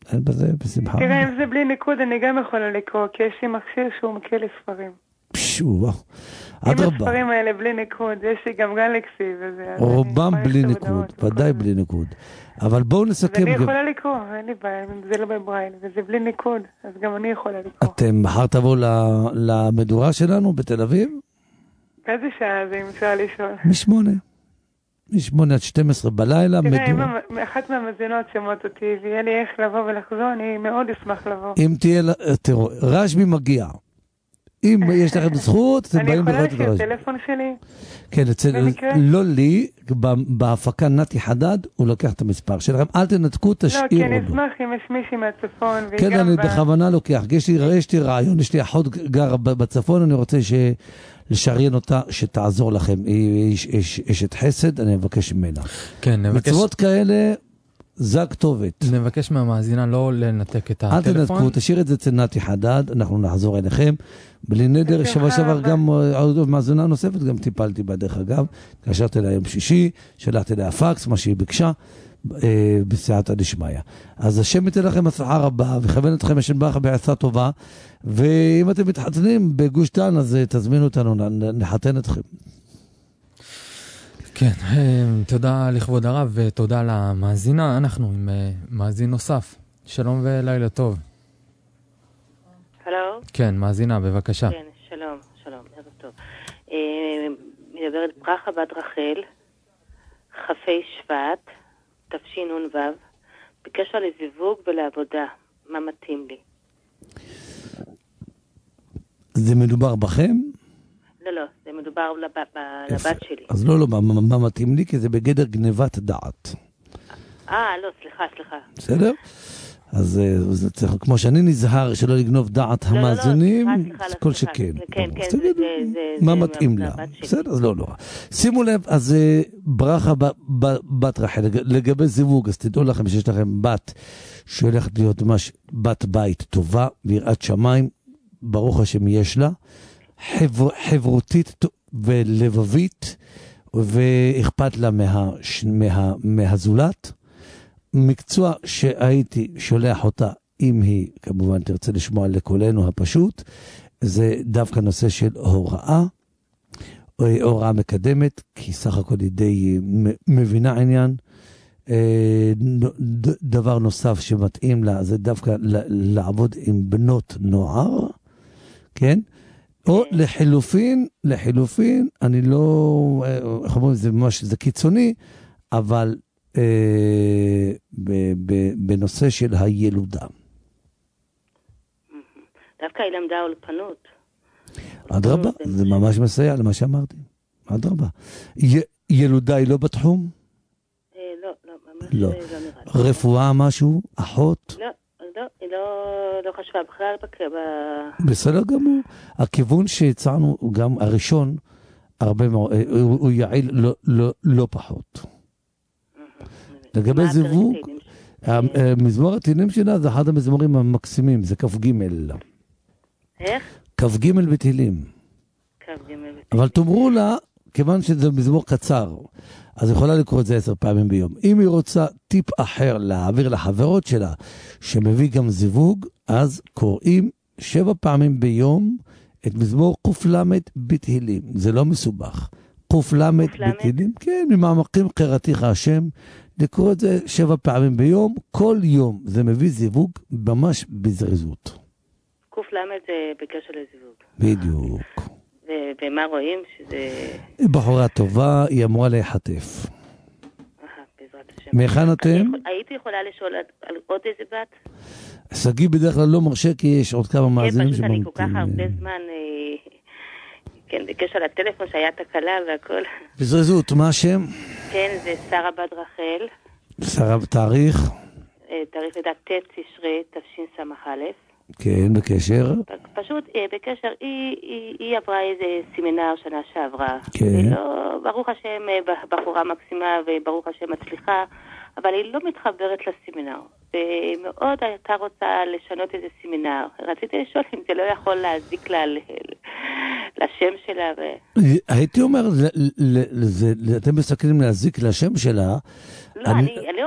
אין בזה בשמחה. תראה, אם זה בלי ניקוד, אני גם יכולה לקרוא, כי יש לי מכשיר שהוא מקל לספרים. פשוט, עם הספרים האלה בלי ניקוד, יש לי גם גלקסי וזה. רובם בלי ניקוד, ודאי בלי ניקוד. אבל בואו נסכם. ואני יכולה לקרוא, אין לי בעיה, זה לא בברייל, וזה בלי ניקוד, אז גם אני יכולה לקרוא. אתם מחר תבואו למדורה שלנו בתל אביב? באיזה שעה זה, אם אפשר לשאול? משמונה. משמונה עד שתים עשרה בלילה, מדורה. תראה, אם אחת מהמזינות שמות אותי, ויהיה לי איך לבוא ולחזור, אני מאוד אשמח לבוא. אם תהיה, תראו, רשמי מגיע. אם יש לכם זכות, אתם באים לראות את הרשמי. אני יכולה להשאיר טלפון שלי? כן, לא לי, בהפקה נתי חדד, הוא לוקח את המספר שלכם. אל תנתקו, תשאירו. לא, כי אני אשמח אם יש מישהי מהצפון. כן, אני בכוונה לוקח. יש לי רעיון, יש לי אחות גרה בצפון, אני רוצה לשריין אותה, שתעזור לכם. היא אשת חסד, אני מבקש ממנה. כן, נבקש... מצוות כאלה... זה הכתובת. נבקש מהמאזינה לא לנתק את הטלפון. אל תנתקו, תשאיר את זה אצל נתי חדד, אנחנו נחזור אליכם. בלי נדר, שבוע שעבר גם מאזינה נוספת, גם טיפלתי בה דרך אגב. התקשרתי אליה יום שישי, שלחתי אליה פקס, מה שהיא ביקשה, בסייעתא דשמיא. אז השם ייתן לכם הצלחה רבה, וכוון אתכם השם ברכה בעצה טובה, ואם אתם מתחתנים בגוש דן, אז תזמינו אותנו, נחתן אתכם. כן, תודה לכבוד הרב ותודה למאזינה. אנחנו עם מאזין נוסף. שלום ולילה טוב. הלו? כן, מאזינה, בבקשה. כן, שלום, שלום, ערב טוב. מדברת ברכה בת רחל, חפי שבט, תשנ"ו, בקשר לזיווג ולעבודה. מה מתאים לי? זה מדובר בכם? לא, לא, זה מדובר לבת שלי. אז לא, לא, מה מתאים לי? כי זה בגדר גנבת דעת. אה, לא, סליחה, סליחה. בסדר? אז כמו שאני נזהר שלא לגנוב דעת המאזינים, כל שכן. כן, כן, מה מתאים לה? בסדר, אז לא, לא. שימו לב, אז ברכה בת רחל, לגבי זיווג, אז תדעו לכם שיש לכם בת שהולכת להיות ממש בת בית טובה, ויראת שמיים, ברוך השם יש לה, חברותית ולבבית, ואכפת לה מהזולת. מקצוע שהייתי שולח אותה, אם היא כמובן תרצה לשמוע לקולנו הפשוט, זה דווקא נושא של הוראה, הוראה מקדמת, כי סך הכל היא די מבינה עניין. דבר נוסף שמתאים לה, זה דווקא לעבוד עם בנות נוער, כן? או לחילופין, לחילופין, אני לא, איך אומרים, זה ממש, זה קיצוני, אבל אה, ב, ב, בנושא של הילודה. דווקא היא למדה אולפנות. אדרבה, זה ממש מסייע למה שאמרתי. אדרבה. י, ילודה היא לא בתחום? אה, לא, לא, ממש לא. לא נראה. רפואה משהו? אחות? לא. לא, היא לא, לא חשבה בכלל ב... בסדר גמור. הכיוון שהצענו, גם הראשון, הרבה מאוד, הוא, הוא יעיל לא, לא, לא פחות. לגבי זיווג, מזמור התהילים שלה זה אחד המזמורים המקסימים, זה כף ג'. איך? כף ג' בתהילים. כף ג' בתהילים. אבל תאמרו לה, כיוון שזה מזמור קצר, אז יכולה לקרוא את זה עשר פעמים ביום. אם היא רוצה טיפ אחר להעביר לחברות שלה, שמביא גם זיווג, אז קוראים שבע פעמים ביום את מזמור קוף למד בתהילים. זה לא מסובך. קוף למד בתהילים, כן, ממעמקים קראתיך השם, לקרוא את זה שבע פעמים ביום, כל יום. זה מביא זיווג ממש בזריזות. קוף למד זה בקשר לזיווג. בדיוק. ומה רואים שזה... בחורה טובה, היא אמורה להיחטף. בעזרת השם. מאיכן אתם? הייתי יכולה לשאול על עוד איזה בת? סגי בדרך כלל לא מרשה, כי יש עוד כמה מאזינים שממתים. כן, פשוט אני כל כך הרבה זמן, כן, בקשר לטלפון שהיה תקלה והכל. בזריזות, מה השם? כן, זה שרה בת רחל. שרה, תאריך? תאריך לידה ט' תשרי תשס"א. כן, בקשר. פשוט בקשר, היא, היא, היא עברה איזה סמינר שנה שעברה. כן. לא, ברוך השם, בחורה מקסימה וברוך השם מצליחה, אבל היא לא מתחברת לסמינר. ומאוד הייתה רוצה לשנות איזה סמינר. רציתי לשאול אם זה לא יכול להזיק לה לשם שלה. ו... הייתי אומר, אתם מסתכלים להזיק לשם שלה. לא, אני, אני לא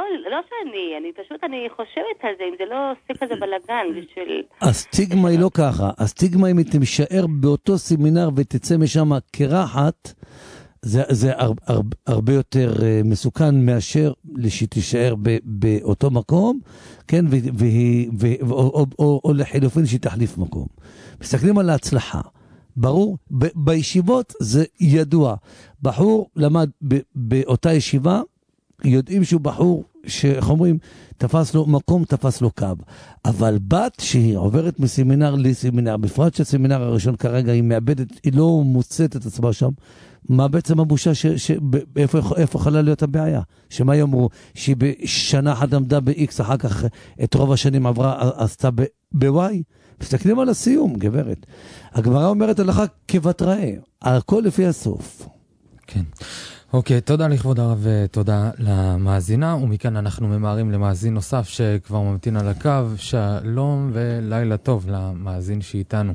לא שאני, אני פשוט, אני חושבת על זה, אם זה לא עושה כזה בלגן בשביל... הסטיגמה היא לא ככה, הסטיגמה אם היא תישאר באותו סמינר ותצא משם כרחת, זה, זה הר, הר, הרבה יותר uh, מסוכן מאשר שתישאר ב, באותו מקום, כן, ו, ו, ו, ו, או, או, או, או לחילופין שתחליף מקום. מסתכלים על ההצלחה. ברור, ב, בישיבות זה ידוע. בחור למד ב, באותה ישיבה, יודעים שהוא בחור שאיך אומרים, תפס לו מקום, תפס לו קו. אבל בת שהיא עוברת מסמינר לסמינר, בפרט שהסמינר הראשון כרגע היא מאבדת, היא לא מוצאת את עצמה שם, מה בעצם הבושה, ש, ש, איפה, איפה יכולה להיות הבעיה? שמה יאמרו? שהיא בשנה אחת עמדה ב-X, אחר כך את רוב השנים עברה, עשתה ב-Y? מסתכלים על הסיום, גברת. הגמרא אומרת הלכה כבת ראה, הכל לפי הסוף. כן. אוקיי, תודה לכבוד הרב ותודה למאזינה, ומכאן אנחנו ממהרים למאזין נוסף שכבר ממתין על הקו. שלום ולילה טוב למאזין שאיתנו.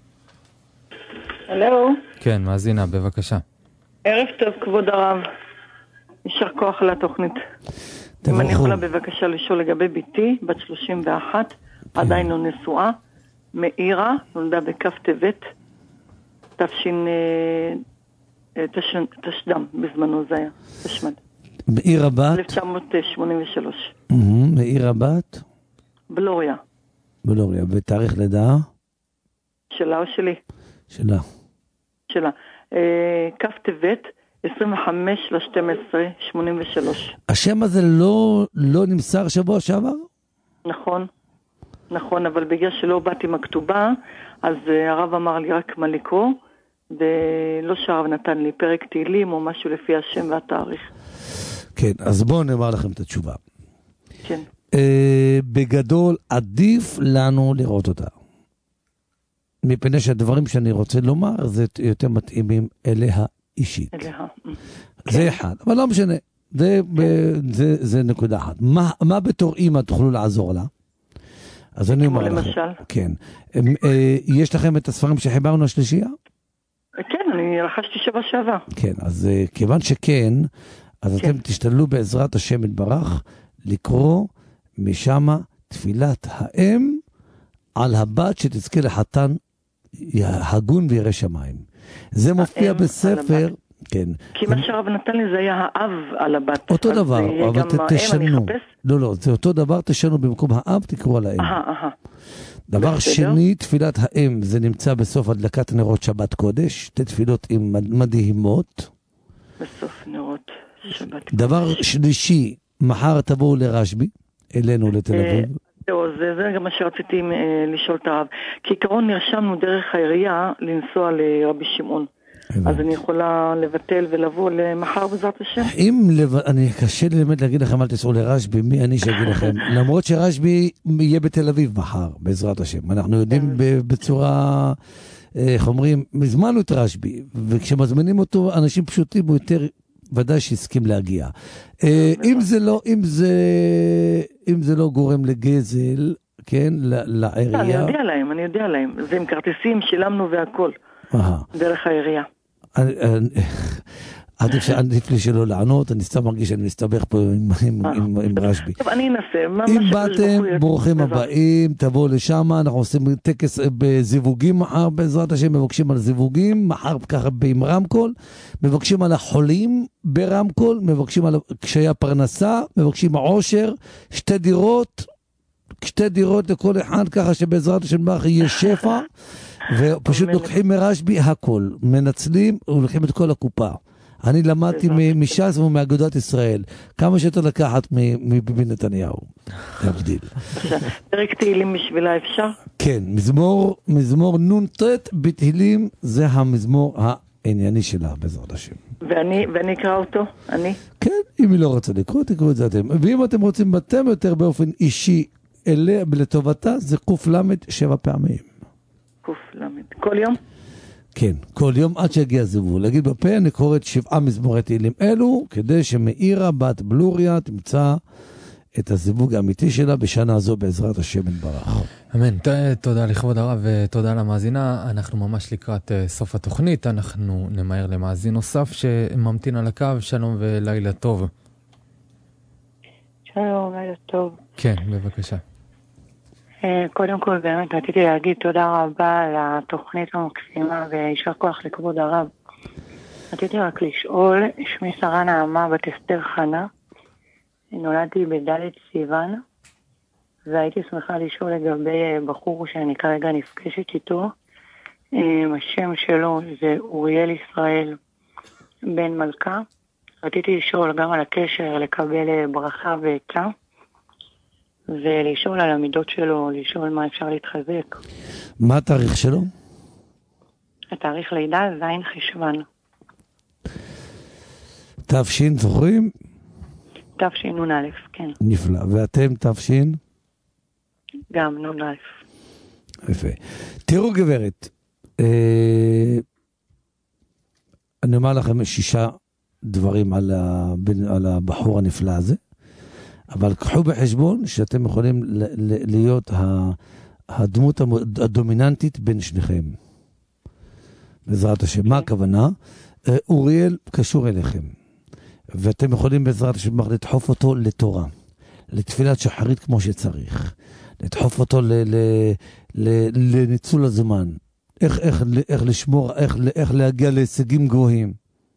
הלו. כן, מאזינה, בבקשה. ערב טוב, כבוד הרב. יישר כוח על התוכנית. אם אני יכולה בבקשה לשאול לגבי ביתי, בת שלושים ואחת, עדיין לא נשואה, מאירה, נולדה בכף טבת, תש"ן... תשדם, בזמנו זה היה, תשמד. מאירה בת? אלף תשע מאות שמונים ושלוש. מאירה בת? בלוריה. בלוריה, ותאריך לידה? שלה או שלי? שלה. שלה. כף טבת, עשרים וחמש לשתים עשרה שמונים ושלוש. השם הזה לא, לא נמסר שבוע שעבר? נכון, נכון, אבל בגלל שלא באתי מכתובה, אז הרב אמר לי רק מה לקרוא, ולא שהרב נתן לי פרק תהילים או משהו לפי השם והתאריך. כן, אז בואו נאמר לכם את התשובה. כן. אה, בגדול, עדיף לנו לראות אותה. מפני שהדברים שאני רוצה לומר, זה יותר מתאימים אליה אישית. אליה. זה כן. אחד, אבל לא משנה. זה, כן. ב, זה, זה נקודה אחת. מה, מה בתור אימא תוכלו לעזור לה? אז אני אומר לכם. למשל? כן. אה, יש לכם את הספרים שחיברנו השלישייה? כן, אני רכשתי שבוע שעבר. כן, אז uh, כיוון שכן, אז כן. אתם תשתדלו בעזרת השם יתברך לקרוא משם תפילת האם על הבת שתזכה לחתן הגון וירא שמיים. זה מופיע בספר, כן. כי מה שהרב נתן לי זה היה האב על הבת. אותו דבר, אבל תשנו. לא, לא, זה אותו דבר, תשנו במקום האב, תקראו על האם. אהה, אהה. דבר שני, תפילת האם, זה נמצא בסוף הדלקת נרות שבת קודש, שתי תפילות עם מדהימות. בסוף נרות שבת קודש. דבר שלישי, מחר תבואו לרשבי, אלינו לתל אביב. זהו, זה גם מה שרציתי לשאול את הרב. כעיקרון נרשמנו דרך העירייה לנסוע לרבי שמעון. אז אני יכולה לבטל ולבוא למחר בעזרת השם? אם, אני קשה לי באמת להגיד לכם, אל תסעו לרשבי, מי אני שאגיד לכם? למרות שרשבי יהיה בתל אביב מחר, בעזרת השם. אנחנו יודעים בצורה, איך אומרים, מזמנו את רשבי, וכשמזמינים אותו, אנשים פשוטים הוא יותר ודאי שהסכים להגיע. אם זה לא, אם זה, אם זה לא גורם לגזל, כן, לעירייה. אני יודע להם, אני יודע להם. זה עם כרטיסים, שילמנו והכל. דרך העירייה. עדיף לי שלא לענות, אני סתם מרגיש שאני מסתבך פה עם רשבי. טוב, אני אנסה. אם באתם, ברוכים הבאים, תבואו לשם, אנחנו עושים טקס בזיווגים מחר, בעזרת השם מבקשים על זיווגים, מחר ככה עם רמקול, מבקשים על החולים ברמקול, מבקשים על קשיי הפרנסה, מבקשים עושר, שתי דירות, שתי דירות לכל אחד, ככה שבעזרת השם יהיה שפע, ופשוט לוקחים מרשבי הכל, מנצלים ולוקחים את כל הקופה. אני למדתי מש"ס ומאגודת ישראל, כמה שיותר לקחת מביבי נתניהו. להבדיל. פרק תהילים בשבילה אפשר? כן, מזמור, מזמור נ"ט בתהילים, זה המזמור הענייני שלה בעזרת השם. ואני, ואני אקרא אותו? אני? כן, אם היא לא רוצה לקרוא, תקראו את זה אתם. ואם אתם רוצים אתם יותר באופן אישי אליה לטובתה, זה קוף למד שבע פעמים. קוף למד. כל יום? כן, כל יום עד שיגיע זיווג. להגיד בפה, אני קורא את שבעה מזמורי תהילים אלו, כדי שמאירה בת בלוריה תמצא את הזיווג האמיתי שלה בשנה הזו בעזרת השם יתברך. אמן. תודה לכבוד הרב ותודה למאזינה. אנחנו ממש לקראת סוף התוכנית. אנחנו נמהר למאזין נוסף שממתין על הקו. שלום ולילה טוב. שלום, לילה טוב. כן, בבקשה. קודם כל באמת רציתי להגיד תודה רבה על התוכנית המקסימה וישר כוח לכבוד הרב. רציתי רק לשאול, שמי שרה נעמה בת אסתר חנה, נולדתי בדלת סיוון, והייתי שמחה לשאול לגבי בחור שאני כרגע נפגשת איתו. השם שלו זה אוריאל ישראל בן מלכה. רציתי לשאול גם על הקשר, לקבל ברכה ועצה, ולשאול על המידות שלו, לשאול מה אפשר להתחזק. מה התאריך שלו? התאריך לידה זין חשבן. תפשין, זוכרים? תפשין נון א', כן. נפלא. ואתם תפשין? גם נון א'. יפה. תראו גברת, אה, אני אומר לכם שישה דברים על, הבן, על הבחור הנפלא הזה, אבל קחו בחשבון שאתם יכולים ל, ל, להיות הדמות הדומיננטית בין שניכם. בעזרת השם. מה הכוונה? אוריאל קשור אליכם, ואתם יכולים בעזרת השם לדחוף אותו לתורה, לתפילת שחרית כמו שצריך, לדחוף אותו ל, ל, ל, לניצול הזמן, איך, איך, איך לשמור, איך, איך להגיע להישגים גבוהים.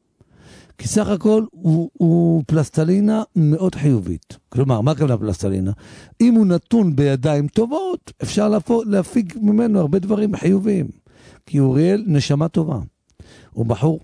כי סך הכל הוא, הוא פלסטלינה מאוד חיובית. כלומר, מה הכוונה פלסטלינה? אם הוא נתון בידיים טובות, אפשר להפוך, להפיק ממנו הרבה דברים חיוביים. כי אוריאל נשמה טובה. הוא בחור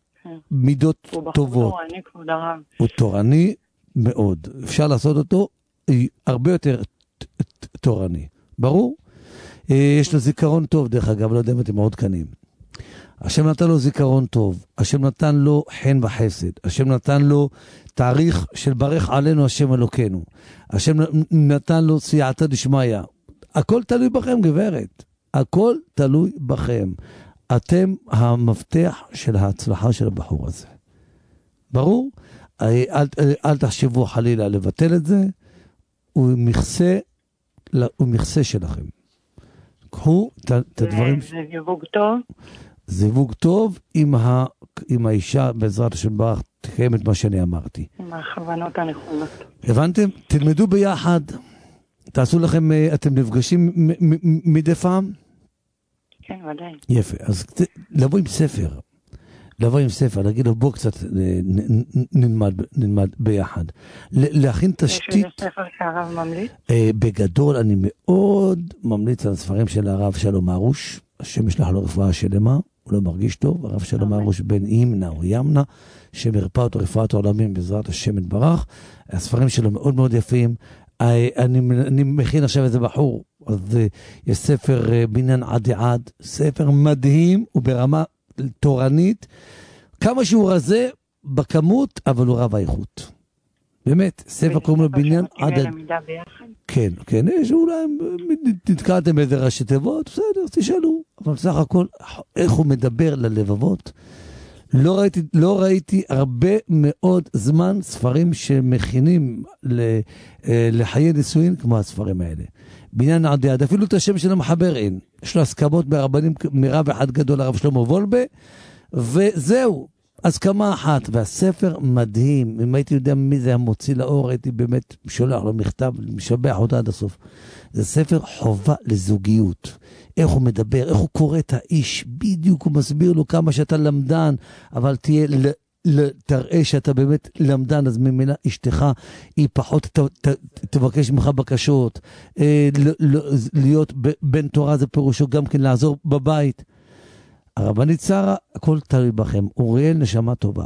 מידות הוא בחור טובות. תורני, כבוד הרב. הוא תורני מאוד. אפשר לעשות אותו הרבה יותר תורני. ברור? יש לו זיכרון טוב, דרך אגב, לא יודע אם אתם מאוד קנים. השם נתן לו זיכרון טוב, השם נתן לו חן וחסד, השם נתן לו תאריך של ברך עלינו השם אלוקינו, השם נתן לו סייעתא דשמיא. הכל תלוי בכם גברת, הכל תלוי בכם. אתם המפתח של ההצלחה של הבחור הזה. ברור? אל, אל, אל תחשבו חלילה לבטל את זה, הוא מכסה, הוא מכסה שלכם. קחו את הדברים... זה זיווג טוב? זיווג טוב עם, ה... עם האישה בעזרת השם ברך, תקיים את מה שאני אמרתי. עם הכוונות הנכונות. הבנתם? תלמדו ביחד. תעשו לכם, אתם נפגשים מדי פעם? כן, ודאי. יפה. אז לבוא עם ספר. לבוא עם ספר, להגיד לו בוא קצת נלמד, נלמד ביחד. להכין תשתית. יש איזה ספר שהרב ממליץ? בגדול אני מאוד ממליץ על הספרים של הרב שלום הרוש, השם ישלח לו רפואה שלמה, הוא לא מרגיש טוב, הרב שלום הרוש בן ימנה או ימנה, שמרפא אותו רפואת העולמים בעזרת השם יתברך. הספרים שלו מאוד מאוד יפים. אני, אני מכין עכשיו איזה בחור, אז יש ספר בניין עדי עד, ספר מדהים וברמה תורנית, כמה שהוא רזה בכמות, אבל הוא רב האיכות. באמת, ספר קוראים לו בניין עד עד. כן, כן, יש אולי נתקעתם באיזה ראשי תיבות, בסדר, תשאלו, אבל סך הכל, איך הוא מדבר ללבבות, לא ראיתי, לא ראיתי הרבה מאוד זמן ספרים שמכינים לחיי נישואין כמו הספרים האלה. בניין עדי עד, אפילו את השם של המחבר אין. יש לו הסכמות ברבנים, מרב אחד גדול, הרב שלמה וולבה, וזהו, הסכמה אחת. והספר מדהים, אם הייתי יודע מי זה המוציא לאור, הייתי באמת שולח לו מכתב, משבח אותה עד הסוף. זה ספר חובה לזוגיות. איך הוא מדבר, איך הוא קורא את האיש, בדיוק הוא מסביר לו כמה שאתה למדן, אבל תהיה, ל, תראה שאתה באמת למדן, אז ממנה אשתך היא פחות ת, ת, תבקש ממך בקשות, אה, ל, ל, להיות בן תורה זה פירושו גם כן לעזור בבית. הרבנית שרה, הכל תלוי בכם. אוריאל נשמה טובה.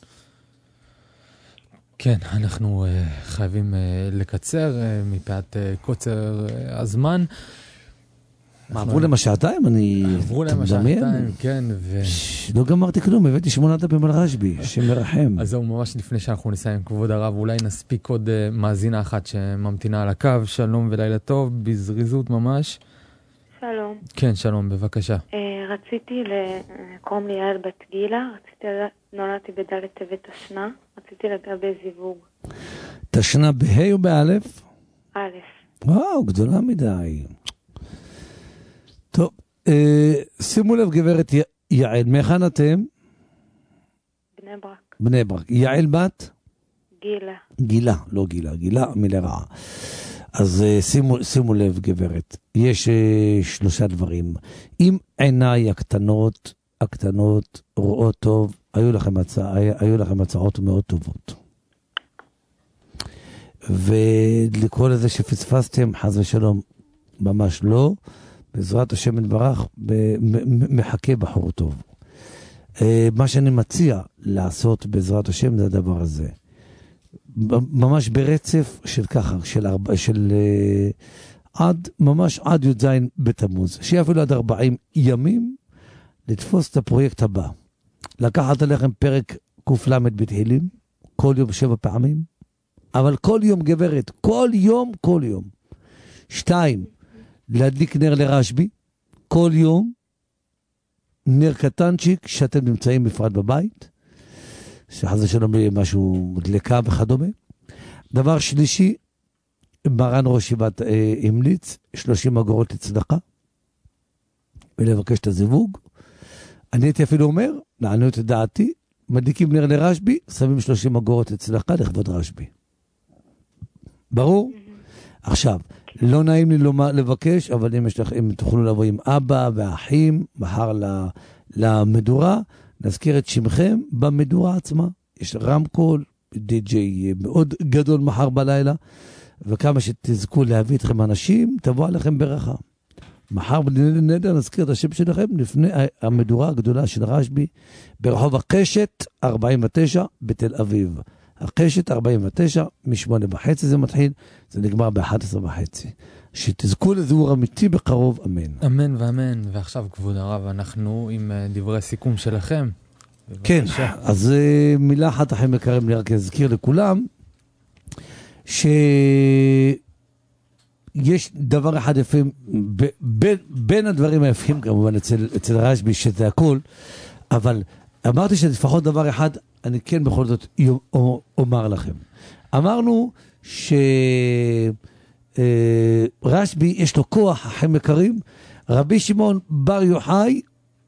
כן, אנחנו uh, חייבים uh, לקצר uh, מפאת uh, קוצר uh, הזמן. מה, עברו למה שעתיים? אני... עברו למה שעתיים, כן. ו... לא גמרתי כלום, הבאתי שמונה דפים על רשב"י, שמרחם. אז זהו, ממש לפני שאנחנו נסיים, כבוד הרב, אולי נספיק עוד uh, מאזינה אחת שממתינה על הקו. שלום ולילה טוב, בזריזות ממש. שלום. כן, שלום, בבקשה. Uh, רציתי, קוראים לי יעל בת גילה, רציתי, נולדתי בדלת טבת תשנה, רציתי לגבי זיווג. תשנה בה' או באלף? א'. וואו, גדולה מדי. טוב, אה, שימו לב גברת י... יעל, מהיכן אתם? בני ברק. בני ברק. יעל בת? גילה. גילה, לא גילה, גילה מילה רעה. אז שימו, שימו לב גברת, יש שלושה דברים. אם עיניי הקטנות, הקטנות רואות טוב, היו לכם, הצע, היו לכם הצעות מאוד טובות. ולכל זה שפספסתם, חס ושלום, ממש לא, בעזרת השם יתברך, מחכה בחור טוב. מה שאני מציע לעשות בעזרת השם זה הדבר הזה. ממש ברצף של ככה, של, ארבע, של עד, ממש עד י"ז בתמוז, שיהיה אפילו עד ארבעים ימים, לתפוס את הפרויקט הבא. לקחת עליכם פרק ק"ל בתהילים, כל יום שבע פעמים, אבל כל יום גברת, כל יום, כל יום. שתיים, להדליק נר לרשב"י, כל יום, נר קטנצ'יק שאתם נמצאים בפרט בבית, שחזה שלום יהיה משהו דלקה וכדומה. דבר שלישי, מרן ראש ישיבת אה, המליץ, שלושים אגורות לצדקה, ולבקש את הזיווג. אני הייתי אפילו אומר, לענות את דעתי, מדליקים נר לרשב"י, שמים שלושים אגורות לצדקה לכבוד רשב"י. ברור? עכשיו, לא נעים לי לומר, לבקש, אבל אם, יש לך, אם תוכלו לבוא עם אבא והאחים, מחר למדורה, נזכיר את שמכם במדורה עצמה. יש רמקול, די-ג'יי מאוד גדול מחר בלילה, וכמה שתזכו להביא אתכם אנשים, תבוא עליכם ברכה. מחר נדע נזכיר את השם שלכם לפני המדורה הגדולה של רשב"י, ברחוב הקשת ארבעים ותשע בתל אביב. הקשת ארבעים ותשע, משמונה וחצי זה מתחיל, זה נגמר ב-אחת עשרה וחצי. שתזכו לזהור אמיתי בקרוב, אמן. אמן ואמן. ועכשיו כבוד הרב, אנחנו עם דברי סיכום שלכם. כן, אז מילה אחת אחרי מקרים, אני רק אזכיר לכולם, שיש דבר אחד יפה, בין, בין הדברים היפים כמובן אצל, אצל רשב"י, שזה הכל, אבל אמרתי שלפחות דבר אחד, אני כן בכל זאת אומר לכם. אמרנו שרשב"י יש לו כוח, אחים יקרים, רבי שמעון בר יוחאי,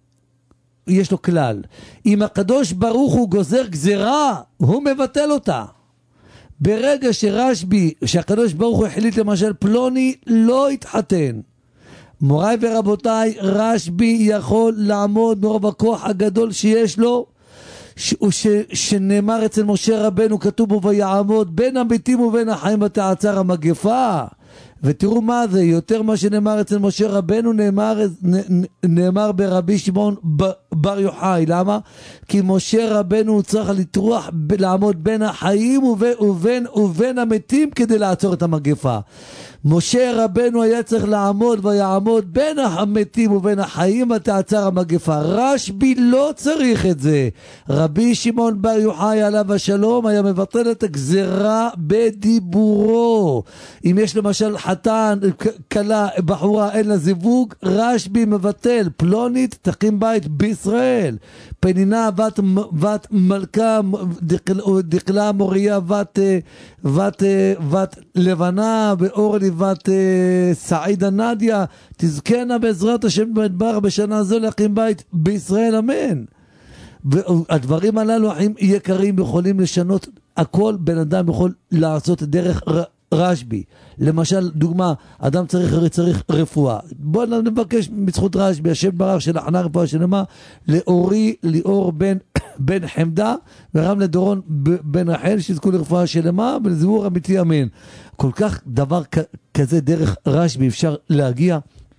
יש לו כלל. אם הקדוש ברוך הוא גוזר גזרה, הוא מבטל אותה. ברגע שרשב"י, שהקדוש ברוך הוא החליט למשל פלוני לא התחתן, מוריי ורבותיי, רשב"י יכול לעמוד מרוב הכוח הגדול שיש לו, ש... ש... שנאמר אצל משה רבנו, כתוב בו ויעמוד בין המתים ובין החיים ותעצר המגפה. ותראו מה זה, יותר מה שנאמר אצל משה רבנו נאמר, נ, נאמר ברבי שמעון בר יוחאי. למה? כי משה רבנו צריך לטרוח לעמוד בין החיים ובין, ובין, ובין המתים כדי לעצור את המגפה. משה רבנו היה צריך לעמוד ויעמוד בין המתים ובין החיים ותעצר המגפה. רשב"י לא צריך את זה. רבי שמעון בר יוחאי עליו השלום היה מבטל את הגזרה בדיבורו. אם יש למשל חתן, קלה, בחורה, אין לה זיווג, רשב"י מבטל. פלונית תקים בית בישראל. פנינה בת, בת מלכה, דקל, דקלה מוריה בת, בת, בת לבנה, ואורלי בת סעידה נדיה, תזכנה בעזרת השם במדבר בשנה זו להקים בית בישראל, אמן. והדברים הללו אחים יקרים יכולים לשנות הכל. בן אדם יכול לעשות דרך רשב"י. למשל, דוגמה, אדם צריך, צריך רפואה. בואו נבקש מזכות רשב"י, השם ברך של החנה רפואה שלמה, לאורי, ליאור בן, בן חמדה, ורם לדורון בן רחל, שיזכו לרפואה שלמה, ולזהור אמיתי, אמן. כל כך דבר כ- כזה דרך רשב"י אפשר להגיע.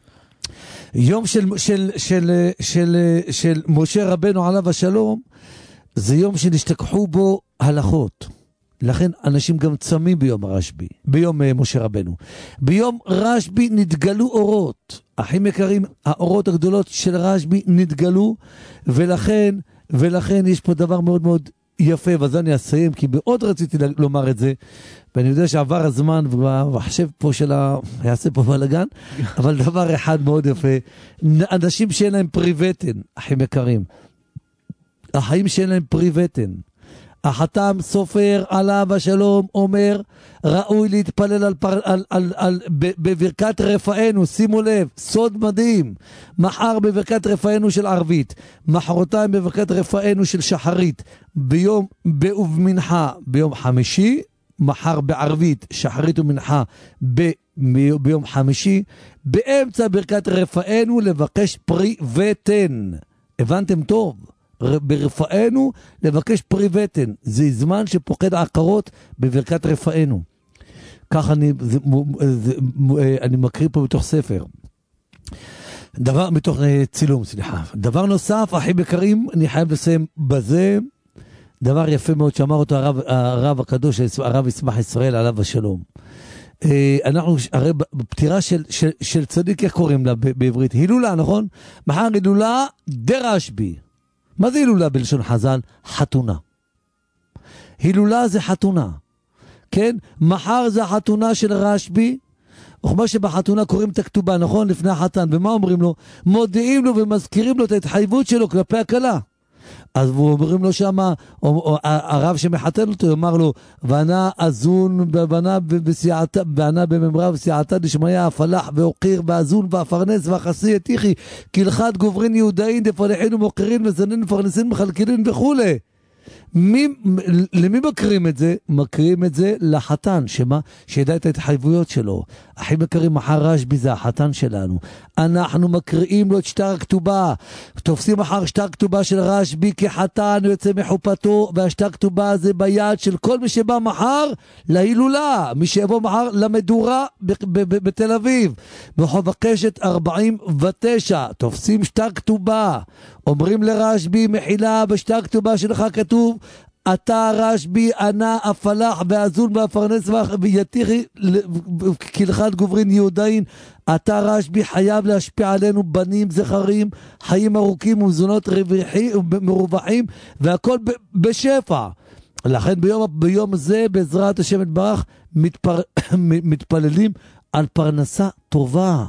יום של, של, של, של, של משה רבנו עליו השלום, זה יום שנשתכחו בו הלכות. לכן אנשים גם צמים ביום רשב"י, ביום uh, משה רבנו. ביום רשב"י נתגלו אורות. אחים יקרים, האורות הגדולות של רשב"י נתגלו, ולכן, ולכן יש פה דבר מאוד מאוד יפה, ואז אני אסיים, כי מאוד רציתי לומר את זה, ואני יודע שעבר הזמן, והחשב פה של ה... יעשה פה בלגן, אבל דבר אחד מאוד יפה, אנשים שאין להם פרי בטן, אחים יקרים, החיים שאין להם פרי בטן, החתם סופר עליו השלום אומר, ראוי להתפלל על פר, על, על, על, ב, בברכת רפאנו, שימו לב, סוד מדהים, מחר בברכת רפאנו של ערבית, מחרתיים בברכת רפאנו של שחרית, ביום ובמנחה ביום חמישי, מחר בערבית, שחרית ומנחה ב, ביום חמישי, באמצע ברכת רפאנו לבקש פרי ותן. הבנתם טוב? ברפאנו לבקש פרי ותן. זה זמן שפוקד עקרות בברכת רפאנו. כך אני, זה, זה, אני מקריא פה בתוך ספר. דבר, מתוך צילום, סליחה. דבר נוסף, אחים יקרים, אני חייב לסיים בזה. דבר יפה מאוד שאמר אותו הרב, הרב הקדוש, הרב ישמח ישראל, עליו השלום. אנחנו, הרי בפטירה של, של, של צדיק, איך קוראים לה בעברית? הילולה, נכון? מחר הילולה דרשבי. מה זה הילולה בלשון חז"ל? חתונה. הילולה זה חתונה. כן? מחר זה החתונה של רשבי, וכמו שבחתונה קוראים את הכתובה, נכון? לפני החתן, ומה אומרים לו? מודיעים לו ומזכירים לו את ההתחייבות שלו כלפי הכלה. אז הוא אומרים לו שמה, הרב שמחתן אותו, אמר לו, וענה אזון, וענה בסייעתה, וענה בממרה וסייעתה דשמיה, הפלח ואוקיר, ואזון, ואפרנס, ואחסי יתיחי, כלחת גוברין יהודאין, דפלחין ומוקרין, וזנין, מפרנסין, מחלקילין וכו'. מי, למי מקרים את זה? מקרים את זה לחתן, שמה? שידע את ההתחייבויות שלו. אחים יקרים, מחר רשבי זה החתן שלנו. אנחנו מקריאים לו את שטר הכתובה. תופסים אחר שטר כתובה של רשבי כחתן, הוא יוצא מחופתו, והשטר כתובה זה ביד של כל מי שבא מחר להילולה. מי שיבוא מחר למדורה בתל אביב. ברחוב הקשת ארבעים ותשע. תופסים שטר כתובה. אומרים לרשבי, מחילה בשטר כתובה שלך כתוב, אתה רשבי ענה הפלח והזון והפרנס ויתיחי כלחת גוברין יהודאין. אתה רשבי חייב להשפיע עלינו בנים זכרים, חיים ארוכים ומזונות מרווחים, והכל בשפע. לכן ביום, ביום זה בעזרת השם יתברך מתפר, מתפללים על פרנסה טובה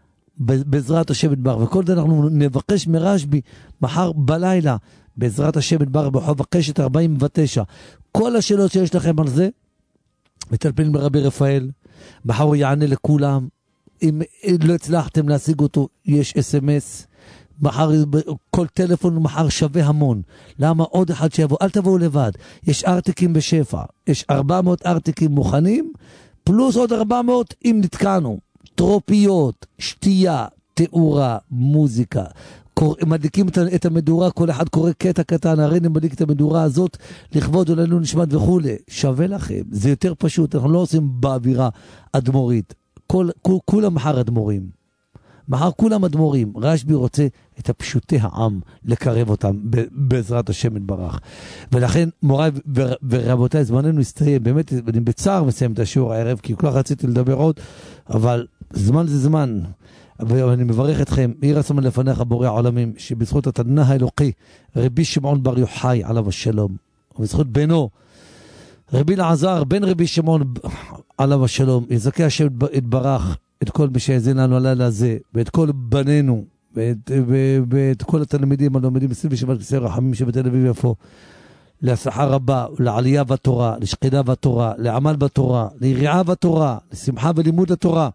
בעזרת השם יתברך. וכל זה אנחנו נבקש מרשבי מחר בלילה בעזרת השם יתברך ברחוב הקשת ארבעים ותשע. כל השאלות שיש לכם על זה מטלפלים ברבי רפאל, מחר הוא יענה לכולם. אם לא הצלחתם להשיג אותו, יש אס אם אס. מחר, כל טלפון מחר שווה המון. למה? עוד אחד שיבוא, אל תבואו לבד. יש ארטיקים בשפע, יש ארבע מאות ארטיקים מוכנים, פלוס עוד ארבע מאות אם נתקענו. טרופיות, שתייה, תאורה, מוזיקה. מדליקים את המדורה, כל אחד קורא קטע קטן, הרי נמדליק את המדורה הזאת לכבוד עולנו נשמת וכו'. שווה לכם, זה יותר פשוט, אנחנו לא עושים באווירה אדמורית. כל, כל, כולם מחר אדמורים. מחר כולם אדמורים. רשבי רוצה את הפשוטי העם לקרב אותם בעזרת השם יתברך. ולכן מוריי ורבותיי, זמננו הסתיים. באמת, אני בצער מסיים את השיעור הערב, כי כל כך רציתי לדבר עוד, אבל זמן זה זמן. ואני מברך אתכם, יהי רצון לפניך בורא העולמים, שבזכות התנא האלוקי, רבי שמעון בר יוחאי עליו השלום, ובזכות בנו, רבי אלעזר בן רבי שמעון עליו השלום, יזכה השם יתברך את כל מי שיאזין לנו הלילה הזה, ואת כל בנינו, ואת, ואת כל התלמידים הלומדים עשרים ושבעה כיסא רחמים שבתל אביב יפו, להצלחה רבה, לעלייה בתורה, לשקידה בתורה, לעמל בתורה, ליריעה בתורה, לשמחה ולימוד התורה.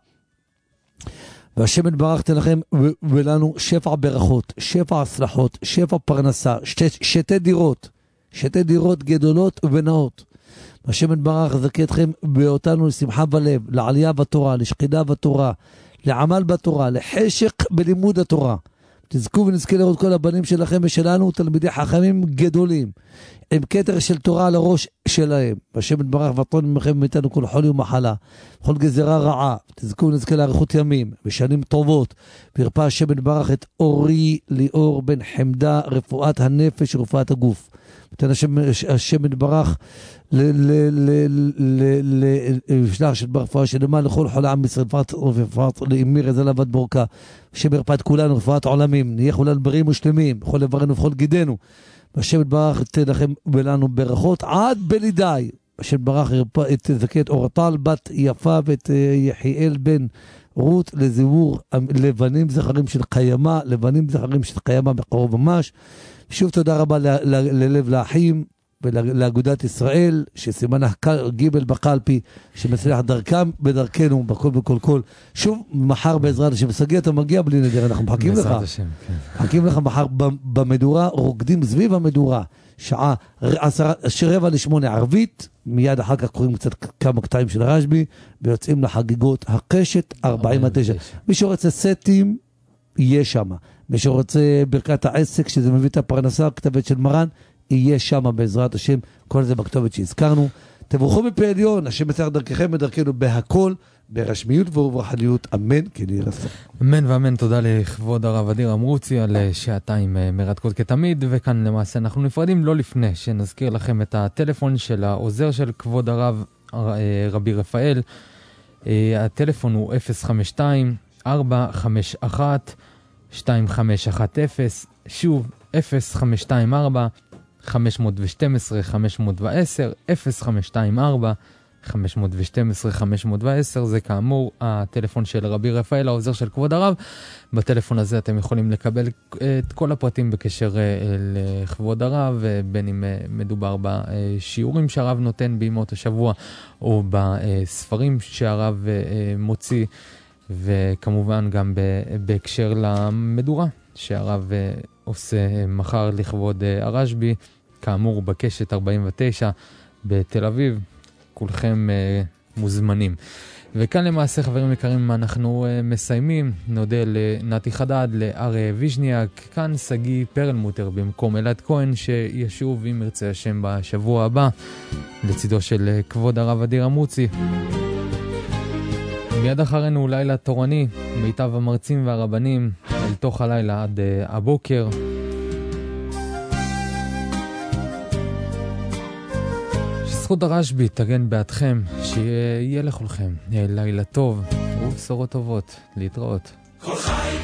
והשם יתברך תן לכם ולנו שפע ברכות, שפע הצלחות, שפע פרנסה, שתי, שתי דירות, שתי דירות גדולות ובנאות. והשם יתברך זכה אתכם באותנו לשמחה בלב, לעלייה בתורה, לשקידה בתורה, לעמל בתורה, לחשק בלימוד התורה. תזכו ונזכה לראות כל הבנים שלכם ושלנו, תלמידי חכמים גדולים, עם כתר של תורה על הראש שלהם. והשם יתברך ותרון ממכם ומאיתנו כל חולי ומחלה, כל גזרה רעה. תזכו ונזכה לאריכות ימים ושנים טובות. וירפא השם יתברך את אורי ליאור בן חמדה, רפואת הנפש ורפואת הגוף. ותן השם, השם יתברך לשלח של ברפואה שלמה לכל חולי עם ישראל, ופרט לאמיר איזה לבד בורקה, השם ירפא את כולנו, רפואת עולמים, נהיה כולנו בריאים ושלמים, בכל איברנו ובכל גידנו. והשם יתברך תן לכם ולנו ברכות עד בלידי. השם יתברך תזכה את אורטל בת יפה ואת יחיאל בן רות לזיבור לבנים זכרים של קיימה, לבנים זכרים של קיימה בקרוב ממש. שוב תודה רבה ללב לאחים, ולאגודת ישראל, שסימן ג' בקלפי, שמצליח דרכם בדרכנו, בכל בכל כל. שוב, מחר בעזרת השם, סגי אתה מגיע בלי נדר, אנחנו מחכים לך. בעזרת השם, כן. מחכים לך מחר במדורה, רוקדים סביב המדורה, שעה, רבע לשמונה ערבית, מיד אחר כך קוראים קצת כמה קטעים של הרשב"י, ויוצאים לחגיגות הקשת ארבעים ותשע. מי שרוצה סטים, יהיה שם. מי שרוצה ברכת העסק, שזה מביא את הפרנסה, הכתבת של מרן, יהיה שם בעזרת השם, כל זה בכתובת שהזכרנו. תבורכו מפי עליון, השם מצליח דרככם ודרכנו בהכל, ברשמיות וברוחניות, אמן, כן יהיה רצון. אמן ואמן, תודה לכבוד הרב אדיר אמרוצי על שעתיים מרתקות כתמיד, וכאן למעשה אנחנו נפרדים לא לפני שנזכיר לכם את הטלפון של העוזר של כבוד הרב רבי רפאל. הטלפון הוא אפס חמש שתיים ארבע חמש אחת שתיים חמש אחת אפס, שוב אפס חמש שתיים ארבע חמש שתים עשרה חמש עשר, אפס חמש שתיים ארבע חמש שתים עשרה חמש עשר, זה כאמור הטלפון של רבי רפאל, העוזר של כבוד הרב. בטלפון הזה אתם יכולים לקבל את כל הפרטים בקשר לכבוד הרב, בין אם מדובר בשיעורים שהרב נותן בימות השבוע, או בספרים שהרב מוציא, וכמובן גם בהקשר למדורה שהרב עושה מחר לכבוד הרשב"י, כאמור בקשת ארבעים ותשע בתל אביב. כולכם uh, מוזמנים. וכאן למעשה, חברים יקרים, אנחנו uh, מסיימים. נודה לנתי חדד, לאריה ויז'ניאק, כאן סגי פרלמוטר במקום אלעד כהן, שישוב אם ירצה השם בשבוע הבא, לצידו של uh, כבוד הרב אדיר אמרוצי. מיד אחרינו לילה תורני, מיטב המרצים והרבנים, אל תוך הלילה עד uh, הבוקר. זכות הרשב"י תגן בעדכם, שיהיה לכולכם לילה טוב ובשורות טובות. להתראות. כל חי